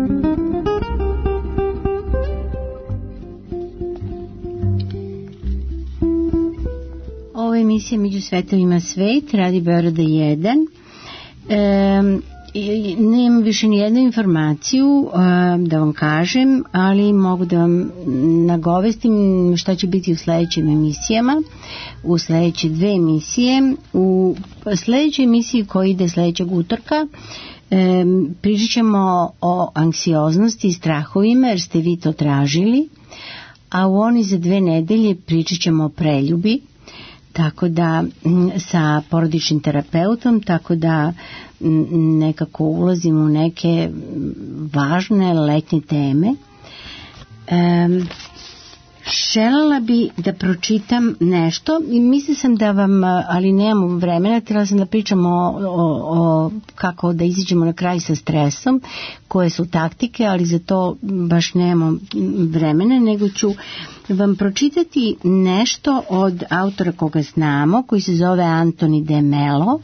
Ovo je emisija Među svetovima svet, radi Beograda 1. Nemam više nijednu informaciju da vam kažem, ali mogu da vam nagovestim šta će biti u sledećim emisijama, u sledeće 2 emisije. U sledećoj emisiji koja ide sledećeg utorka pričat ćemo o anksioznosti i strahovima, jer ste vi to tražili, a u oni za 2 nedelje pričat ćemo o preljubi, tako da sa porodičnim terapeutom, tako da nekako ulazimo u neke važne letnje teme. Želela bi da pročitam nešto i mislila sam da vam, ali nemamo vremena, htjela sam da pričamo o kako da izađemo na kraj sa stresom, koje su taktike, ali za to baš nemamo vremena, nego ću vam pročitati nešto od autora koga znamo, koji se zove Anthony de Mello,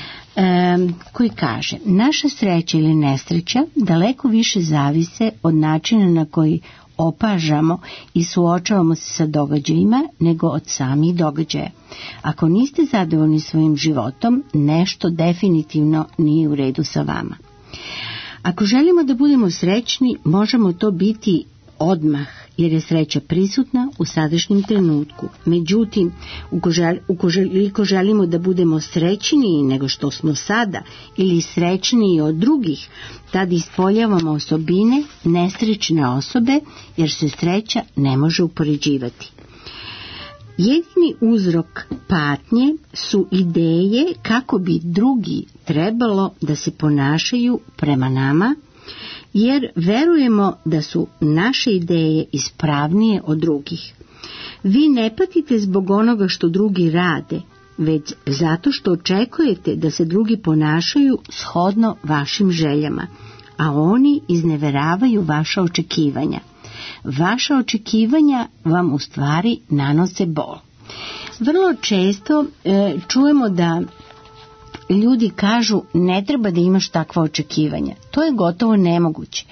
koji kaže: naša sreća ili nesreća daleko više zavise od načina na koji opažamo i suočavamo se sa događajima nego od samih događaja. Ako niste zadovoljni svojim životom, nešto definitivno nije u redu sa vama. Ako želimo da budemo srećni, možemo to biti odmah, jer je sreća prisutna u sadašnjem trenutku. Međutim, ukoliko želimo da budemo srećniji nego što smo sada ili srećniji od drugih, tad ispoljavamo osobine nesrećne osobe, jer se sreća ne može upoređivati. Jedini uzrok patnje su ideje kako bi drugi trebalo da se ponašaju prema nama, jer verujemo da su naše ideje ispravnije od drugih. Vi ne patite zbog onoga što drugi rade, već zato što očekujete da se drugi ponašaju shodno vašim željama, a oni izneveravaju vaša očekivanja. Vaša očekivanja vam u stvari nanose bol. Vrlo često čujemo da ljudi kažu ne treba da imaš takva očekivanja. To je gotovo nemoguće.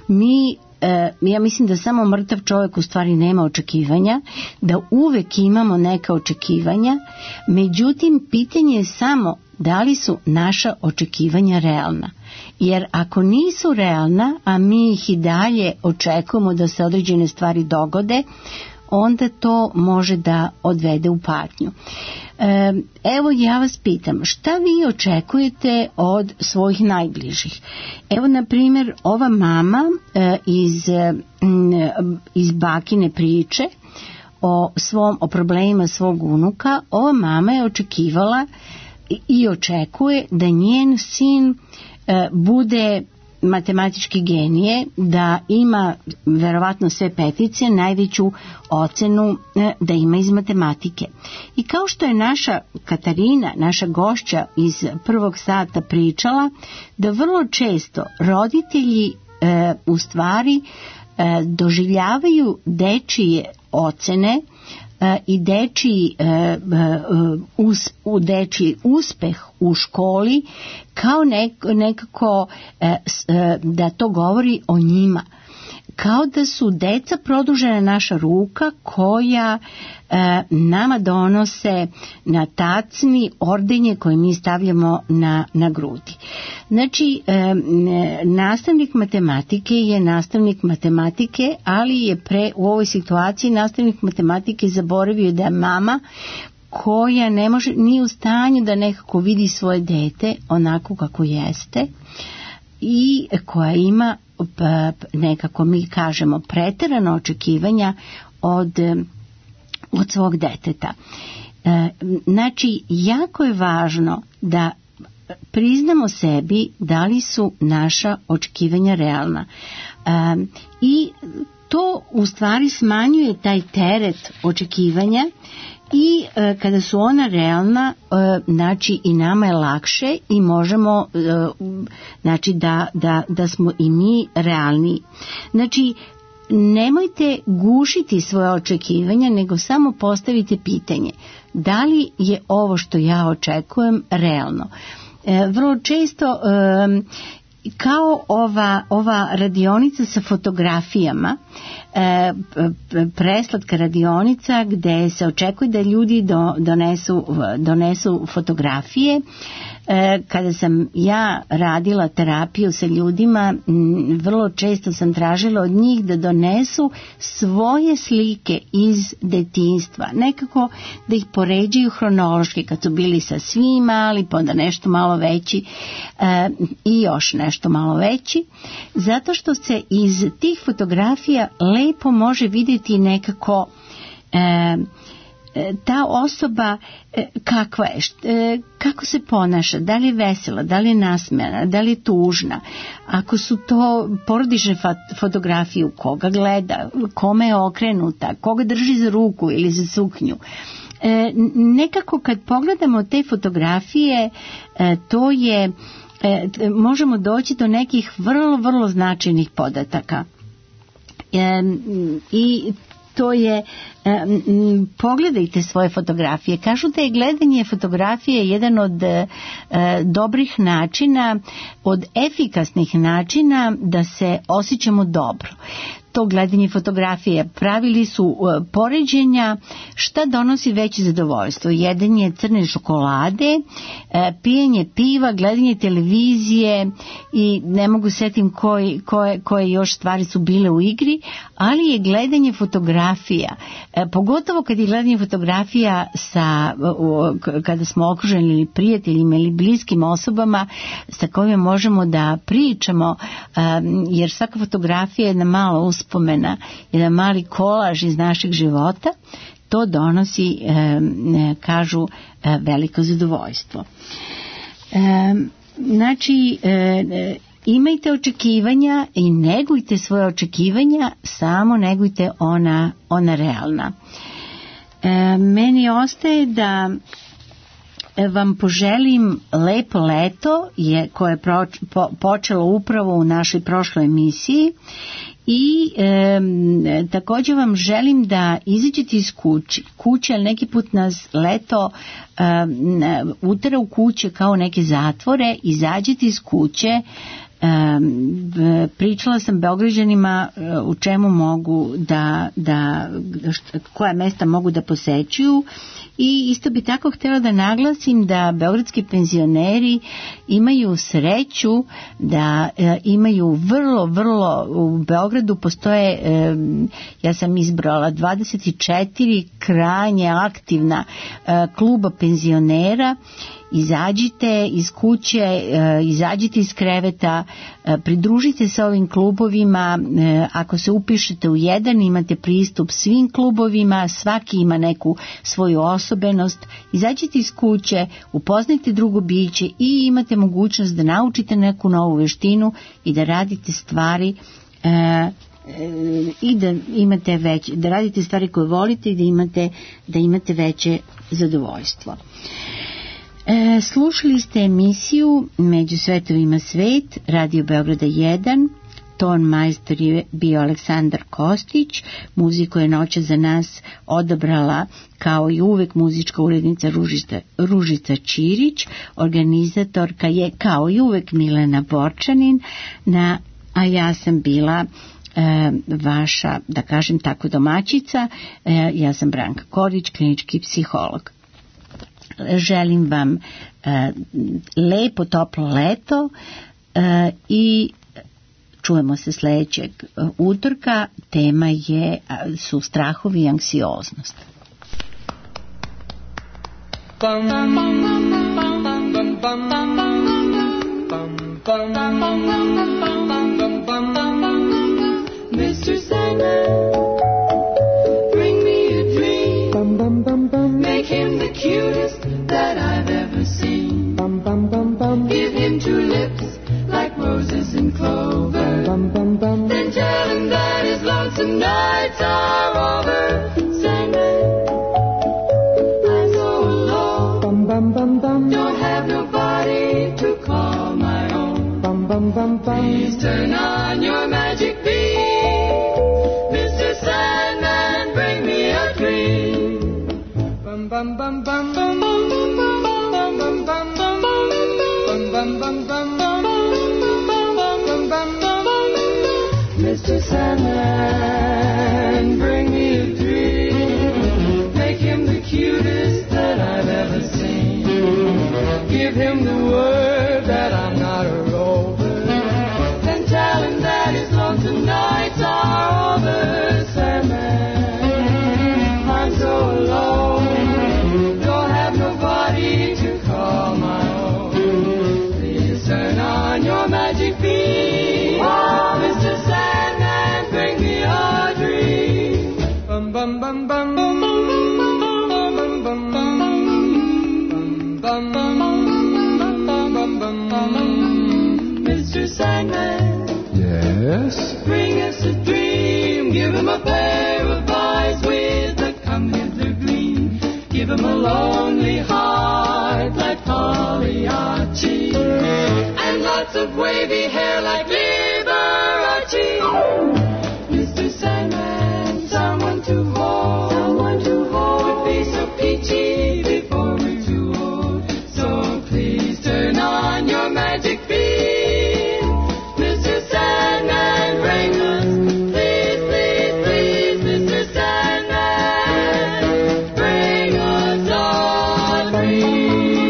Ja mislim da samo mrtav čovjek u stvari nema očekivanja, da uvek imamo neka očekivanja, međutim pitanje je samo da li su naša očekivanja realna. Jer ako nisu realna, a mi ih i dalje očekujemo da se određene stvari dogode, onda to može da odvede u patnju. Evo ja vas pitam, šta vi očekujete od svojih najbližih? Evo na primjer ova mama iz bakine priče o problemima svog unuka. Ova mama je očekivala i očekuje da njen sin bude matematički genije, da ima verovatno sve petice, najveću ocenu da ima iz matematike. I kao što je naša Katarina, naša gošća iz prvog sata pričala, da vrlo često roditelji u stvari doživljavaju dečije ocene i dečiji uspeh u školi kao nekako da to govori o njima, kao da su deca produžena naša ruka koja nama donose na tacni ordenje koje mi stavljamo na grudi. Znači, nastavnik matematike je nastavnik matematike, ali je u ovoj situaciji nastavnik matematike zaboravio da je mama koja ne može, nije u stanju da nekako vidi svoje dete onako kako jeste i koja ima nekako, mi kažemo, preterano očekivanja od svog deteta. Znači, jako je važno da priznamo sebi da li su naša očekivanja realna. I to u stvari smanjuje taj teret očekivanja i kada su ona realna, znači i nama je lakše i možemo, znači da smo i mi realni. Znači, nemojte gušiti svoje očekivanja, nego samo postavite pitanje da li je ovo što ja očekujem realno. Vrlo često kao ova radionica sa fotografijama, preslatka radionica gde se očekuje da ljudi donesu fotografije. Kada sam ja radila terapiju sa ljudima, vrlo često sam tražila od njih da donesu svoje slike iz detinjstva, nekako da ih poređaju hronološki, kad su bili sa svim mali, pa onda nešto malo veći i još nešto malo veći, zato što se iz tih fotografija lepo može vidjeti nekako ta osoba kakva je, kako se ponaša, da li je vesela, da li je nasmejana, da li je tužna, ako su to porodične fotografije, koga gleda, kome je okrenuta, koga drži za ruku ili za suknju. Nekako kad pogledamo te fotografije, to je, možemo doći do nekih vrlo, vrlo značajnih podataka. I to je, pogledajte svoje fotografije. Kažu da je gledanje fotografije jedan od dobrih načina, od efikasnih načina da se osjećamo dobro. To gledanje fotografije pravili su poređenja šta donosi veće zadovoljstvo. Jedanje crne šokolade, pijenje piva, gledanje televizije i ne mogu setim koje još stvari su bile u igri, ali je gledanje fotografija, pogotovo kad je gledanje fotografija kada smo okruženi ili prijateljima ili bliskim osobama sa kojima možemo da pričamo, jer svaka fotografija je jedna mala uspomena, jedan mali kolaž iz našeg života, to donosi, kažu, veliko zadovoljstvo. Znači, imajte očekivanja i negujte svoje očekivanja, samo negujte ona realna. Meni ostaje da vam poželim lepo leto koje je počelo upravo u našoj prošloj emisiji i također vam želim da izađete iz kuće, ali neki put nas leto utera u kuće kao neke zatvore, izađete iz kuće. Pričala sam Beograđanima u čemu mogu koja mesta mogu da posećuju i isto bi tako htjela da naglasim da beogradski penzioneri imaju sreću da imaju vrlo u Beogradu postoje, ja sam izbrala 24 krajnje aktivna kluba penzionera. Izađite iz kuće, izađite iz kreveta, pridružite se ovim klubovima. Ako se upišete u jedan, imate pristup svim klubovima, svaki ima neku svoju osobenost. Izađite iz kuće, upoznajte drugo biće i imate mogućnost da naučite neku novu veštinu i da radite stvari i da radite stvari koje volite i da imate veće zadovoljstvo. Slušali ste emisiju Među svetovima svet, Radio Beograda 1, ton majstor je bio Aleksandar Kostić, muziku je noća za nas odabrala kao i uvek muzička urednica Ružica Ćirić, organizatorka je kao i uvek Milena Borčanin, a ja sam bila vaša, da kažem tako, domaćica, ja sam Branka Korić, klinički psiholog. Želim vam lepo, toplo leto i čujemo se sljedećeg utorka. Tema su strahovi i anksioznost. Mr. Sandman, bring me a dream. Make him the cutest that I've ever seen. Give him two lips like roses and clover. Then tell him that his lonesome nights are over. Sandman, I'm so alone. Don't have nobody to call my own. Please turn on your magic beam. Mr. Sandman, bring me a dream. Bum bum bum bum bum bum bum bum bum bum bum bum bum bum bum bum bum bum bum. Mr. Sandman, bring me a dream. Make him the cutest that I've ever seen. Give him the word that I'm not a rover. Then tell him that his lonesome nights are over. Sandman, I'm so alone. Don't have nobody to call my own. Please turn on your magic beam. Oh, Mr. Sandman, bring me a dream. Bum bum bum bum bum bum bum bum bum bum bum bum. Mr. Sandman, yes? bring us a dream. Give him a pair of eyes with a come-hither gleam. Give him a lonely heart like Pagliacci, and lots of wavy hair like Liberace. Mr. Sandman, someone to hold, would be so peachy before we're too old. So please turn on your magic beam. Mr. Sandman, bring us, please, please, please, Mr. Sandman, bring us a dream.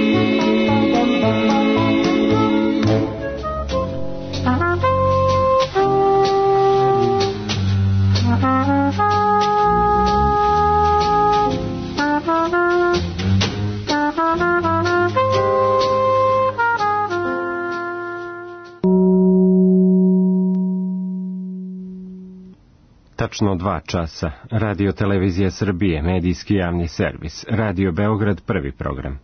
Tačno 2 časa. Radio Televizija Srbije, medijski javni servis. Radio Beograd, prvi program.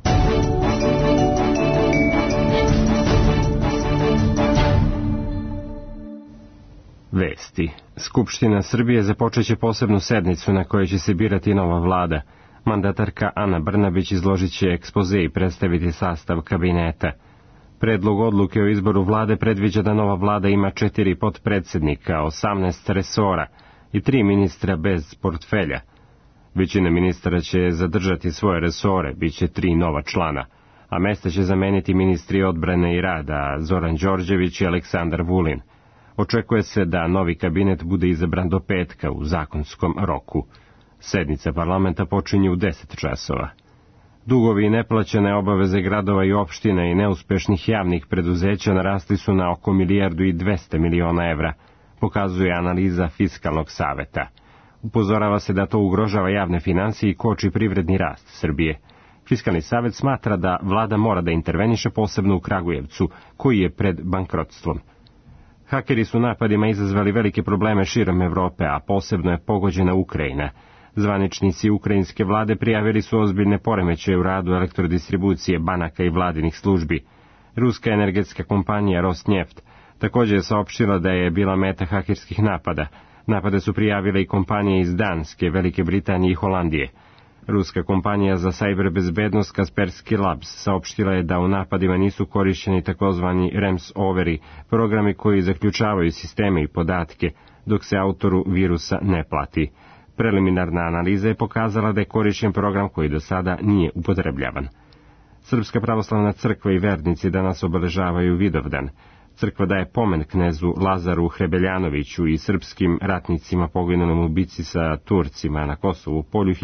Vesti. Skupština Srbije započeće posebnu sednicu na kojoj će se birati nova vlada. Mandatarka Ana Brnabić izložit će ekspoze i predstaviti sastav kabineta. Predlog odluke o izboru vlade predviđa da nova vlada ima 4 potpredsednika, 18 resora i 3 ministra bez portfelja. Većina ministara će zadržati svoje resore, bit će 3 nova člana, a mesta će zameniti ministri odbrane i rada Zoran Đorđević i Aleksandar Vulin. Očekuje se da novi kabinet bude izabran do petka u zakonskom roku. Sednica parlamenta počinje u 10 časova. Dugovi i neplaćene obaveze gradova i opština i neuspešnih javnih preduzeća narasli su na oko 1,2 milijarde evra, pokazuje analiza Fiskalnog saveta. Upozorava se da to ugrožava javne finansije i koči privredni rast Srbije. Fiskalni savet smatra da vlada mora da interveniše posebno u Kragujevcu, koji je pred bankrotstvom. Hakeri su napadima izazvali velike probleme širom Evrope, a posebno je pogođena Ukrajina. Zvaničnici ukrajinske vlade prijavili su ozbiljne poremećaje u radu elektrodistribucije, banaka i vladinih službi. Ruska energetska kompanija Rosneft također je saopštila da je bila meta hakerskih napada. Napade su prijavile i kompanije iz Danske, Velike Britanije i Holandije. Ruska kompanija za sajber bezbednost Kaspersky Labs saopštila je da u napadima nisu korišćeni takozvani ransomware, programi koji zaključavaju sisteme i podatke, dok se autoru virusa ne plati. Preliminarna analiza je pokazala da je korišćen program koji do sada nije upotrebljavan. Srpska pravoslavna crkva i vernici danas obeležavaju Vidovdan. Crkva daje pomen knezu Lazaru Hrebeljanoviću i srpskim ratnicima poginulim u bici sa Turcima na Kosovu polju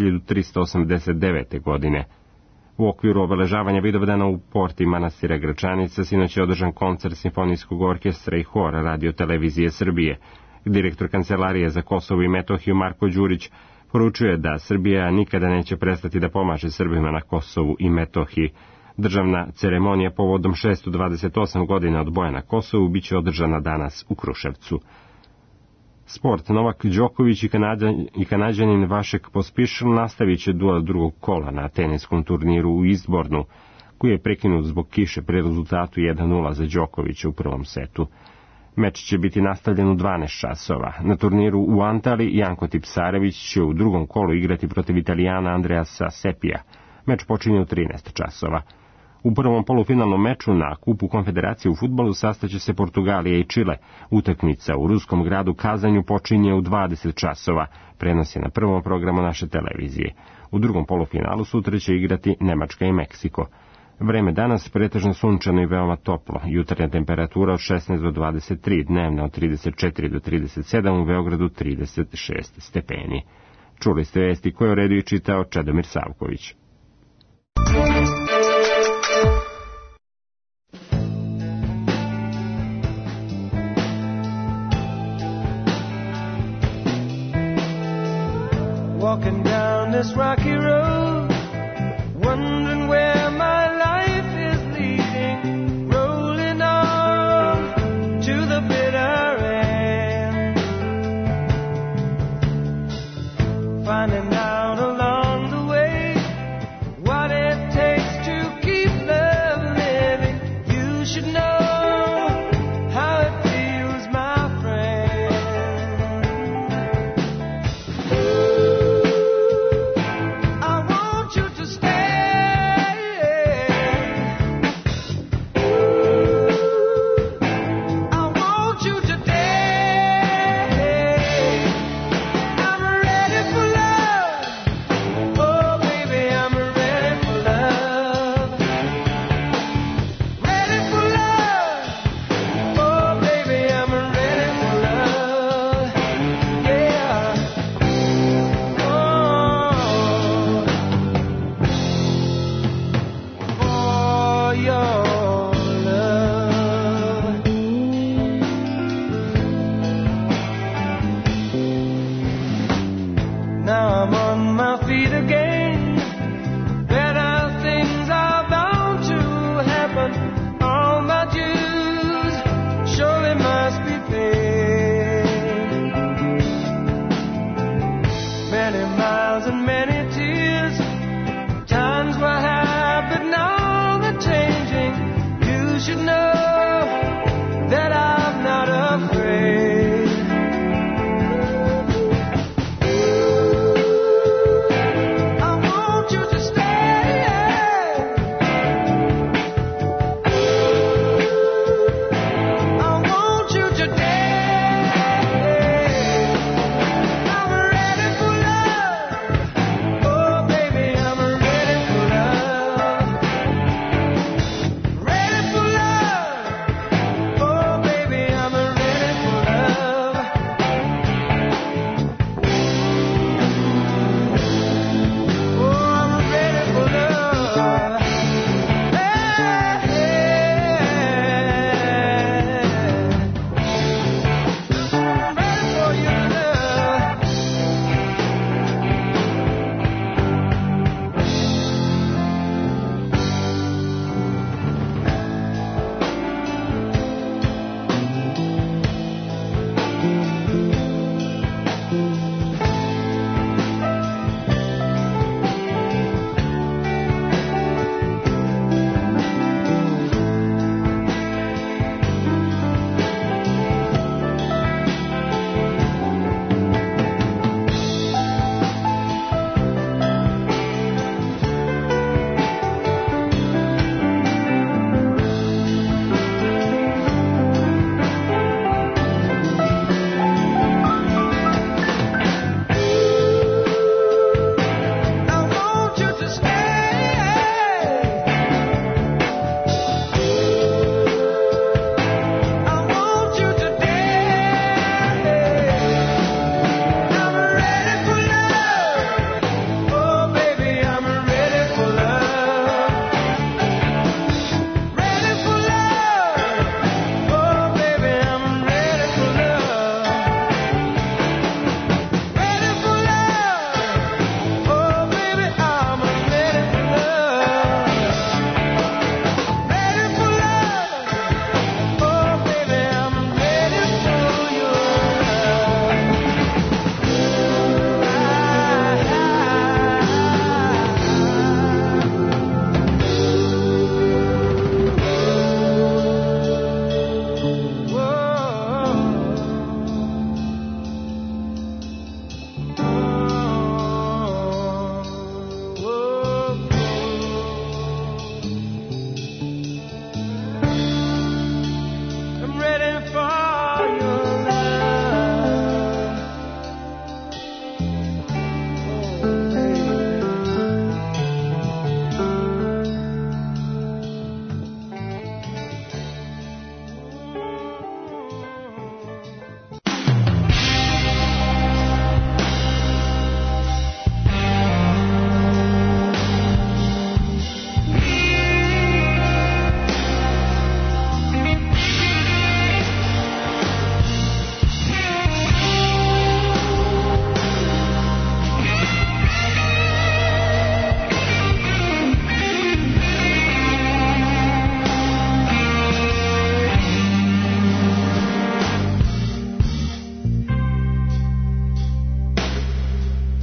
1389. godine. U okviru obeležavanja Vidovdana u porti manastira Gračanica sinoć je održan koncert simfonijskog orkestra i hora Radio Televizije Srbije. Direktor Kancelarije za Kosovo i Metohiju Marko Đurić poručuje da Srbija nikada neće prestati da pomaže Srbima na Kosovu i Metohiji. Državna ceremonija povodom 628 godina od boja na Kosovu biće održana danas u Kruševcu. Sport. Novak Đoković i Kanađanin Vašek Pospišil nastavit će duel drugog kola na teniskom turniru u Eastbournu, koji je prekinut zbog kiše pri rezultatu 1:0 za Đokovića u prvom setu. Meč će biti nastavljen u 12 časova. Na turniru u Antali Janko Tipsarević će u drugom kolu igrati protiv Italijana Andreasa Sepija. Meč počinje u 13 časova. U prvom polufinalnom meču na Kupu Konfederacije u fudbalu sastaće se Portugalija i Čile. Utakmica u ruskom gradu Kazanju počinje u 20 časova. Prenos je na prvom programu naše televizije. U drugom polufinalu sutra će igrati Nemačka i Meksiko. Vreme danas pretežno sunčano i veoma toplo. Jutarnja temperatura od 16 do 23, dnevna od 34 do 37, u Beogradu 36 stepeni. Čuli ste vesti koje uredio i čitao Čedomir Savković. Walking down this rocky road, wondering where my life is leading, rolling on to the bitter end, finding out along the way what it takes to keep love living. You should know how it feels, my friend. I want you to stay.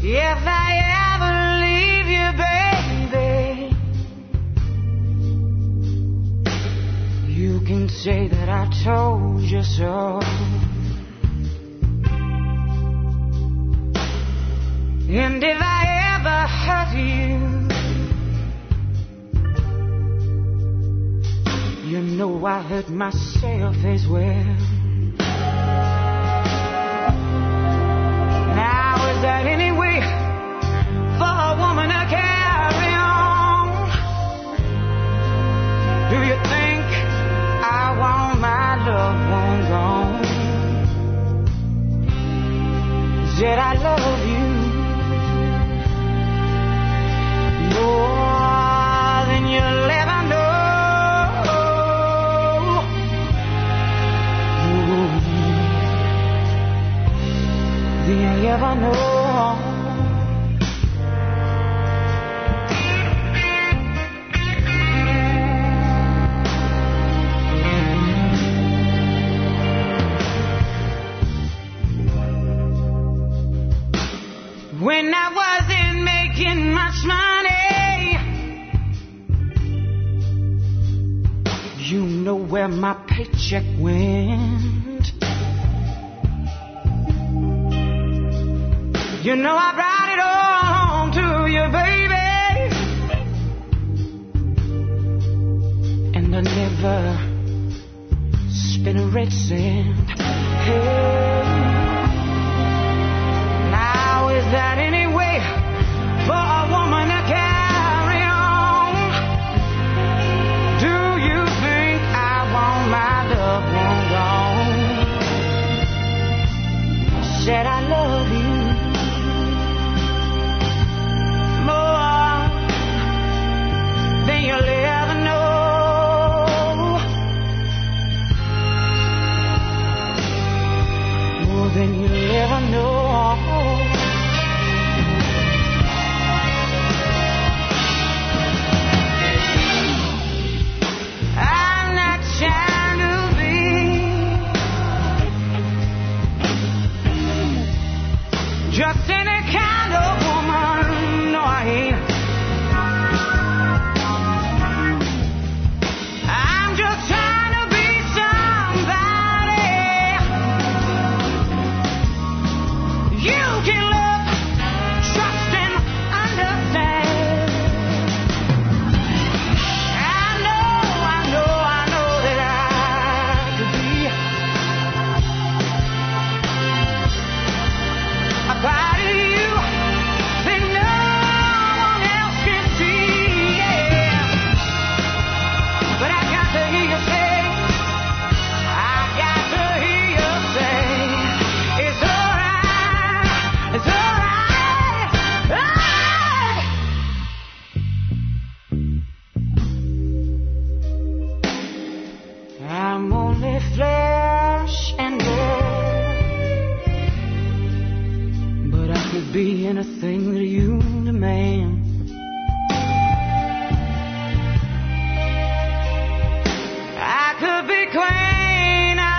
If I ever leave you, baby, you can say that I told you so. And if I ever hurt you, you know I hurt myself as well. Now is that any way for a woman to carry on? Do you think I want my loved one gone? Said I love you more than you'll ever know. Than you'll ever know. When I wasn't making much money, you know where my paycheck went. You know I brought it all home to you, baby, and I never spent a red cent. Hey, now is that any way for a woman to carry on? Do you think I want my loved one gone? Said I love you more than you'll ever know. More than you'll ever know. Just any kind of woman, no I ain't. I'm just trying to be somebody you can love, trust and understand. I know that I could be a part of you that no one else can see, yeah. But I got to hear you say, it's alright, it's alright, alright. I'm only flesh and blood, but I could be anything that you demand. I could be queen of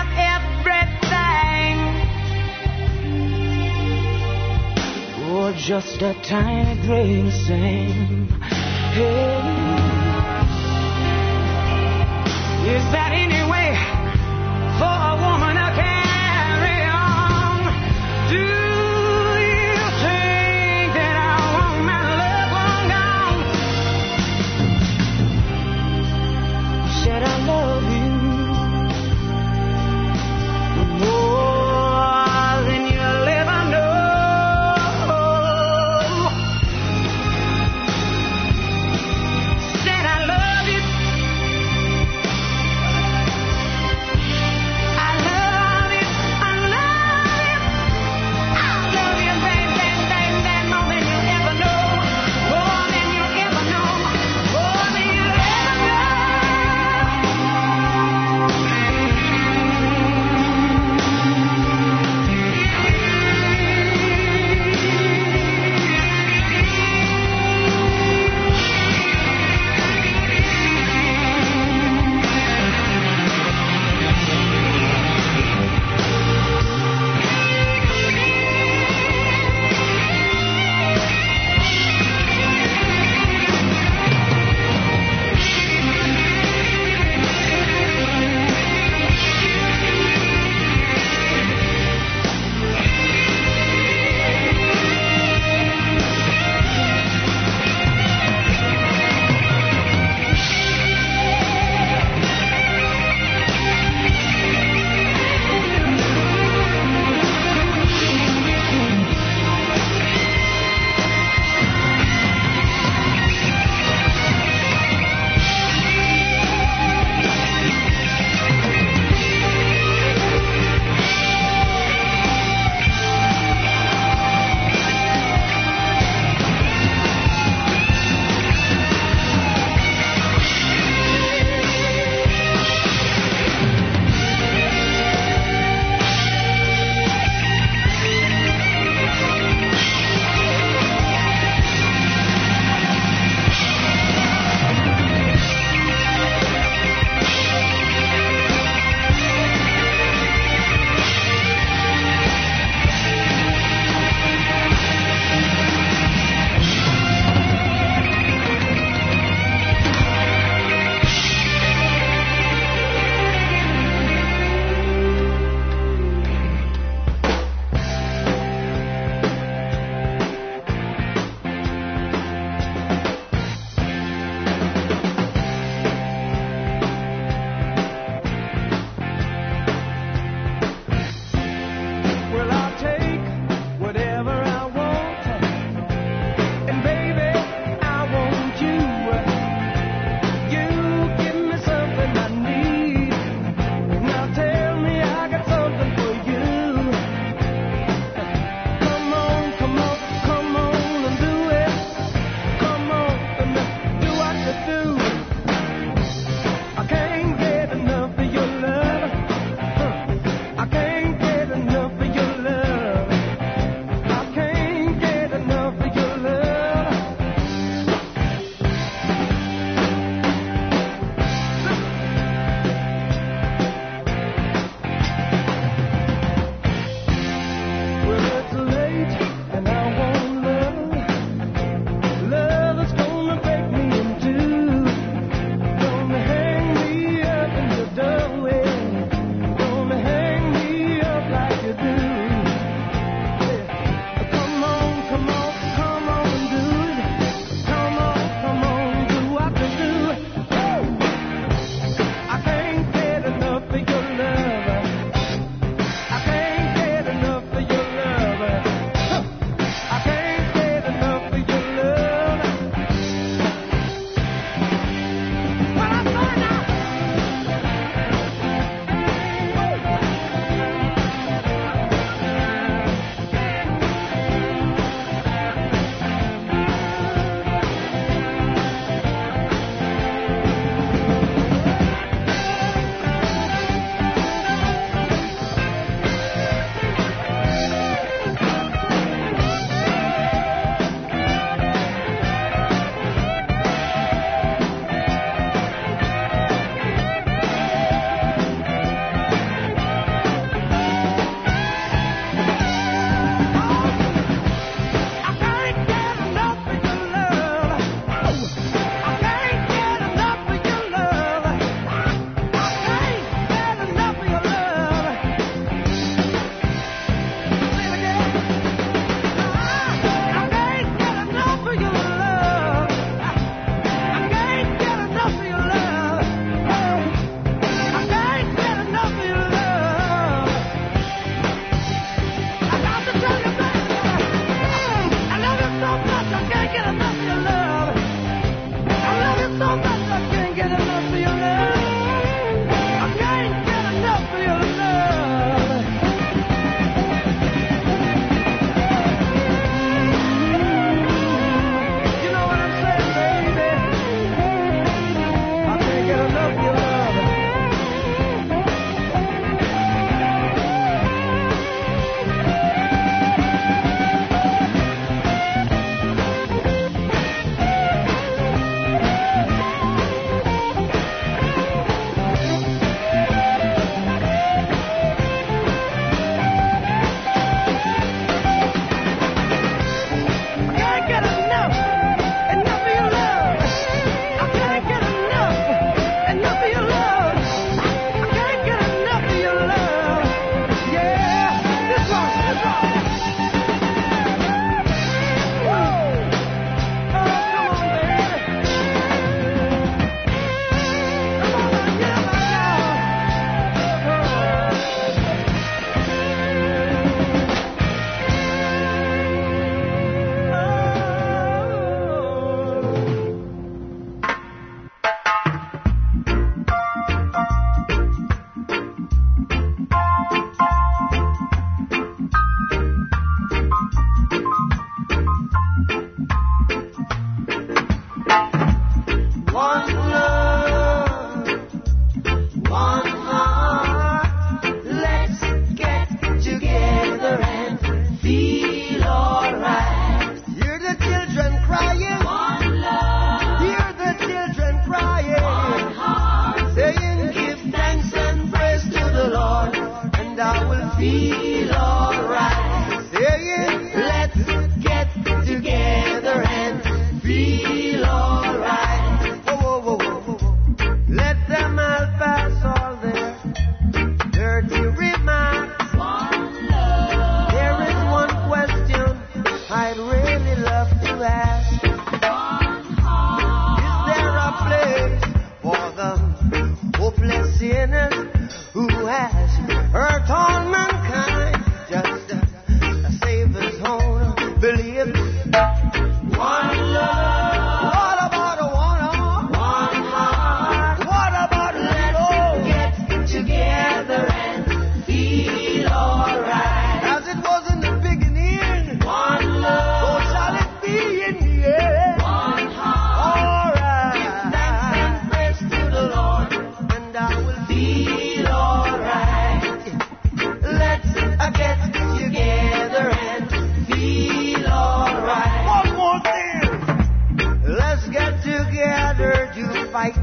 everything, or just a tiny grain of sand. Hey, is that any way for a woman to carry on? Do you think that I want my loved one gone? Said I love you more than you'll ever know. Said I love you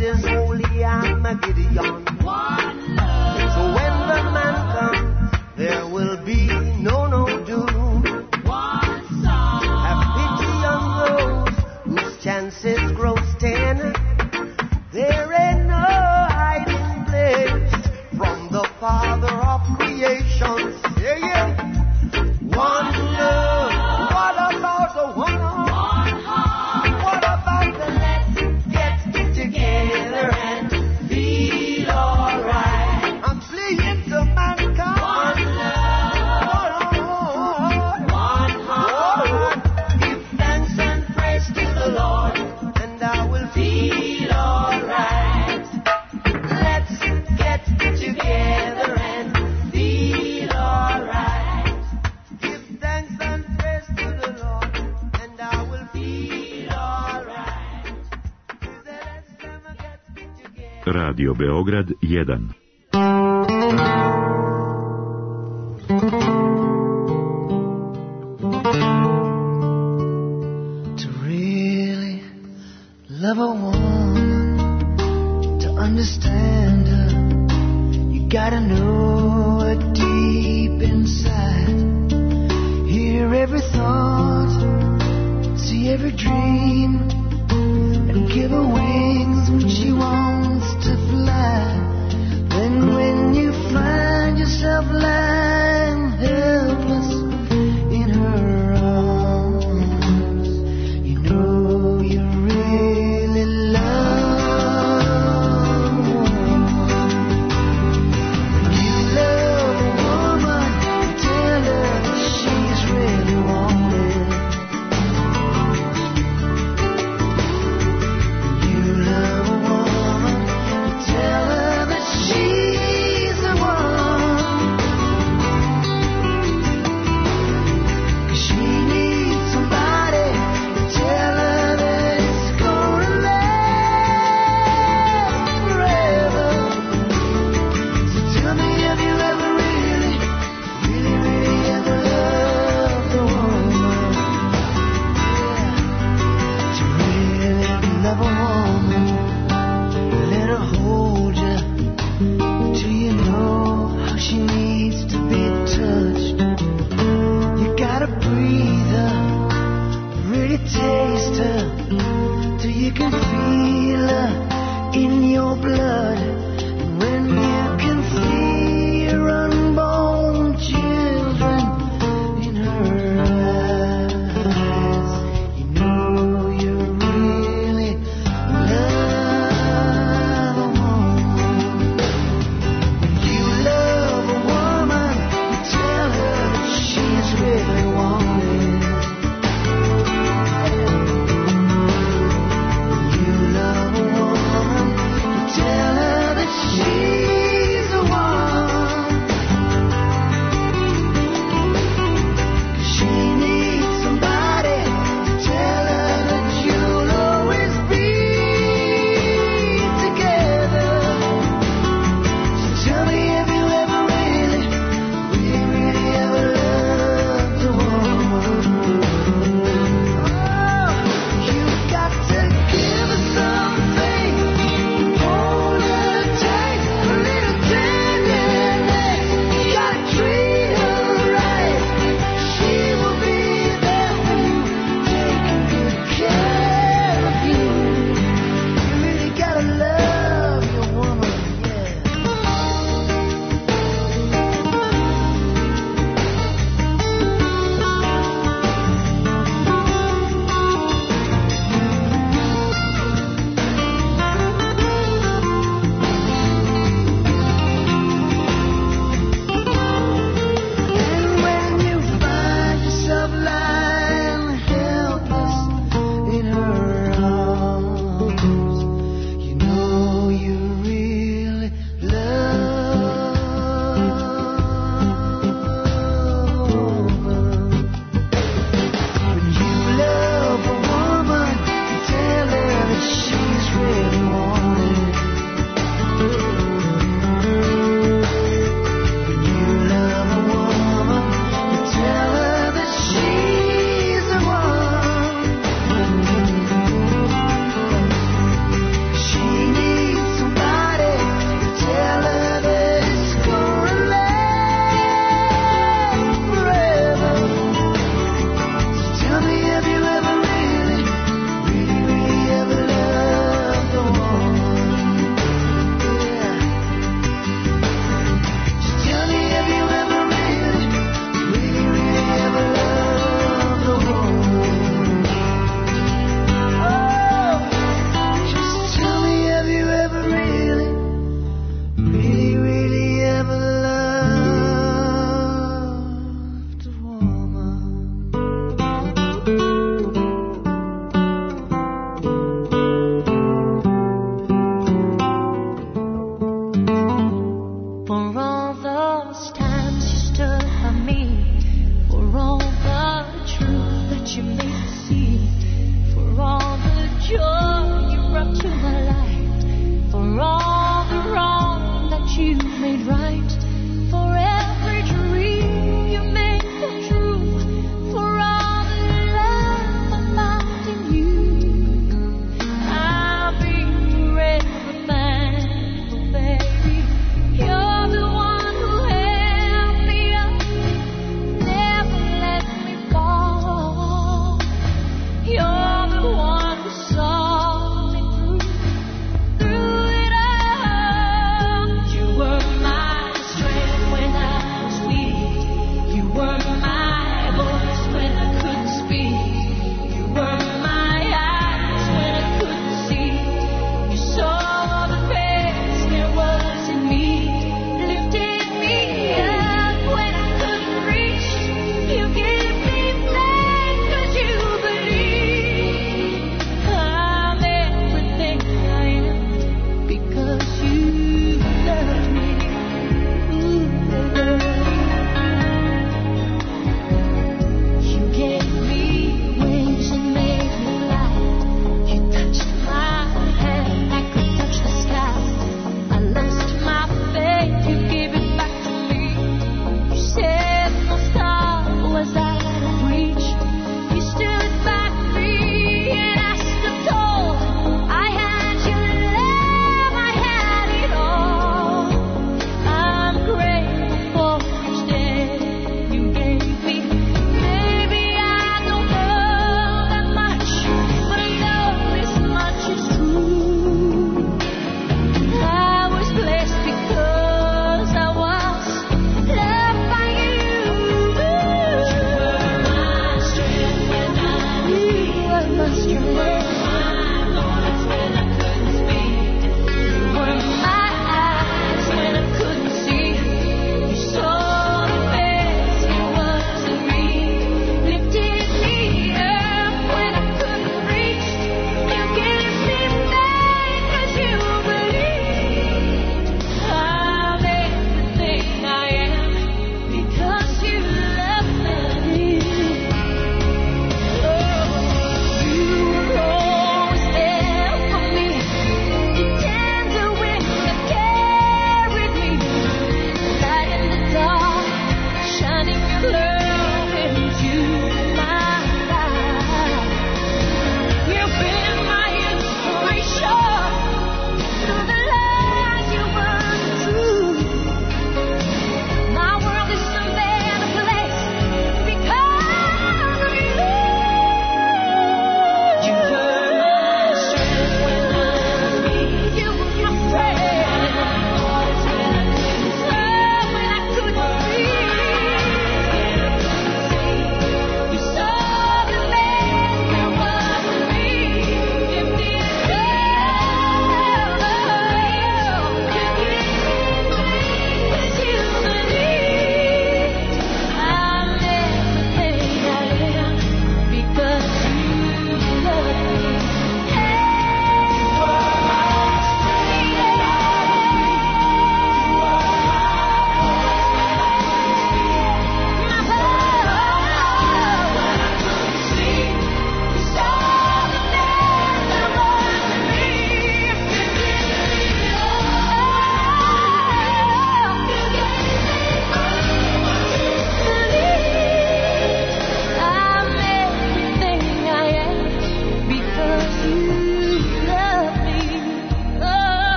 is holy Armageddon. One love. So when the man comes, there will be no doom. One song. Have pity on those whose chances grow thin. There ain't no hiding place from the Father of creation. Yeah, yeah. One love. What about the one heart? What about the let's get together and feel alright? I'm pleading to mankind. One love. One heart. Give thanks and praise to the Lord, and I will feel alright. Let's get together and feel alright. Give thanks and praise to the Lord, and I will feel alright. Let's never get together. Radio Beograd 1. To really love a woman, to understand her, you gotta know her deep inside. Hear every thought, see every dream, and give her wings when she wants to fly. Then when you find yourself lying helpless in her arms, you know you really love her. You love a woman, tell her she's really wanted. You love a woman,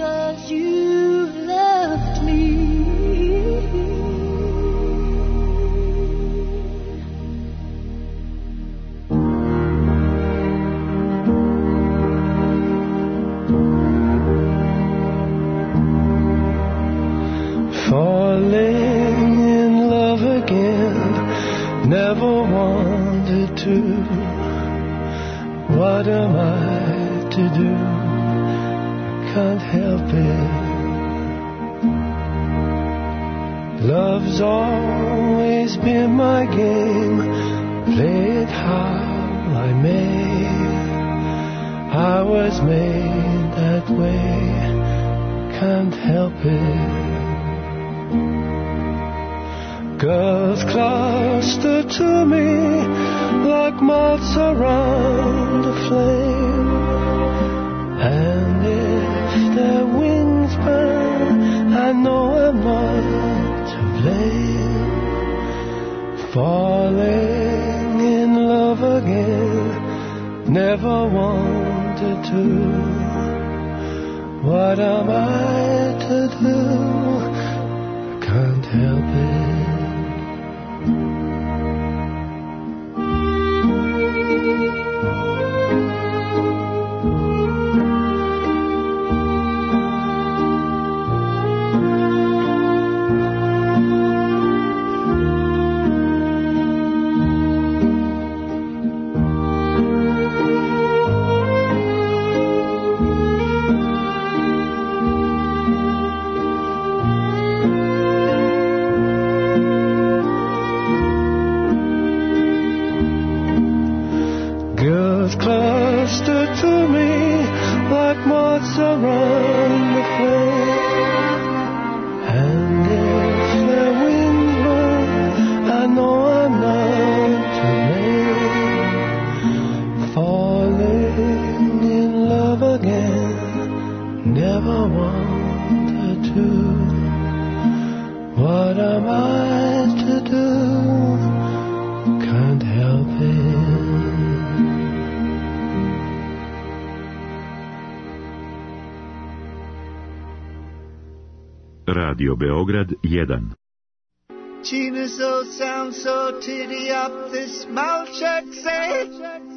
'cause you loved me. Falling in love again, never wanted to. What am I to do? Can't help it. Love's always been my game, play it how I may. I was made that way, can't help it. Girls cluster to me like moths around a flame, and if their wings burn, I know I'm not to blame. Falling in love again, never wanted to. What am I to do? Can't help it. Cluster to me like moths around the flame, and if their wings burn, I know I'm not to blame. Falling in love again, never wanted to. What am I to do? Can't help it. Radio Beograd 1. Gina's old sound so titty up, this mouth check say.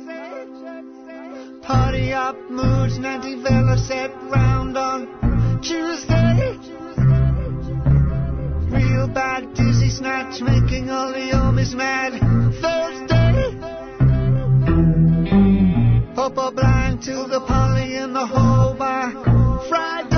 Party up, moods, Nanty Vella set round on Tuesday. Real bad dizzy snatch, making all the homies mad. Thursday. Popo blind till the Polly in the whole bar. Friday.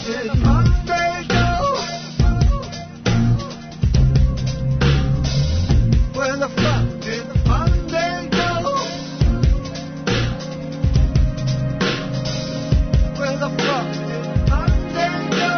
did Monday go? Where the fuck did Monday go? Where the fuck did Monday go?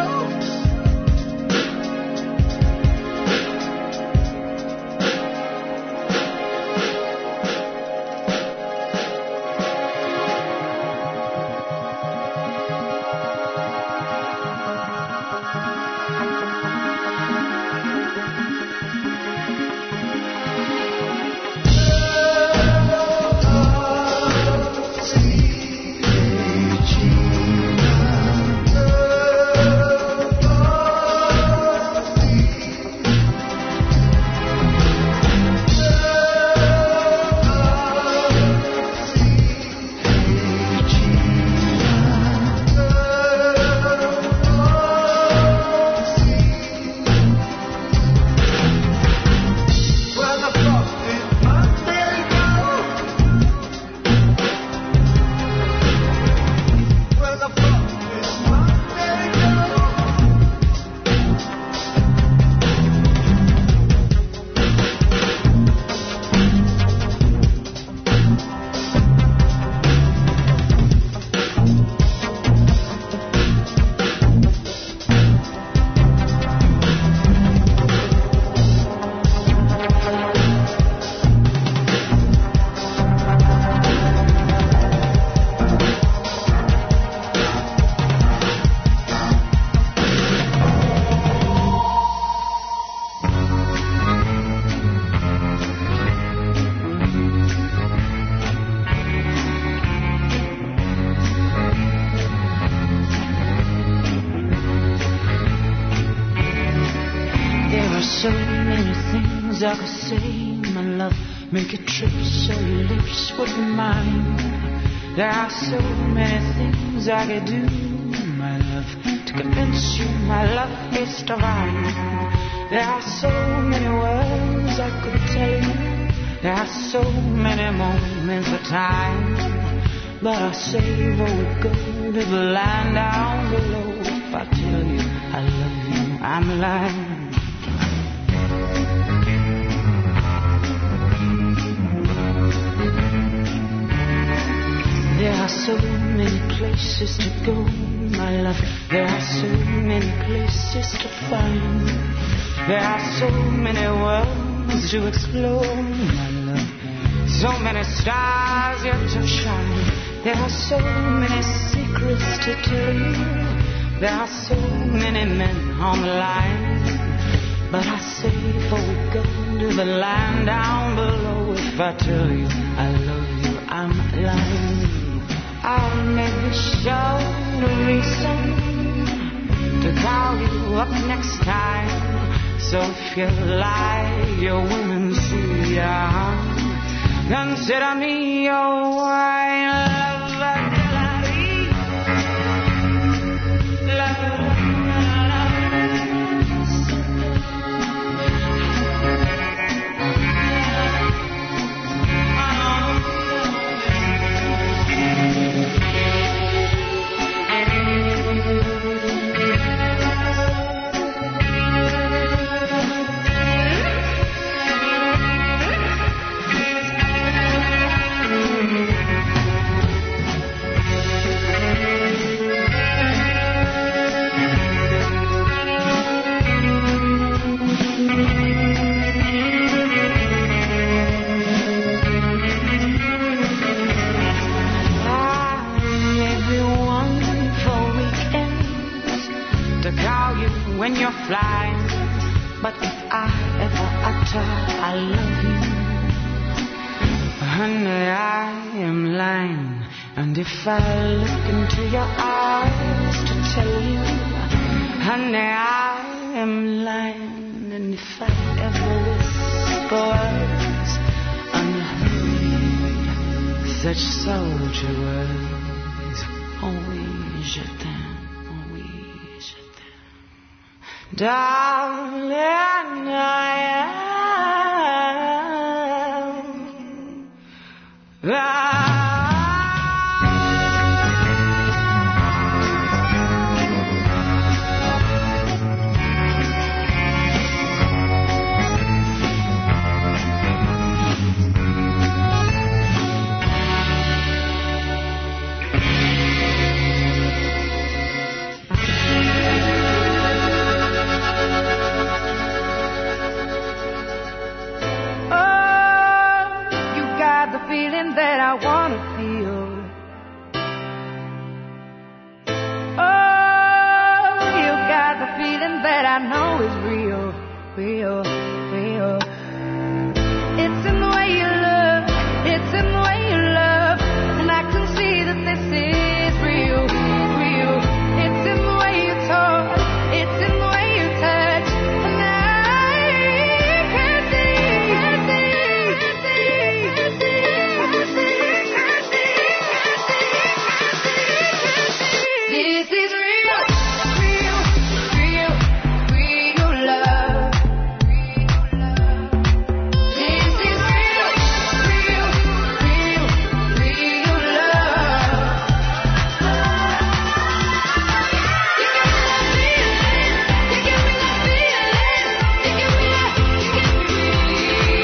So many things I could say, my love. Make a trip so your lips would be mine. There are so many things I could do, my love, to convince you my love is divine. There are so many words I could tell you. There are so many moments of time, but I'll save what we go to the land down below. If I tell you I love you, I'm lying. There are so many places to go, my love. There are so many places to find. There are so many worlds to explore, my love. So many stars yet to shine. There are so many secrets to tell you. There are so many men on the line, but I say before we go to the land down below, if I tell you I love you, I'm lying. I'll maybe show the reason to call you up next time. So if you like your women see ya, consider me your wine lover. When you're flying, but if I ever utter I love you, honey, I am lying. And if I look into your eyes to tell you, honey, I am lying. And if I ever whisper words unheard, such sultry words, oh oui, je t'aime. Darling, I am. real, real. It's in the way you look, it's in the way you love, and I can see that this is real, real. It's in the way you talk, it's in the way you touch, and I can see. This is real, real, real, real love. This is real, real, real, real love. You give me that feeling, you give me that feeling, you give me that, you give me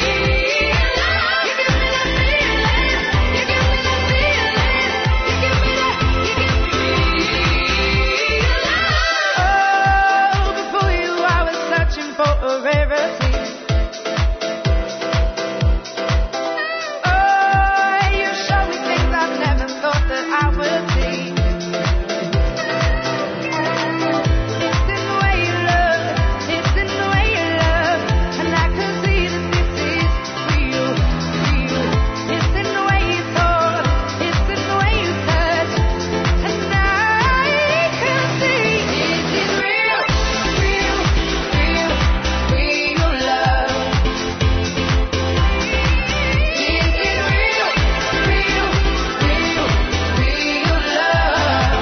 Oh, before you I was searching for a rarity. Oh, you showed me things I never thought that I would see. It's in the way you look, it's in the way you love, and I can see that this is real, real. It's in the way you talk, it's in the way you touch, and I can see this is real, real, real, real love. This is real, real, real, real love.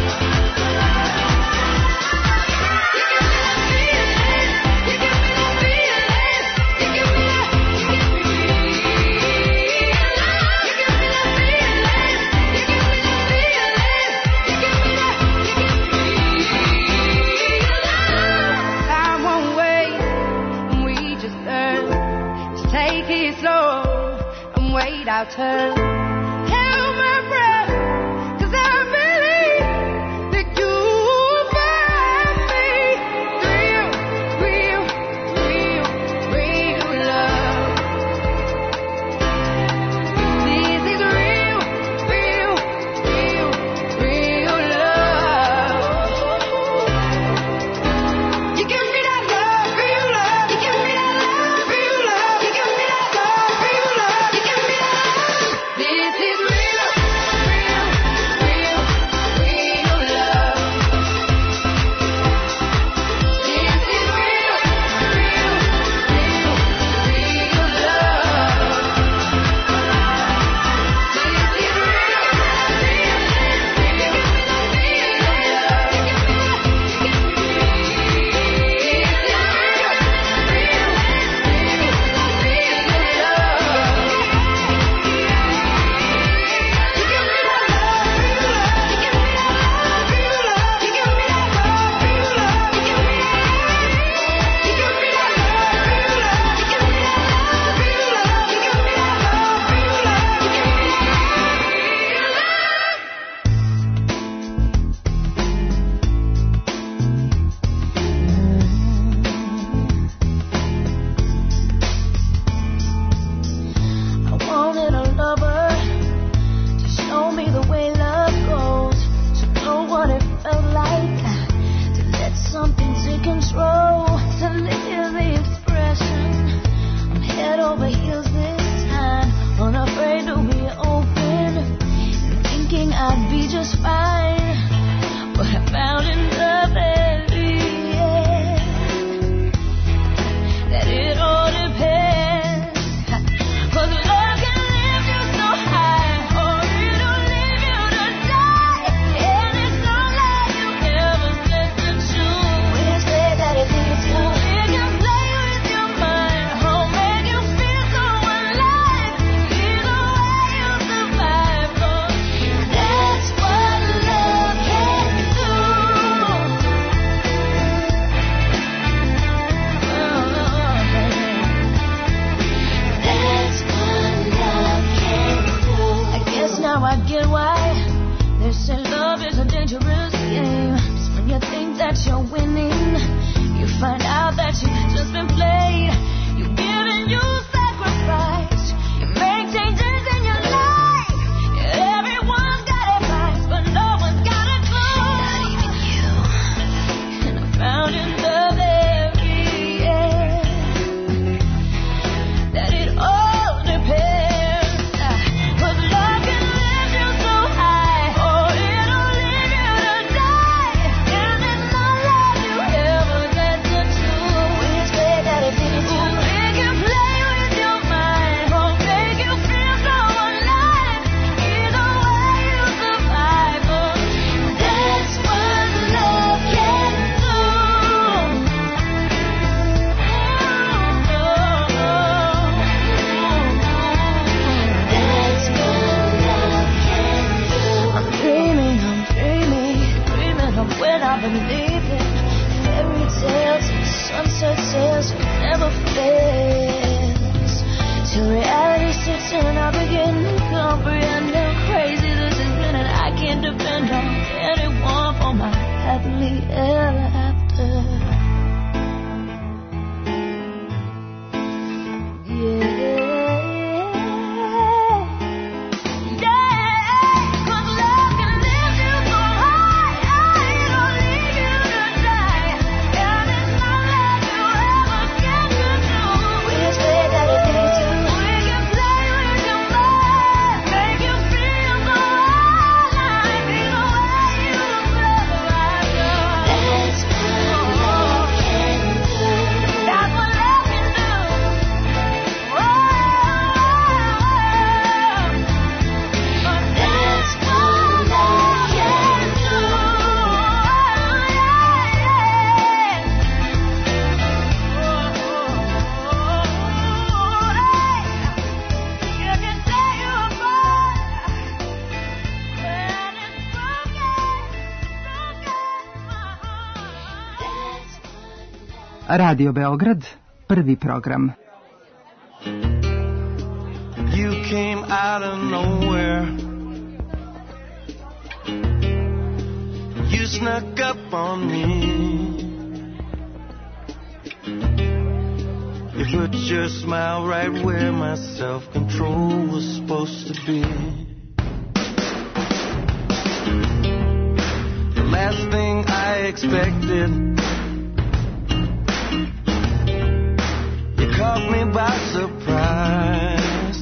You give me that feeling, you give me that feeling, you give me that, you give me that feeling, you give me that feeling, you give me that, you give me that. Time won't wait, and we just learn to take it slow and wait our turn. Held my breath, 'cause I believe that you'll find me. Real, real, real, real love. This is real, real, real, real love. You give me that love, real love. You give me that love, real love. You give me that love, real love. You give me that love. This believe in fairy tales and sunset sails it never fails. Till reality sits in, I begin to comprehend how crazy this has been, and I can't depend on anyone for my happily ever after. Radio Beograd, prvi program. You came out of nowhere. You snuck up on me. You put your smile right where my self-control was supposed to be. The last thing I expected, caught me by surprise.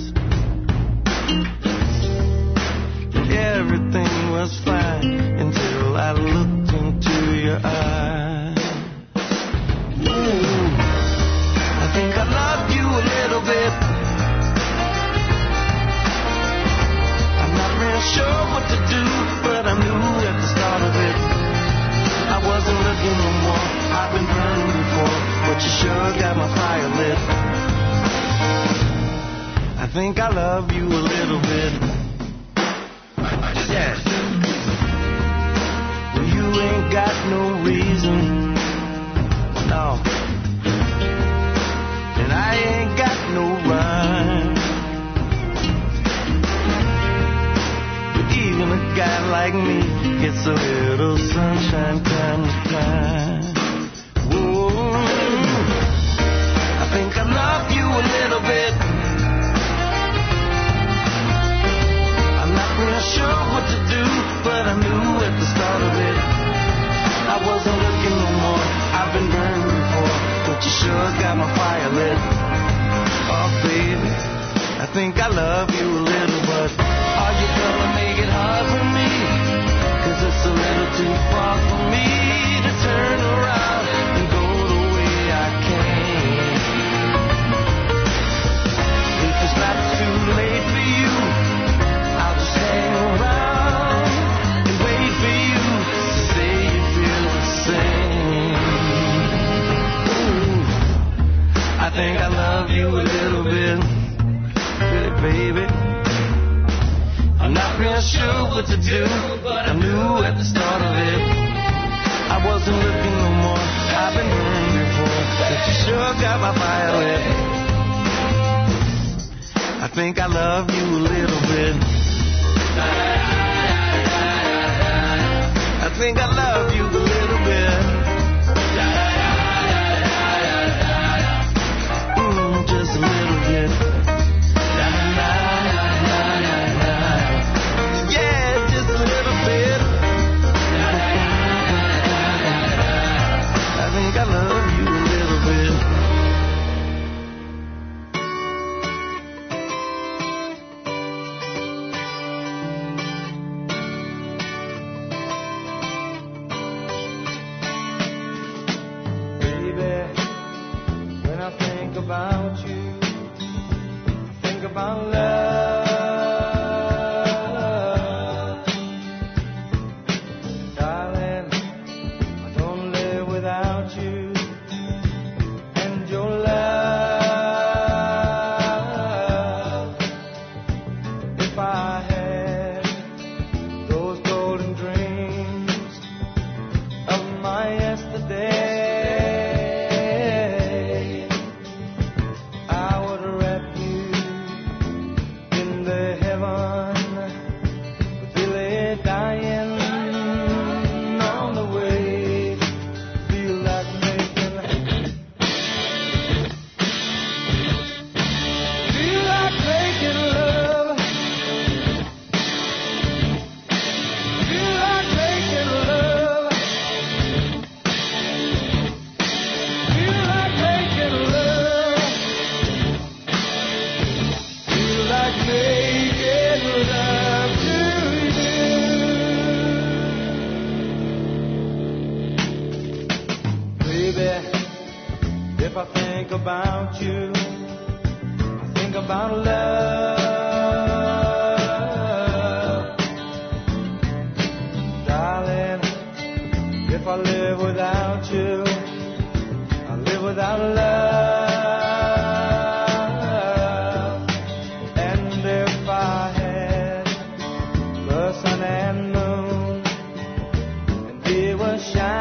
Everything was fine until I looked into your eyes. Ooh, I think I loved you a little bit. I'm not real sure what to do, but I knew at the start of it I wasn't looking no more. I've been burned before, but you sure got my fire lit. I think I love you a little bit. Yeah. Well, you ain't got no reason, no, and I ain't got no rhyme. But even a guy like me gets a little sunshine time to time. I think I love you a little bit. I'm not real sure what to do, but I knew at the start of it I wasn't looking no more. I've been burned before, but you sure got my fire lit. Oh baby, I think I love you a little, but are you gonna make it hard for me? 'Cause it's a little too far for me to turn around and go the way I came. If it's not too late for you, I'll just hang around and wait for you to say you feel the same. Ooh, I think I love you a little bit, really, baby. I'm not real sure what to do, but I knew at the start of it I wasn't looking no more. I've been burned before, but you sure got my fire lit. I think I love you a little bit. I think I love you a little bit. Just a little bit. I love you a little bit. Baby, when I think about you, I think about love. Darling, I don't live without you. baby, if I think about you, I think about love. Darling, if I live without you, I live without love. And if I had the sun and moon, and they were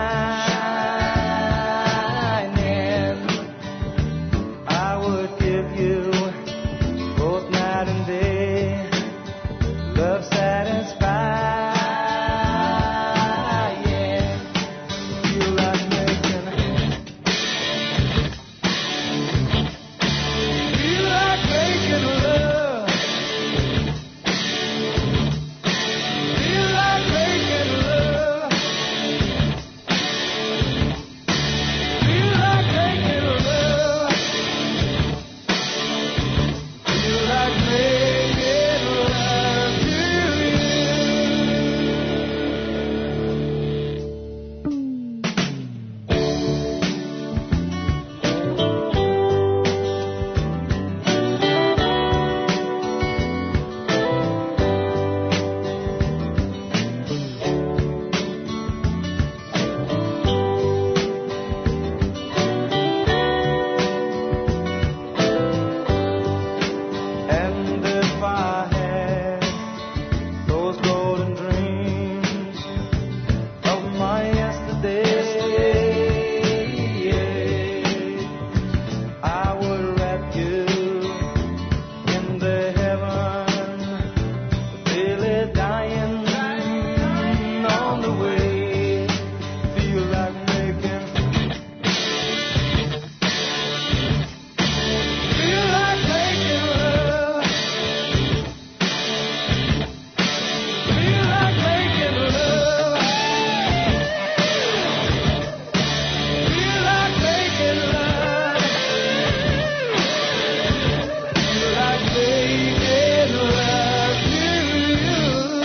shining, I would give you both night and day love satisfying. Feel like making love. Feel like making love. Feel like making love. Feel like making love to you. And if I had those golden dreams of my yesterday, I would wrap you in the heaven, really dying on the way. Feel like making. Feel like making love. Feel like making love. Feel like making love. Feel like making love to you.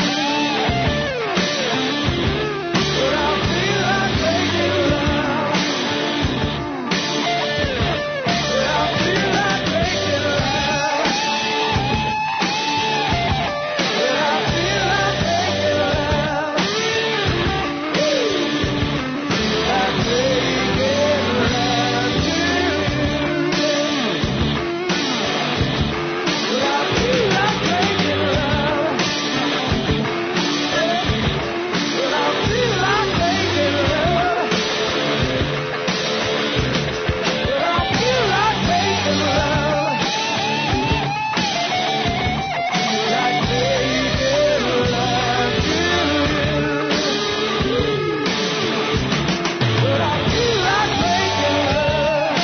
But I feel like making love. But I feel like making love. But I feel like making love. Like making love to you. But I feel like making love. But I feel like making love. But I feel like making love. Like making love to you. But I feel like making love.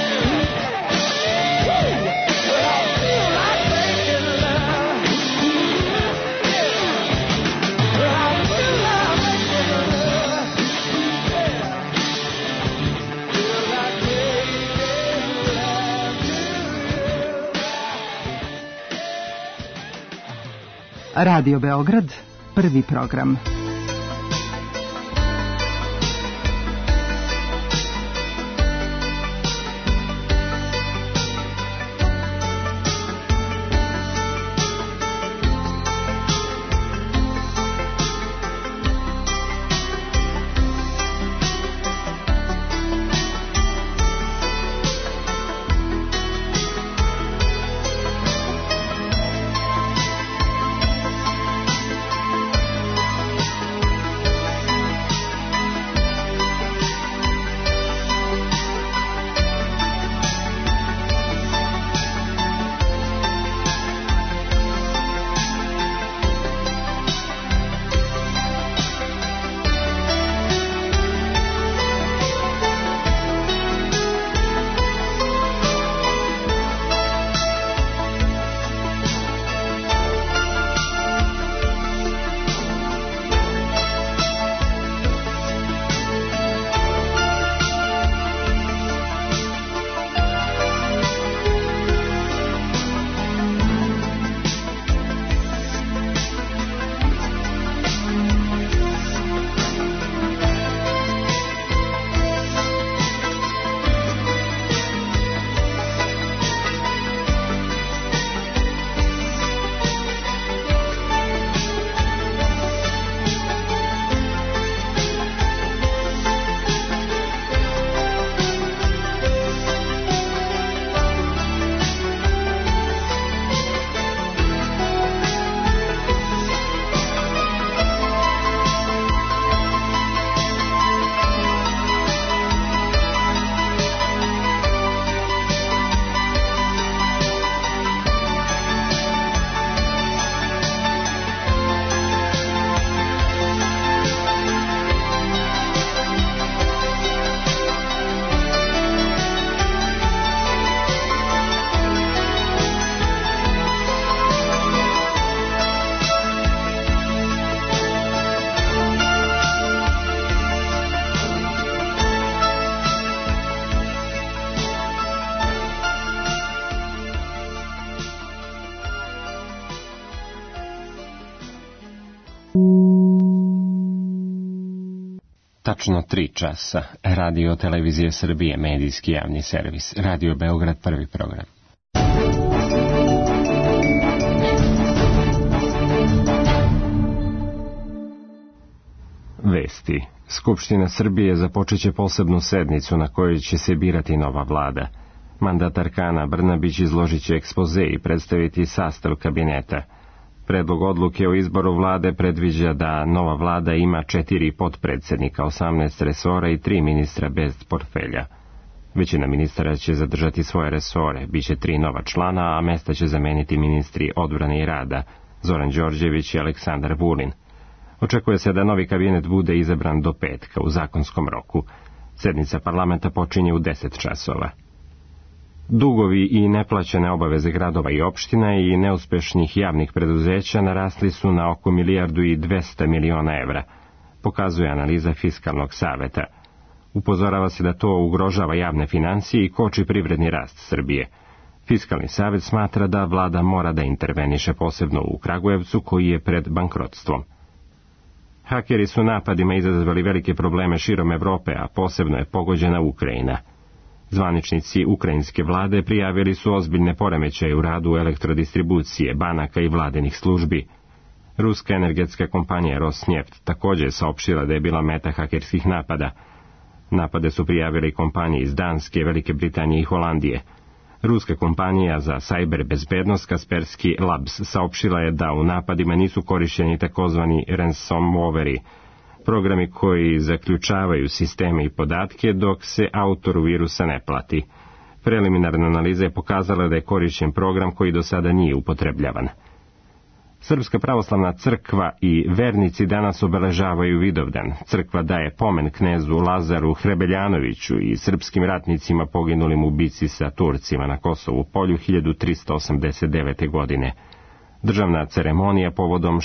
But I feel like making love. But I feel like making love. Feel like making love to you. Radio Beograd, prvi program. Tačno 3 časa. Radio Televizije Srbije, medijski javni servis. Radio Beograd, prvi program. Vesti. Skupština Srbije započeće posebnu sednicu na kojoj će se birati nova vlada. Mandatarka Ana Brnabić izložit će ekspoze i predstaviti sastav kabineta. Predlog odluke o izboru vlade predviđa da nova vlada ima 4 potpredsednika, 18 resora i 3 ministra bez portfelja. Većina ministara će zadržati svoje resore, biće 3 nova člana, a mesta će zameniti ministri odbrane i rada, Zoran Đorđević i Aleksandar Vulin. Očekuje se da novi kabinet bude izabran do petka u zakonskom roku. Sednica parlamenta počinje u 10 časova. Dugovi i neplaćene obaveze gradova i opština i neuspešnih javnih preduzeća narasli su na oko 1,2 milijarde evra, pokazuje analiza Fiskalnog saveta. Upozorava se da to ugrožava javne financije i koči privredni rast Srbije. Fiskalni savet smatra da vlada mora da interveniše posebno u Kragujevcu koji je pred bankrotstvom. Hakeri su napadima izazvali velike probleme širom Evrope, a posebno je pogođena Ukrajina. Zvaničnici ukrajinske vlade prijavili su ozbiljne poremećaje u radu elektrodistribucije, banaka i vladinih službi. Ruska energetska kompanija Rosneft također je saopštila da je bila meta hakerskih napada. Napade su prijavili kompanije iz Danske, Velike Britanije i Holandije. Ruska kompanija za sajber bezbednost Kaspersky Labs saopštila je da u napadima nisu korišćeni takozvani ransomwaveri, programi koji zaključavaju sisteme i podatke dok se autoru virusa ne plati. Preliminarna analiza je pokazala da je korišćen program koji do sada nije upotrebljavan. Srpska pravoslavna crkva i vernici danas obeležavaju Vidovdan. Crkva daje pomen knezu Lazaru Hrebeljanoviću i srpskim ratnicima poginulim u bici sa Turcima na Kosovu polju 1389. godine. Državna ceremonija povodom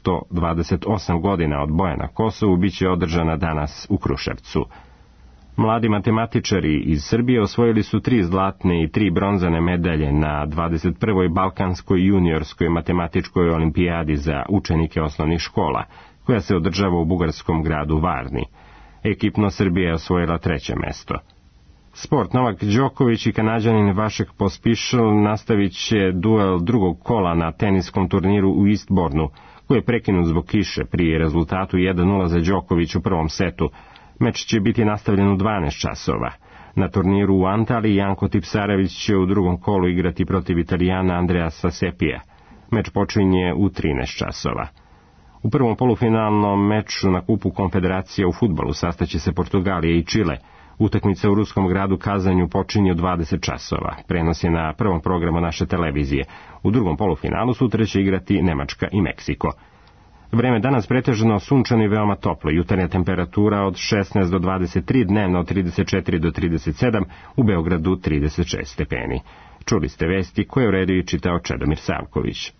628 godina od boja na Kosovu biće održana danas u Kruševcu. Mladi matematičari iz Srbije osvojili su 3 zlatne i 3 bronzane medalje na 21. Balkanskoj juniorskoj matematičkoj olimpijadi za učenike osnovnih škola, koja se održava u bugarskom gradu Varni. Ekipno Srbija je osvojila 3. mesto. Sport. Novak Đoković i Kanađanin Vašek Pospišil nastavit će duel drugog kola na teniskom turniru u Eastbournu, koji je prekinut zbog kiše pri rezultatu 1:0 za Đoković u prvom setu. Meč će biti nastavljen u 12 časova. Na turniru u Antaliji Janko Tipsarević će u drugom kolu igrati protiv Italijana Andreasa Sepija. Meč počinje u 13 časova. U prvom polufinalnom meču na Kupu Konfederacije u fudbalu sastaće se Portugalija i Čile. Utakmica u ruskom gradu Kazanju počinje u 20 časova. Prenos je na prvom programu naše televizije. U drugom polufinalu sutra će igrati Nemačka i Meksiko. Vreme danas pretežno sunčano i veoma toplo. Jutarnja temperatura od 16 do 23, dnevno od 34 do 37, u Beogradu 36 stepeni. Čuli ste vesti koje je uredio i čitao Čedomir Savković.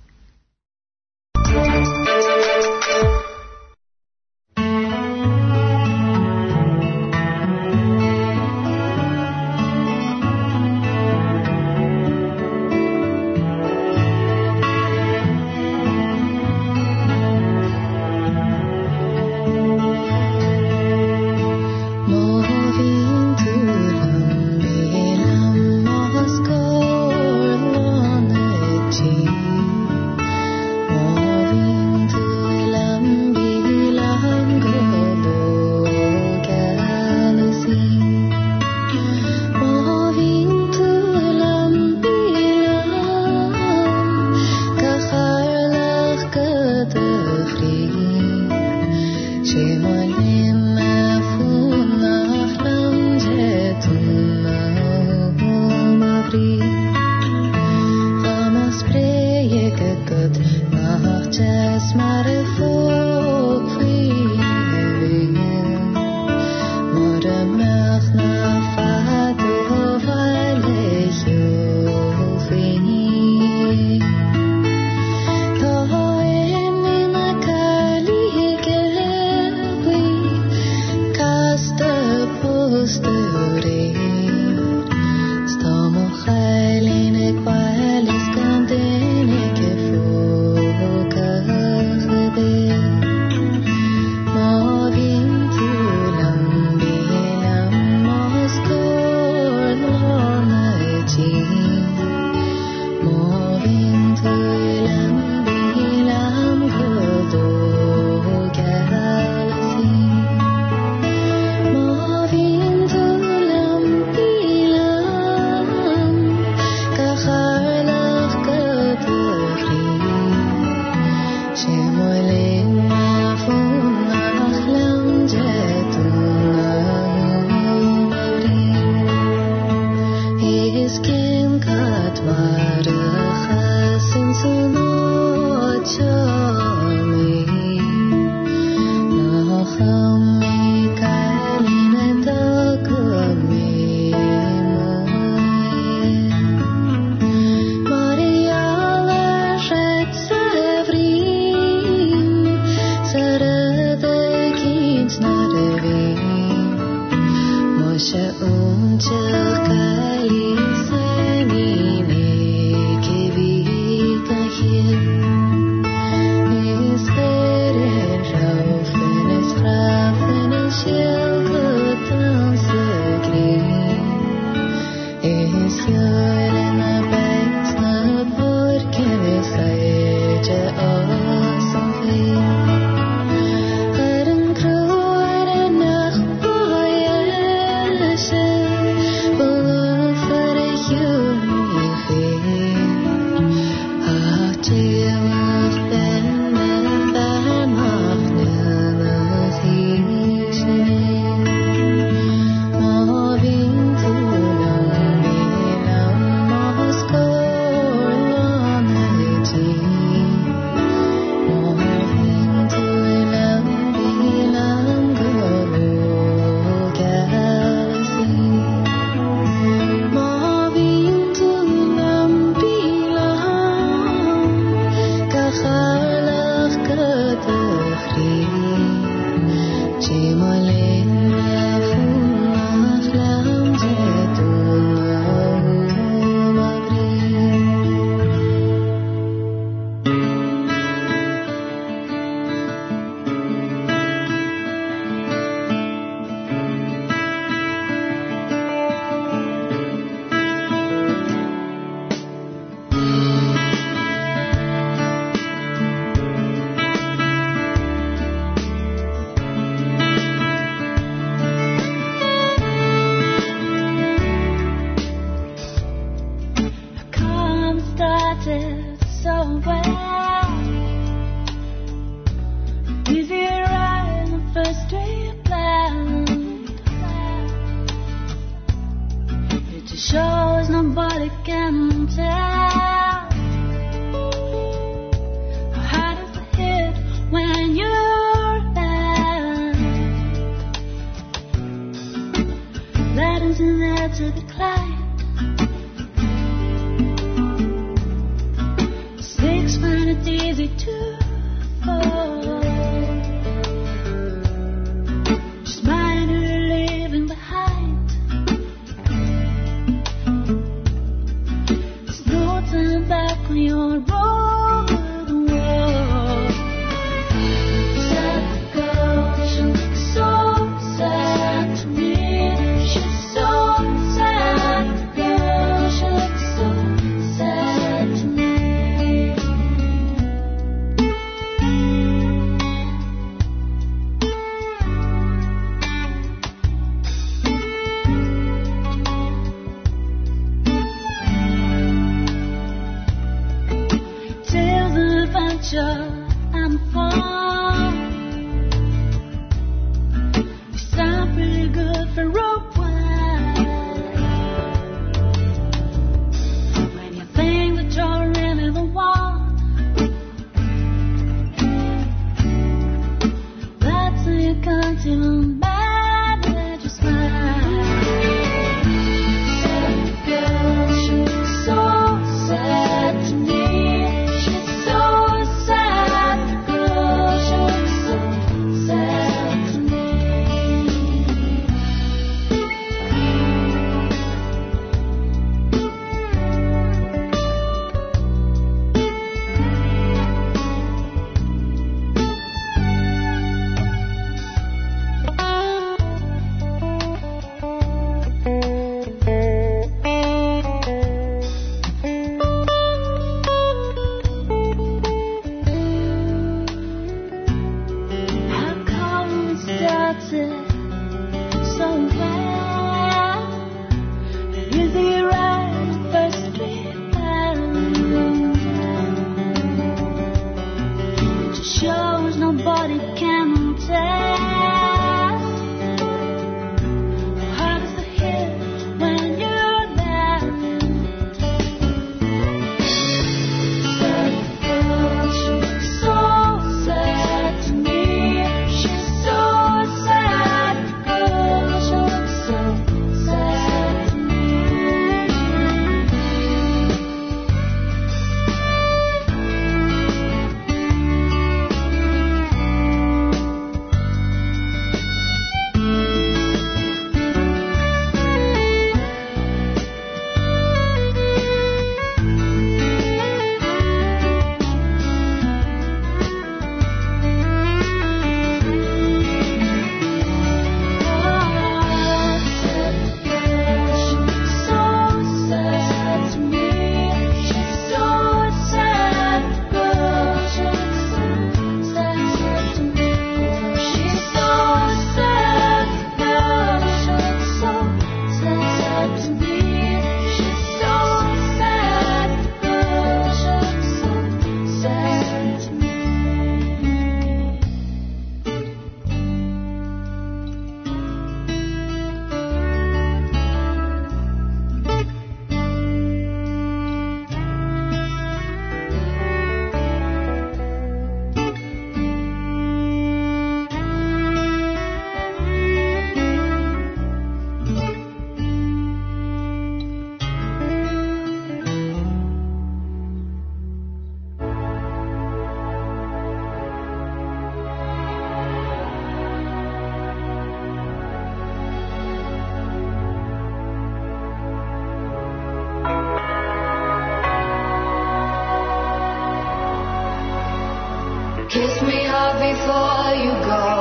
Kiss me hard before you go.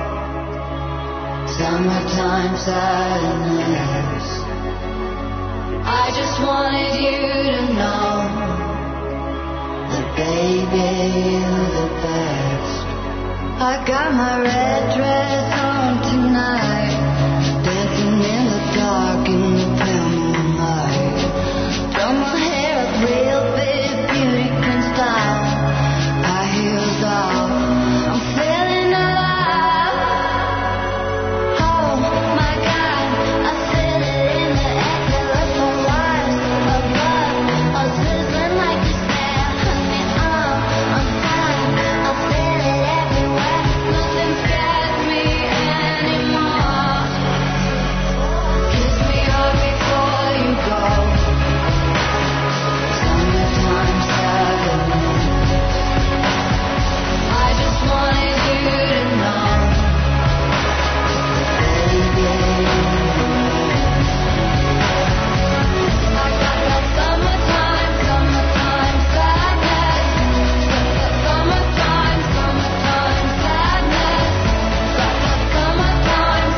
Summertime sadness. I just wanted you to know that baby you're the best. I got my red dress on tonight, dancing in the dark in the pale moonlight. Done my hair up real big, beauty queen style. High heels off, I'm feeling alive. Oh my God, I feel it in the air. Telephone wires above, I'm sizzling like a snare. Honey, I'm fine, I feel it everywhere. Nothing scares me anymore. Kiss me hard before you go. Summertime sadness. I just wanted you to know, baby. I got that summertime sadness. Summertime sadness. Got that summertime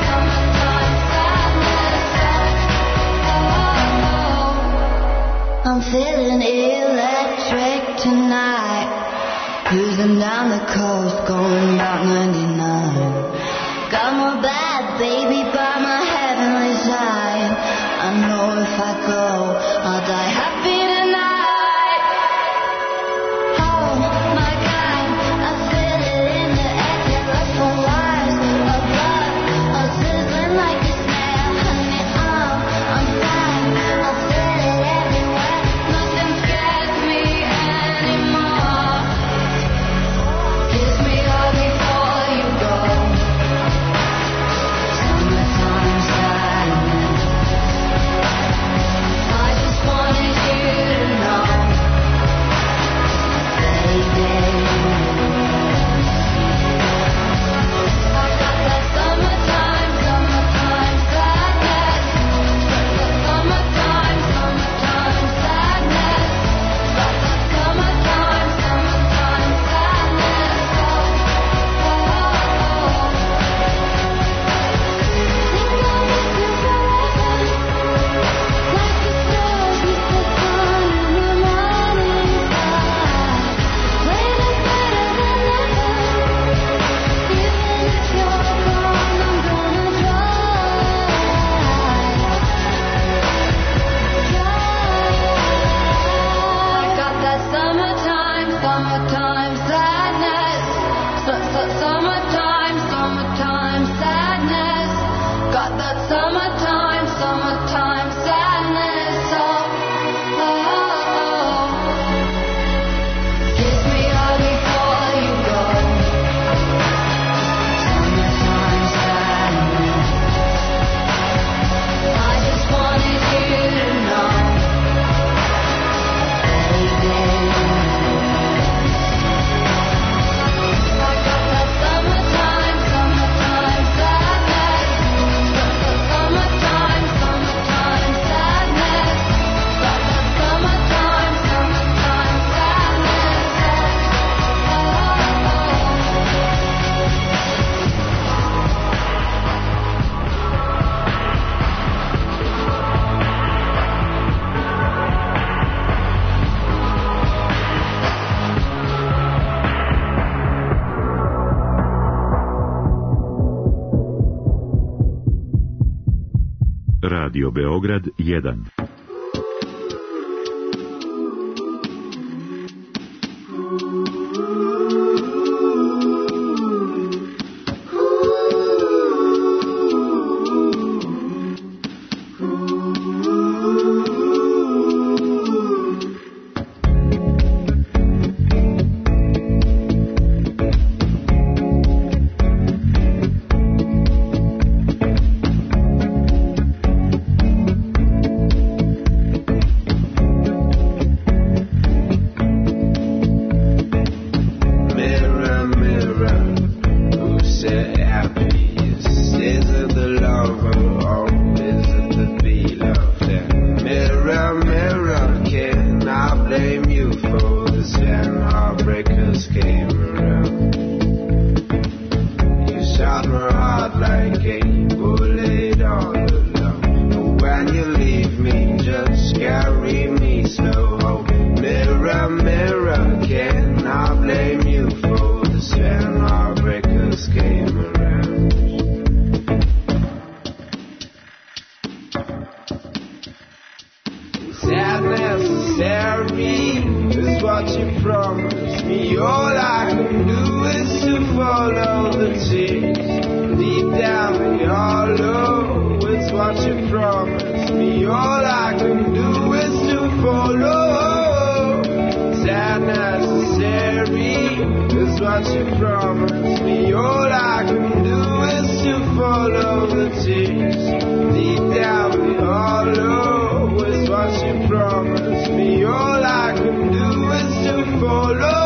sadness. I'm feeling electric tonight. Cruising down the coast, going about 99. Got my bad baby by my heavenly side. I know if I go, I'll die happy tonight. Oh my God, I feel it in the air. Telephone wires above, I'm sizzling like a snare. Honey, I'm fine, I feel it everywhere. Nothing scares me anymore. Kiss me hard before you go. Summertime sadness. I just wanted you to know, baby. I got that summertime sadness. Summertime sadness. Got that summertime sadness. I got that summertime sadness. Summertime sadness. Got that summertime sadness. Kiss me hard before you go. Summertime sadness. I just wanted you to know, baby. I got that summertime sadness. Summertime sadness. Got that summertime Radio Beograd 1. sad necessary is what you promised me. All I can do is to follow the tears deep down in your hollow. It's what you promised me. All I can do is to follow. Sad necessary is what you promised me. All I can do is to follow the tears deep down in your hollow. It's what you promised me. All I can do is to follow.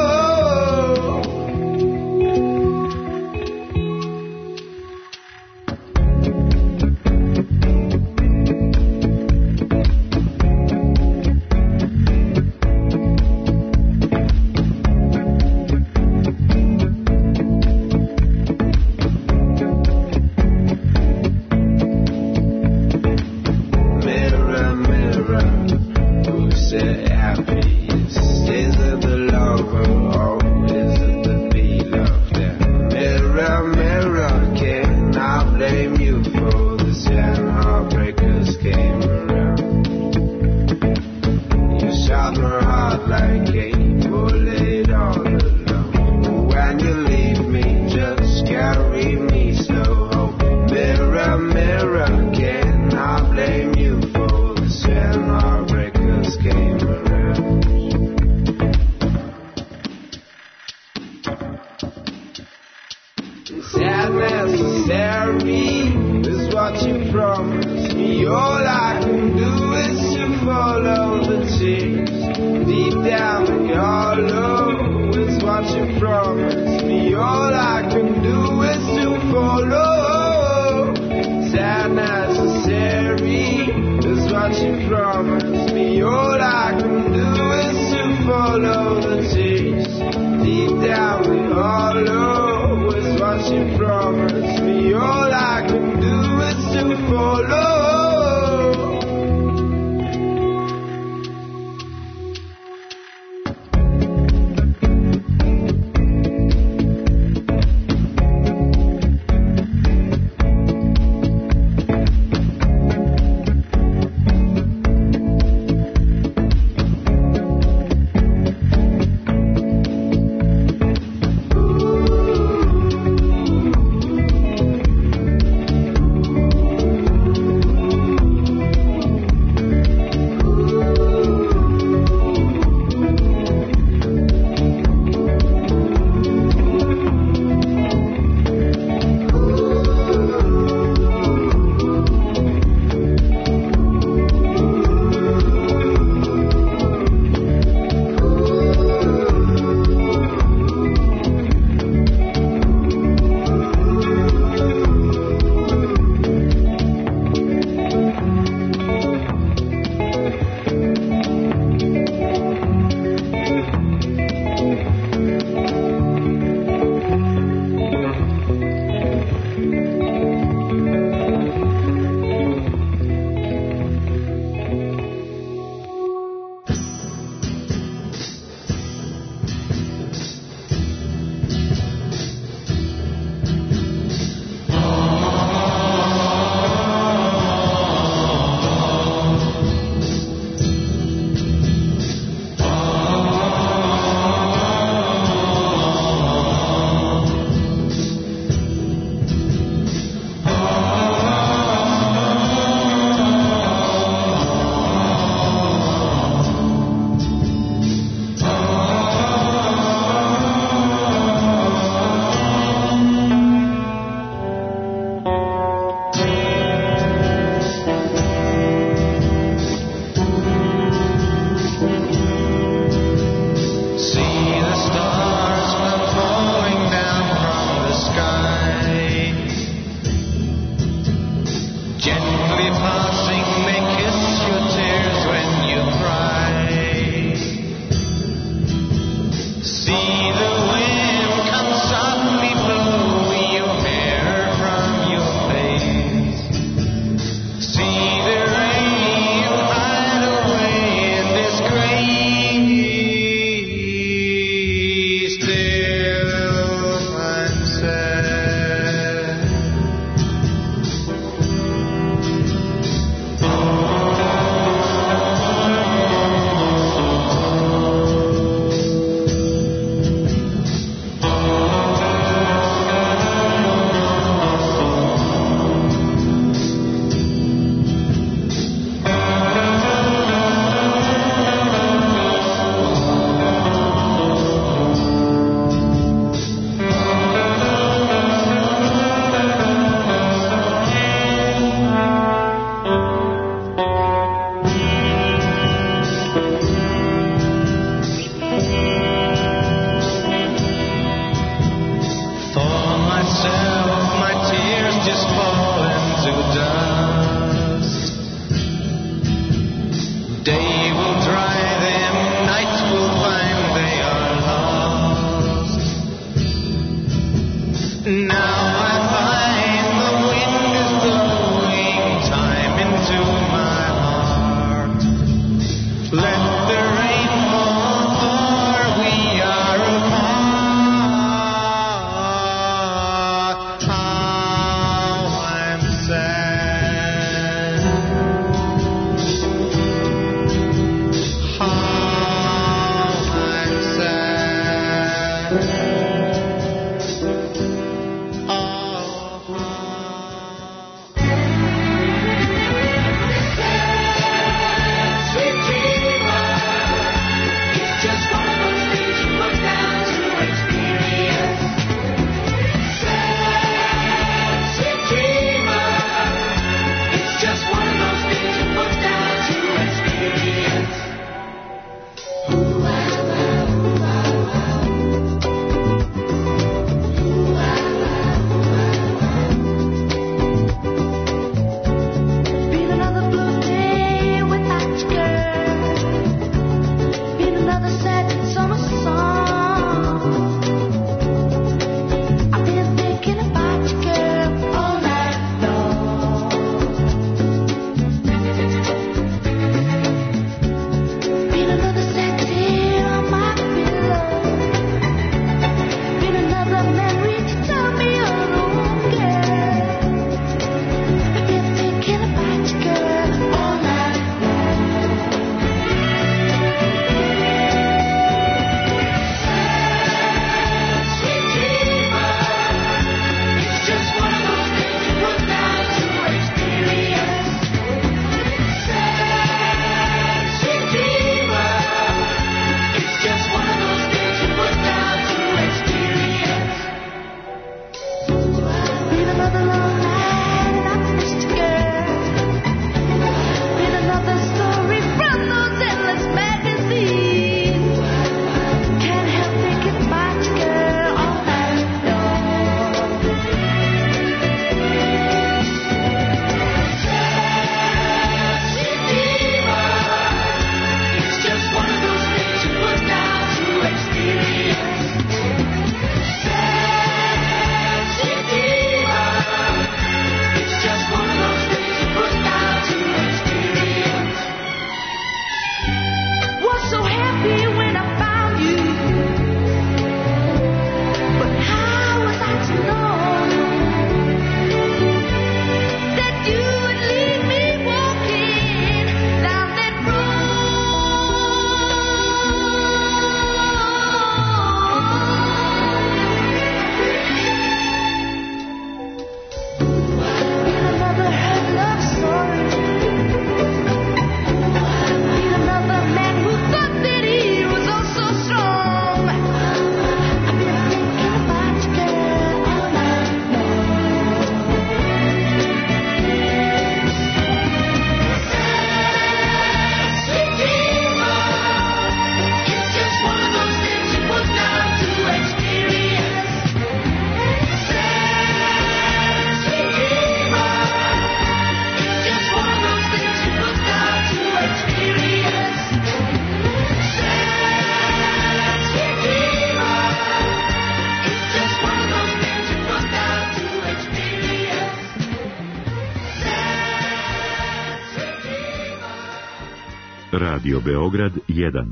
Radio Beograd 1.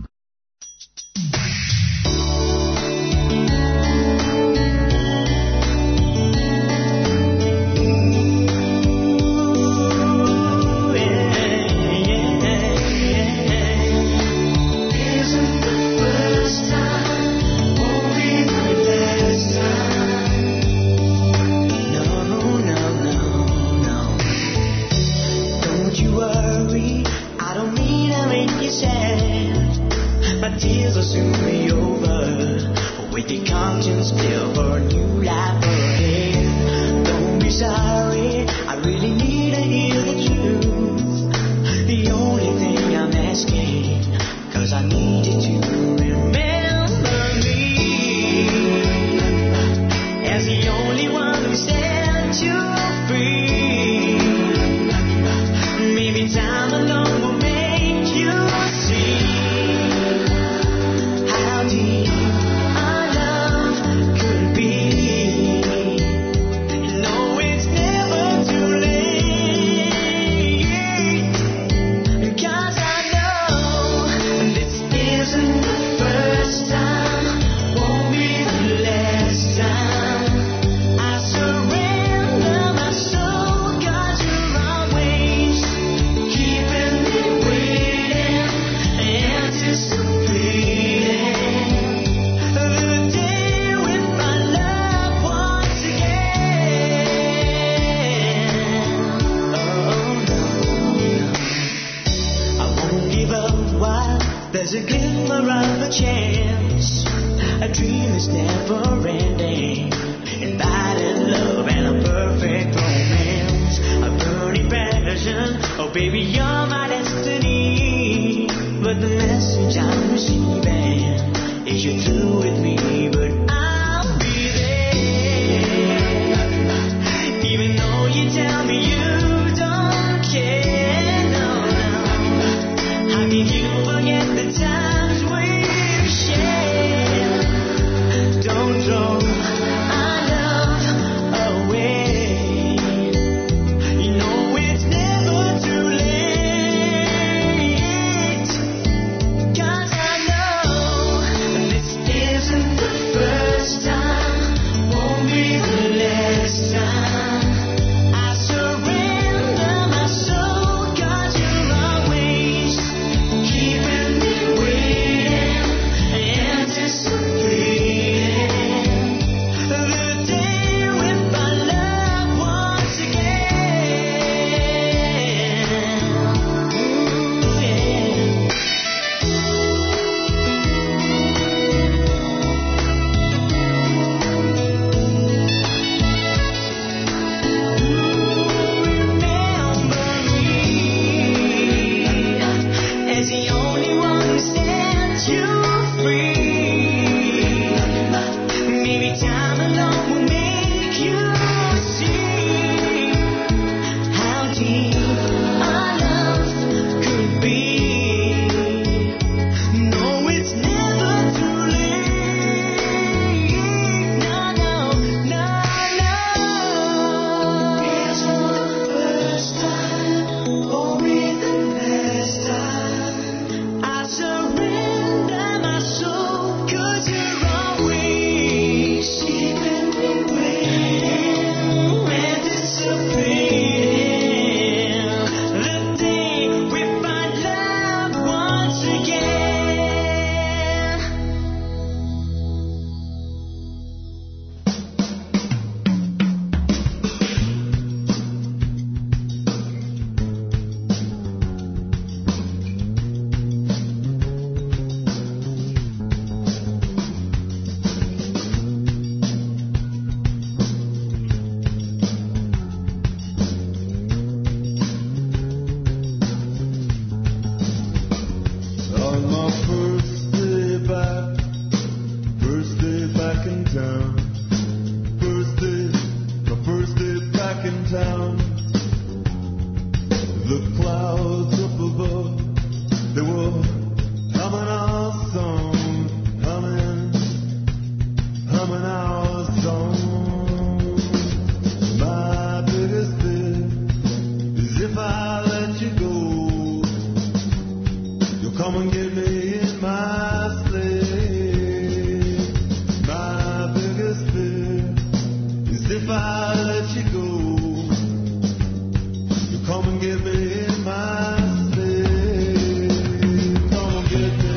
There's a glimmer of a chance. A dream is never ending. Invited love and a perfect romance. A burning passion. Oh baby, you're my destiny. But the message I'm receiving is you're through with me, but I'll be there. Even though you tell me you don't care, no, no. How can you forget the times we've shared? Don't throw our love away. You know it's never too late. 'Cause I know this isn't the come and get me in my sleigh. My biggest fear is if I let you go. You come and get me in my sleigh. Come and get me.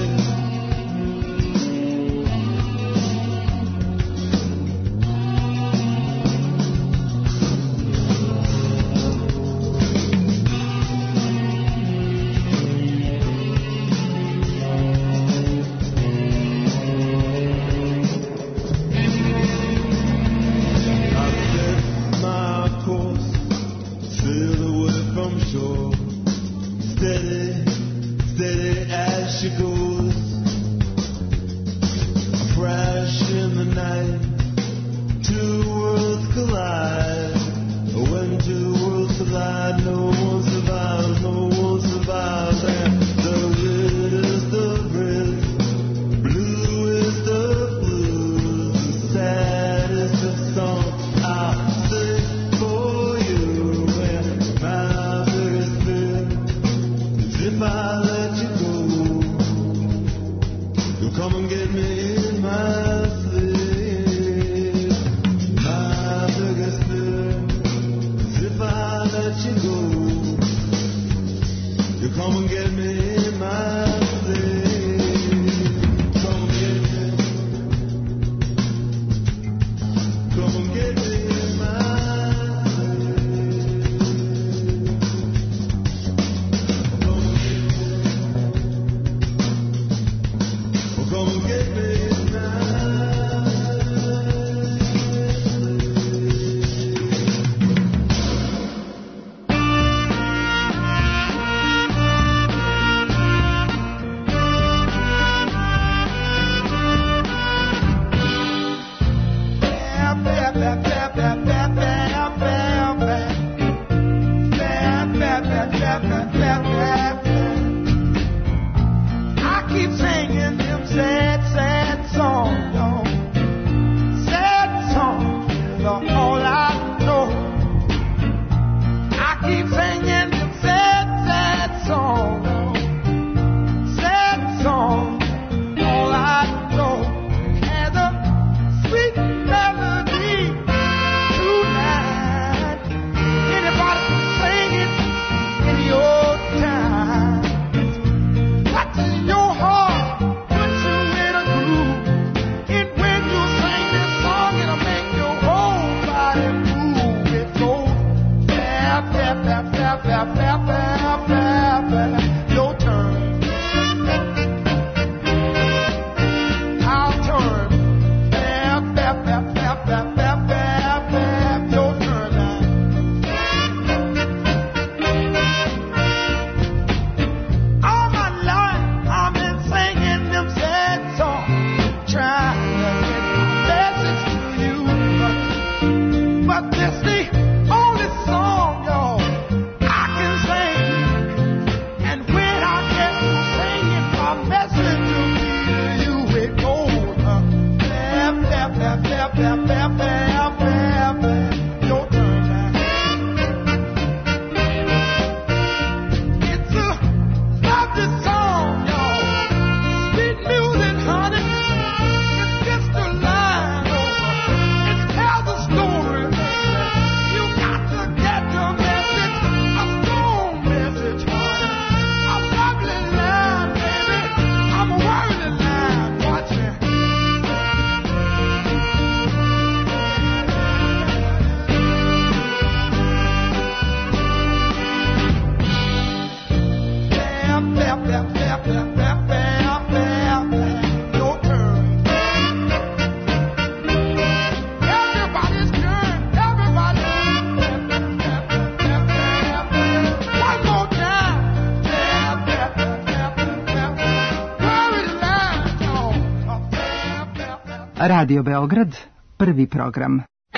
Radio Beograd, prvi program.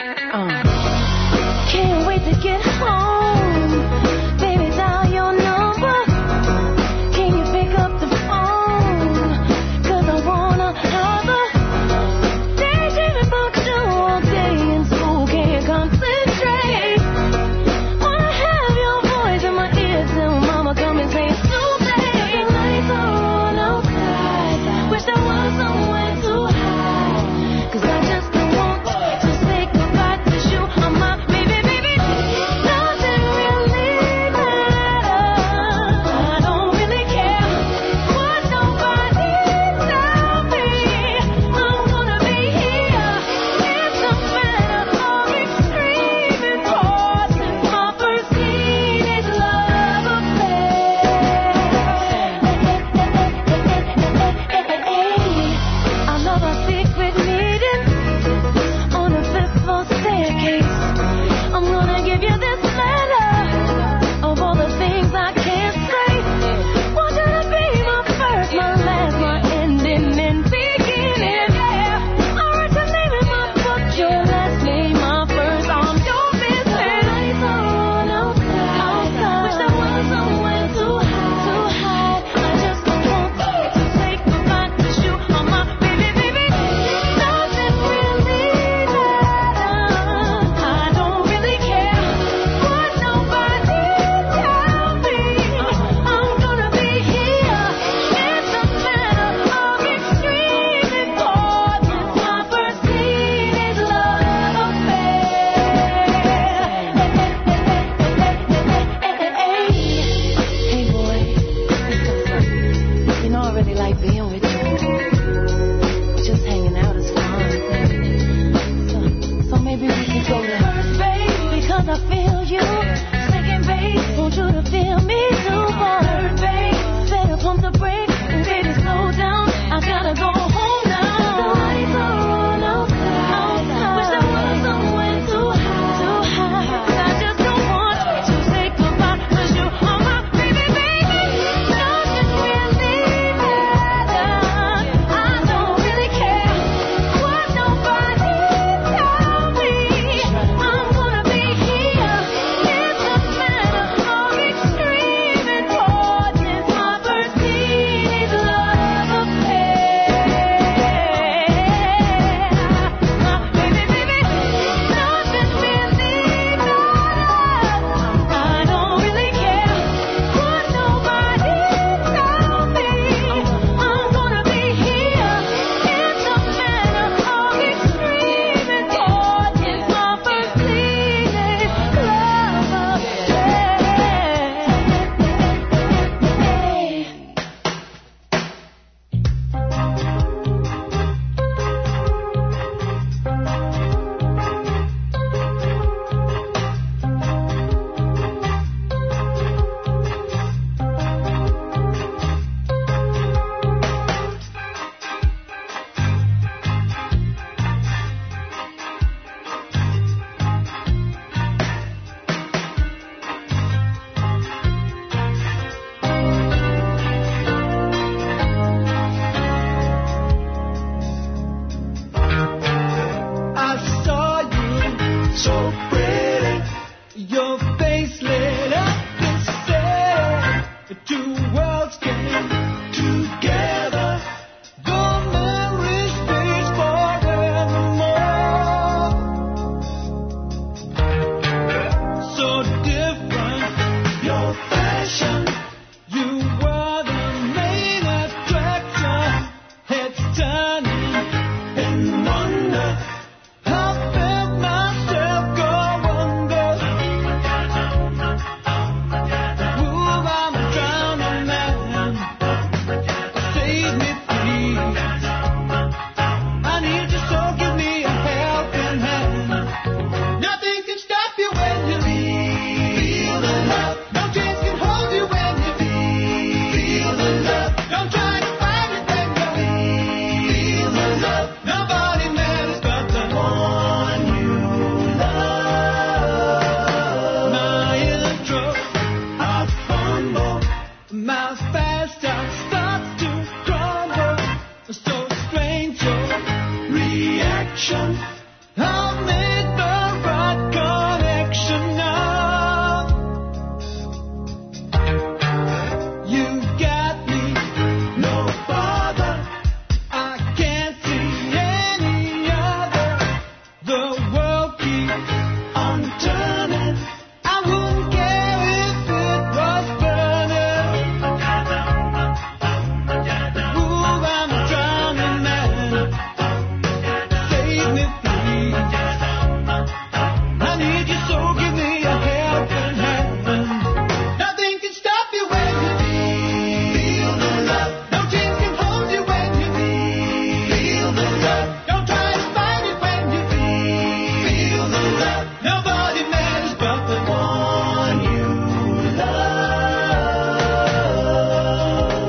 Can't wait to get home. Baby, dial your number. Can you pick up the phone? 'Cause I wanna have a daydreaming about you all day in school. Can you concentrate? Wanna have your voice in my ear till mama come and say it's too late. The lights are on like being with you. Just hanging out is fun. So maybe we can go to first base because I feel you. Second base, want you to feel me too. Third base, better pump the brakes and baby slow down. I gotta go home now. The lights are on outside. Wish there was somewhere too high. I just don't want to say goodbye 'cause you are my baby, baby. Nothing really matters. I don't really care what nobody tells me. I'm gonna be here. It's a matter of extreme importance. My first teenage love affair. My baby, baby, nothing really matters. I don't really care what nobody tells me. I'm gonna be here. It's a matter of extreme importance. My first teenage love affair. I saw you, so pretty. Your face lit up the city. The two worlds came together. The memory stays forevermore. So different, your fashion. You were the main attraction. Heads turning in wonder. I felt myself go under. Ooh, I'm drowning, man. Save me, please. I need you, so give me a helping hand. Nothing can stop you when you feel the love. No chance can hold you when you feel the love. Don't try to find it when you feel the love. Nobody matters but the one you love. My intro, I fumble. My fast time starts to crumble. So strange your reaction. I made the right connection now. You got me, no bother. I can't see any other. The world keeps on turning. I wouldn't care if it was burning. Ooh, I'm drowning, man. Save me, please. I need you, so give me a helping hand. Nothing can stop you when you feel the love. No chance can hold you when you feel the love. Don't try to find it when you feel the love. Nobody matters but the one you love.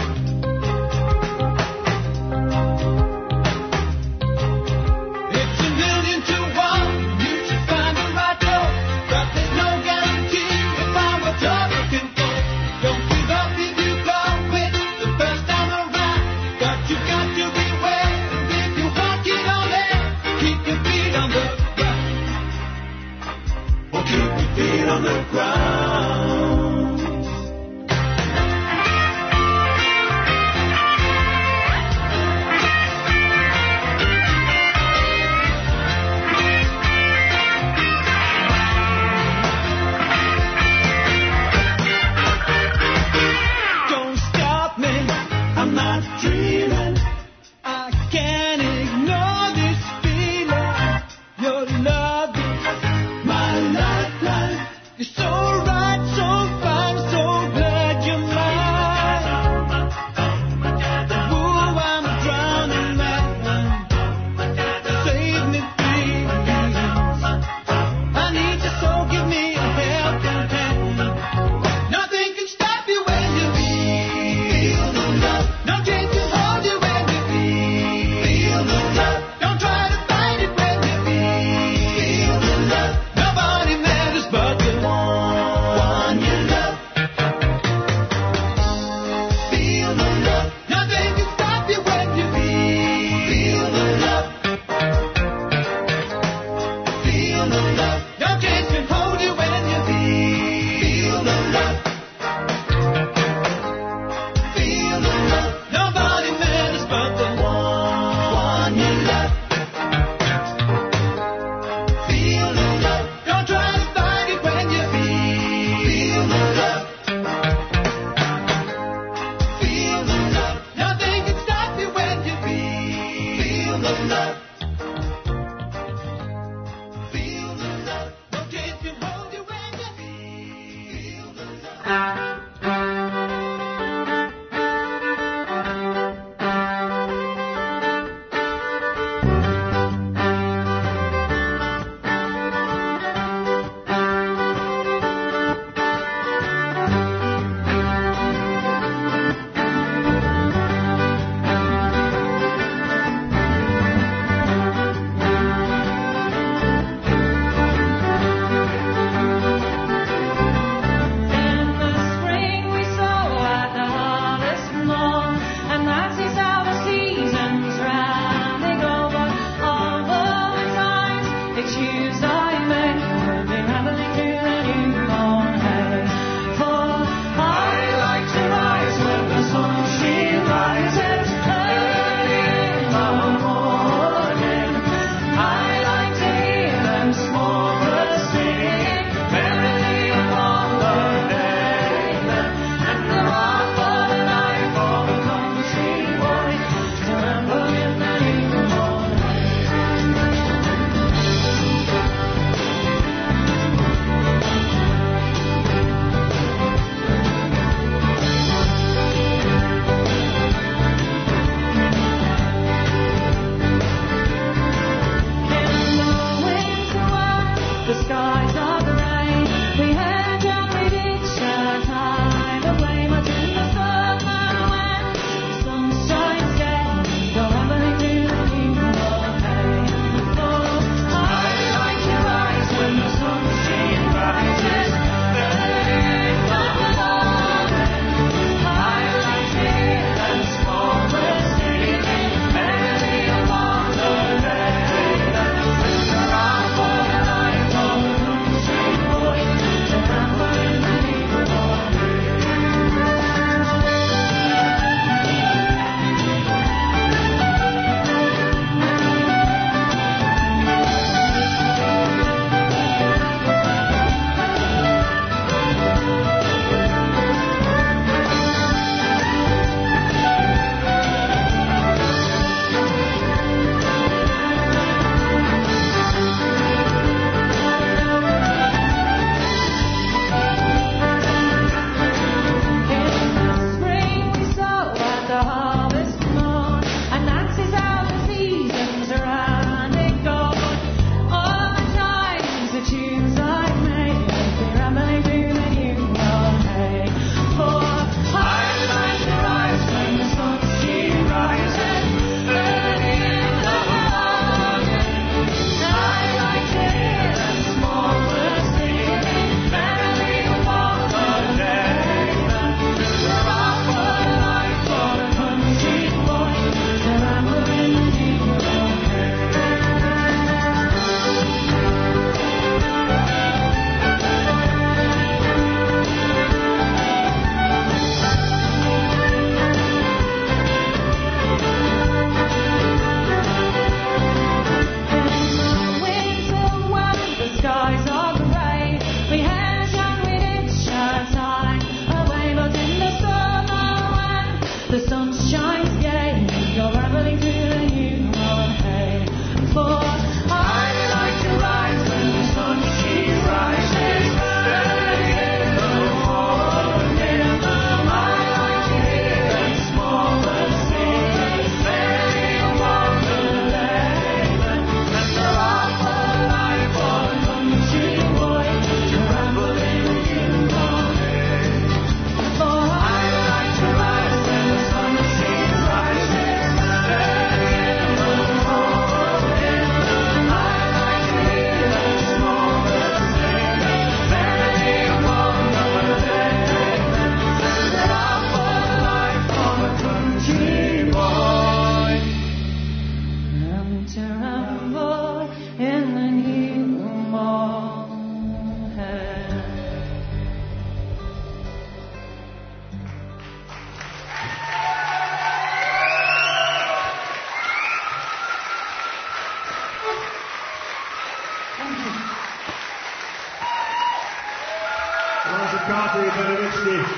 It's a million to one. You should find the right door, but there's no guarantee if I'm what you're looking for. Don't give up if you go with the first time around, but you got to beware. If you walk it on there, keep your feet on the ground. Or keep your feet on the ground. Don't stop me, I'm not dreaming. I can't ignore this feeling. Your love is my lifeline. You're so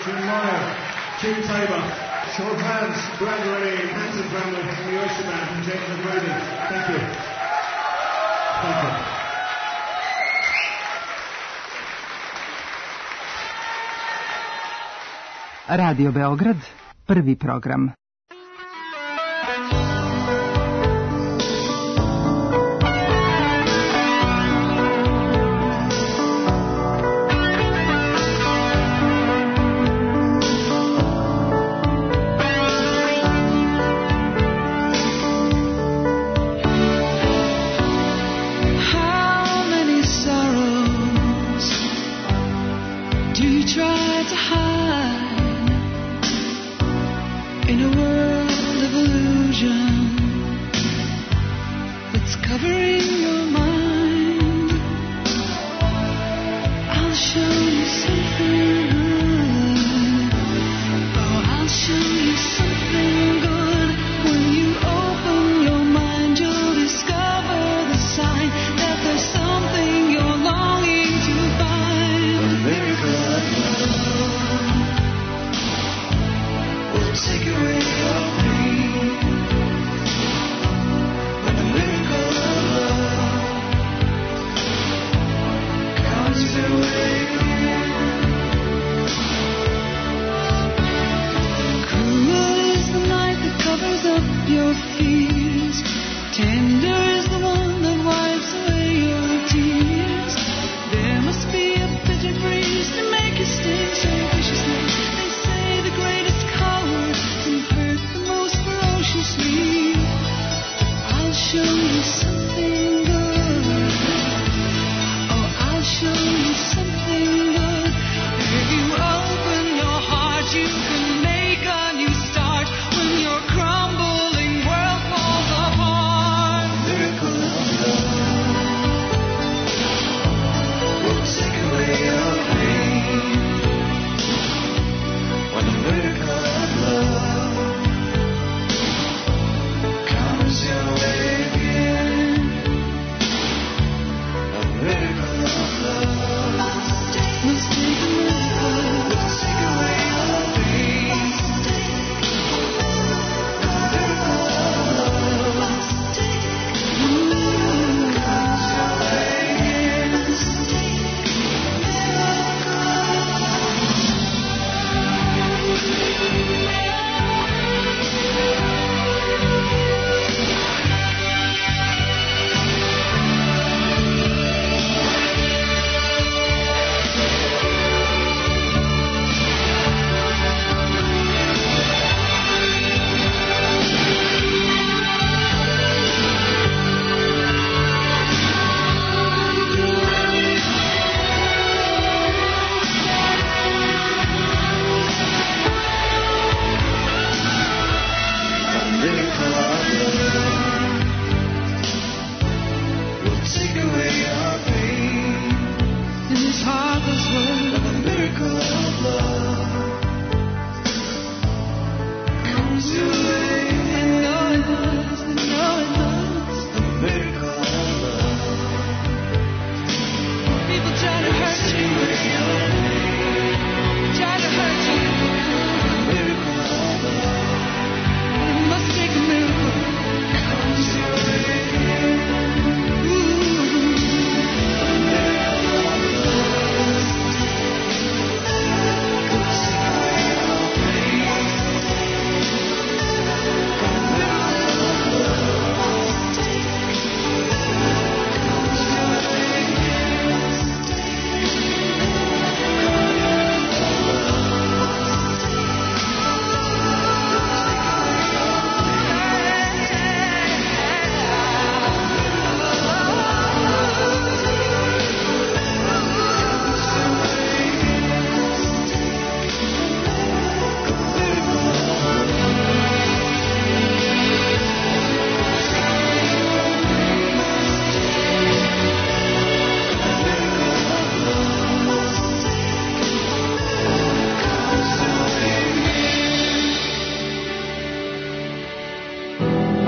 Jim Meyer, Jim Tabor, Sean Hans, Brad Ray, Hanson family from the Oyster Band, and James McGrady. Thank you. Thank you. Radio Beograd, prvi program.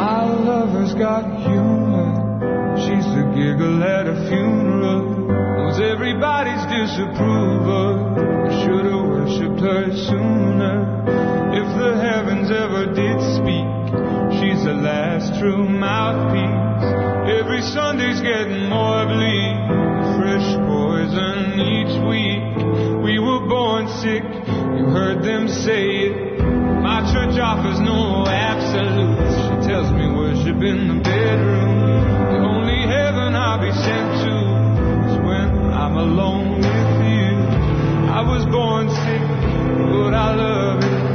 Got humor. She's the giggle at a funeral. 'cause everybody's disapproval. I should have worshipped her sooner. If the heavens ever did speak, she's the last true mouthpiece. Every Sunday's getting more bleak, fresh poison each week. We were born sick, you heard them say it. My church offers no absolutes. She tells me worship in the bedroom. The only heaven I'll be sent to is when I'm alone with you. I was born sick, but I love it.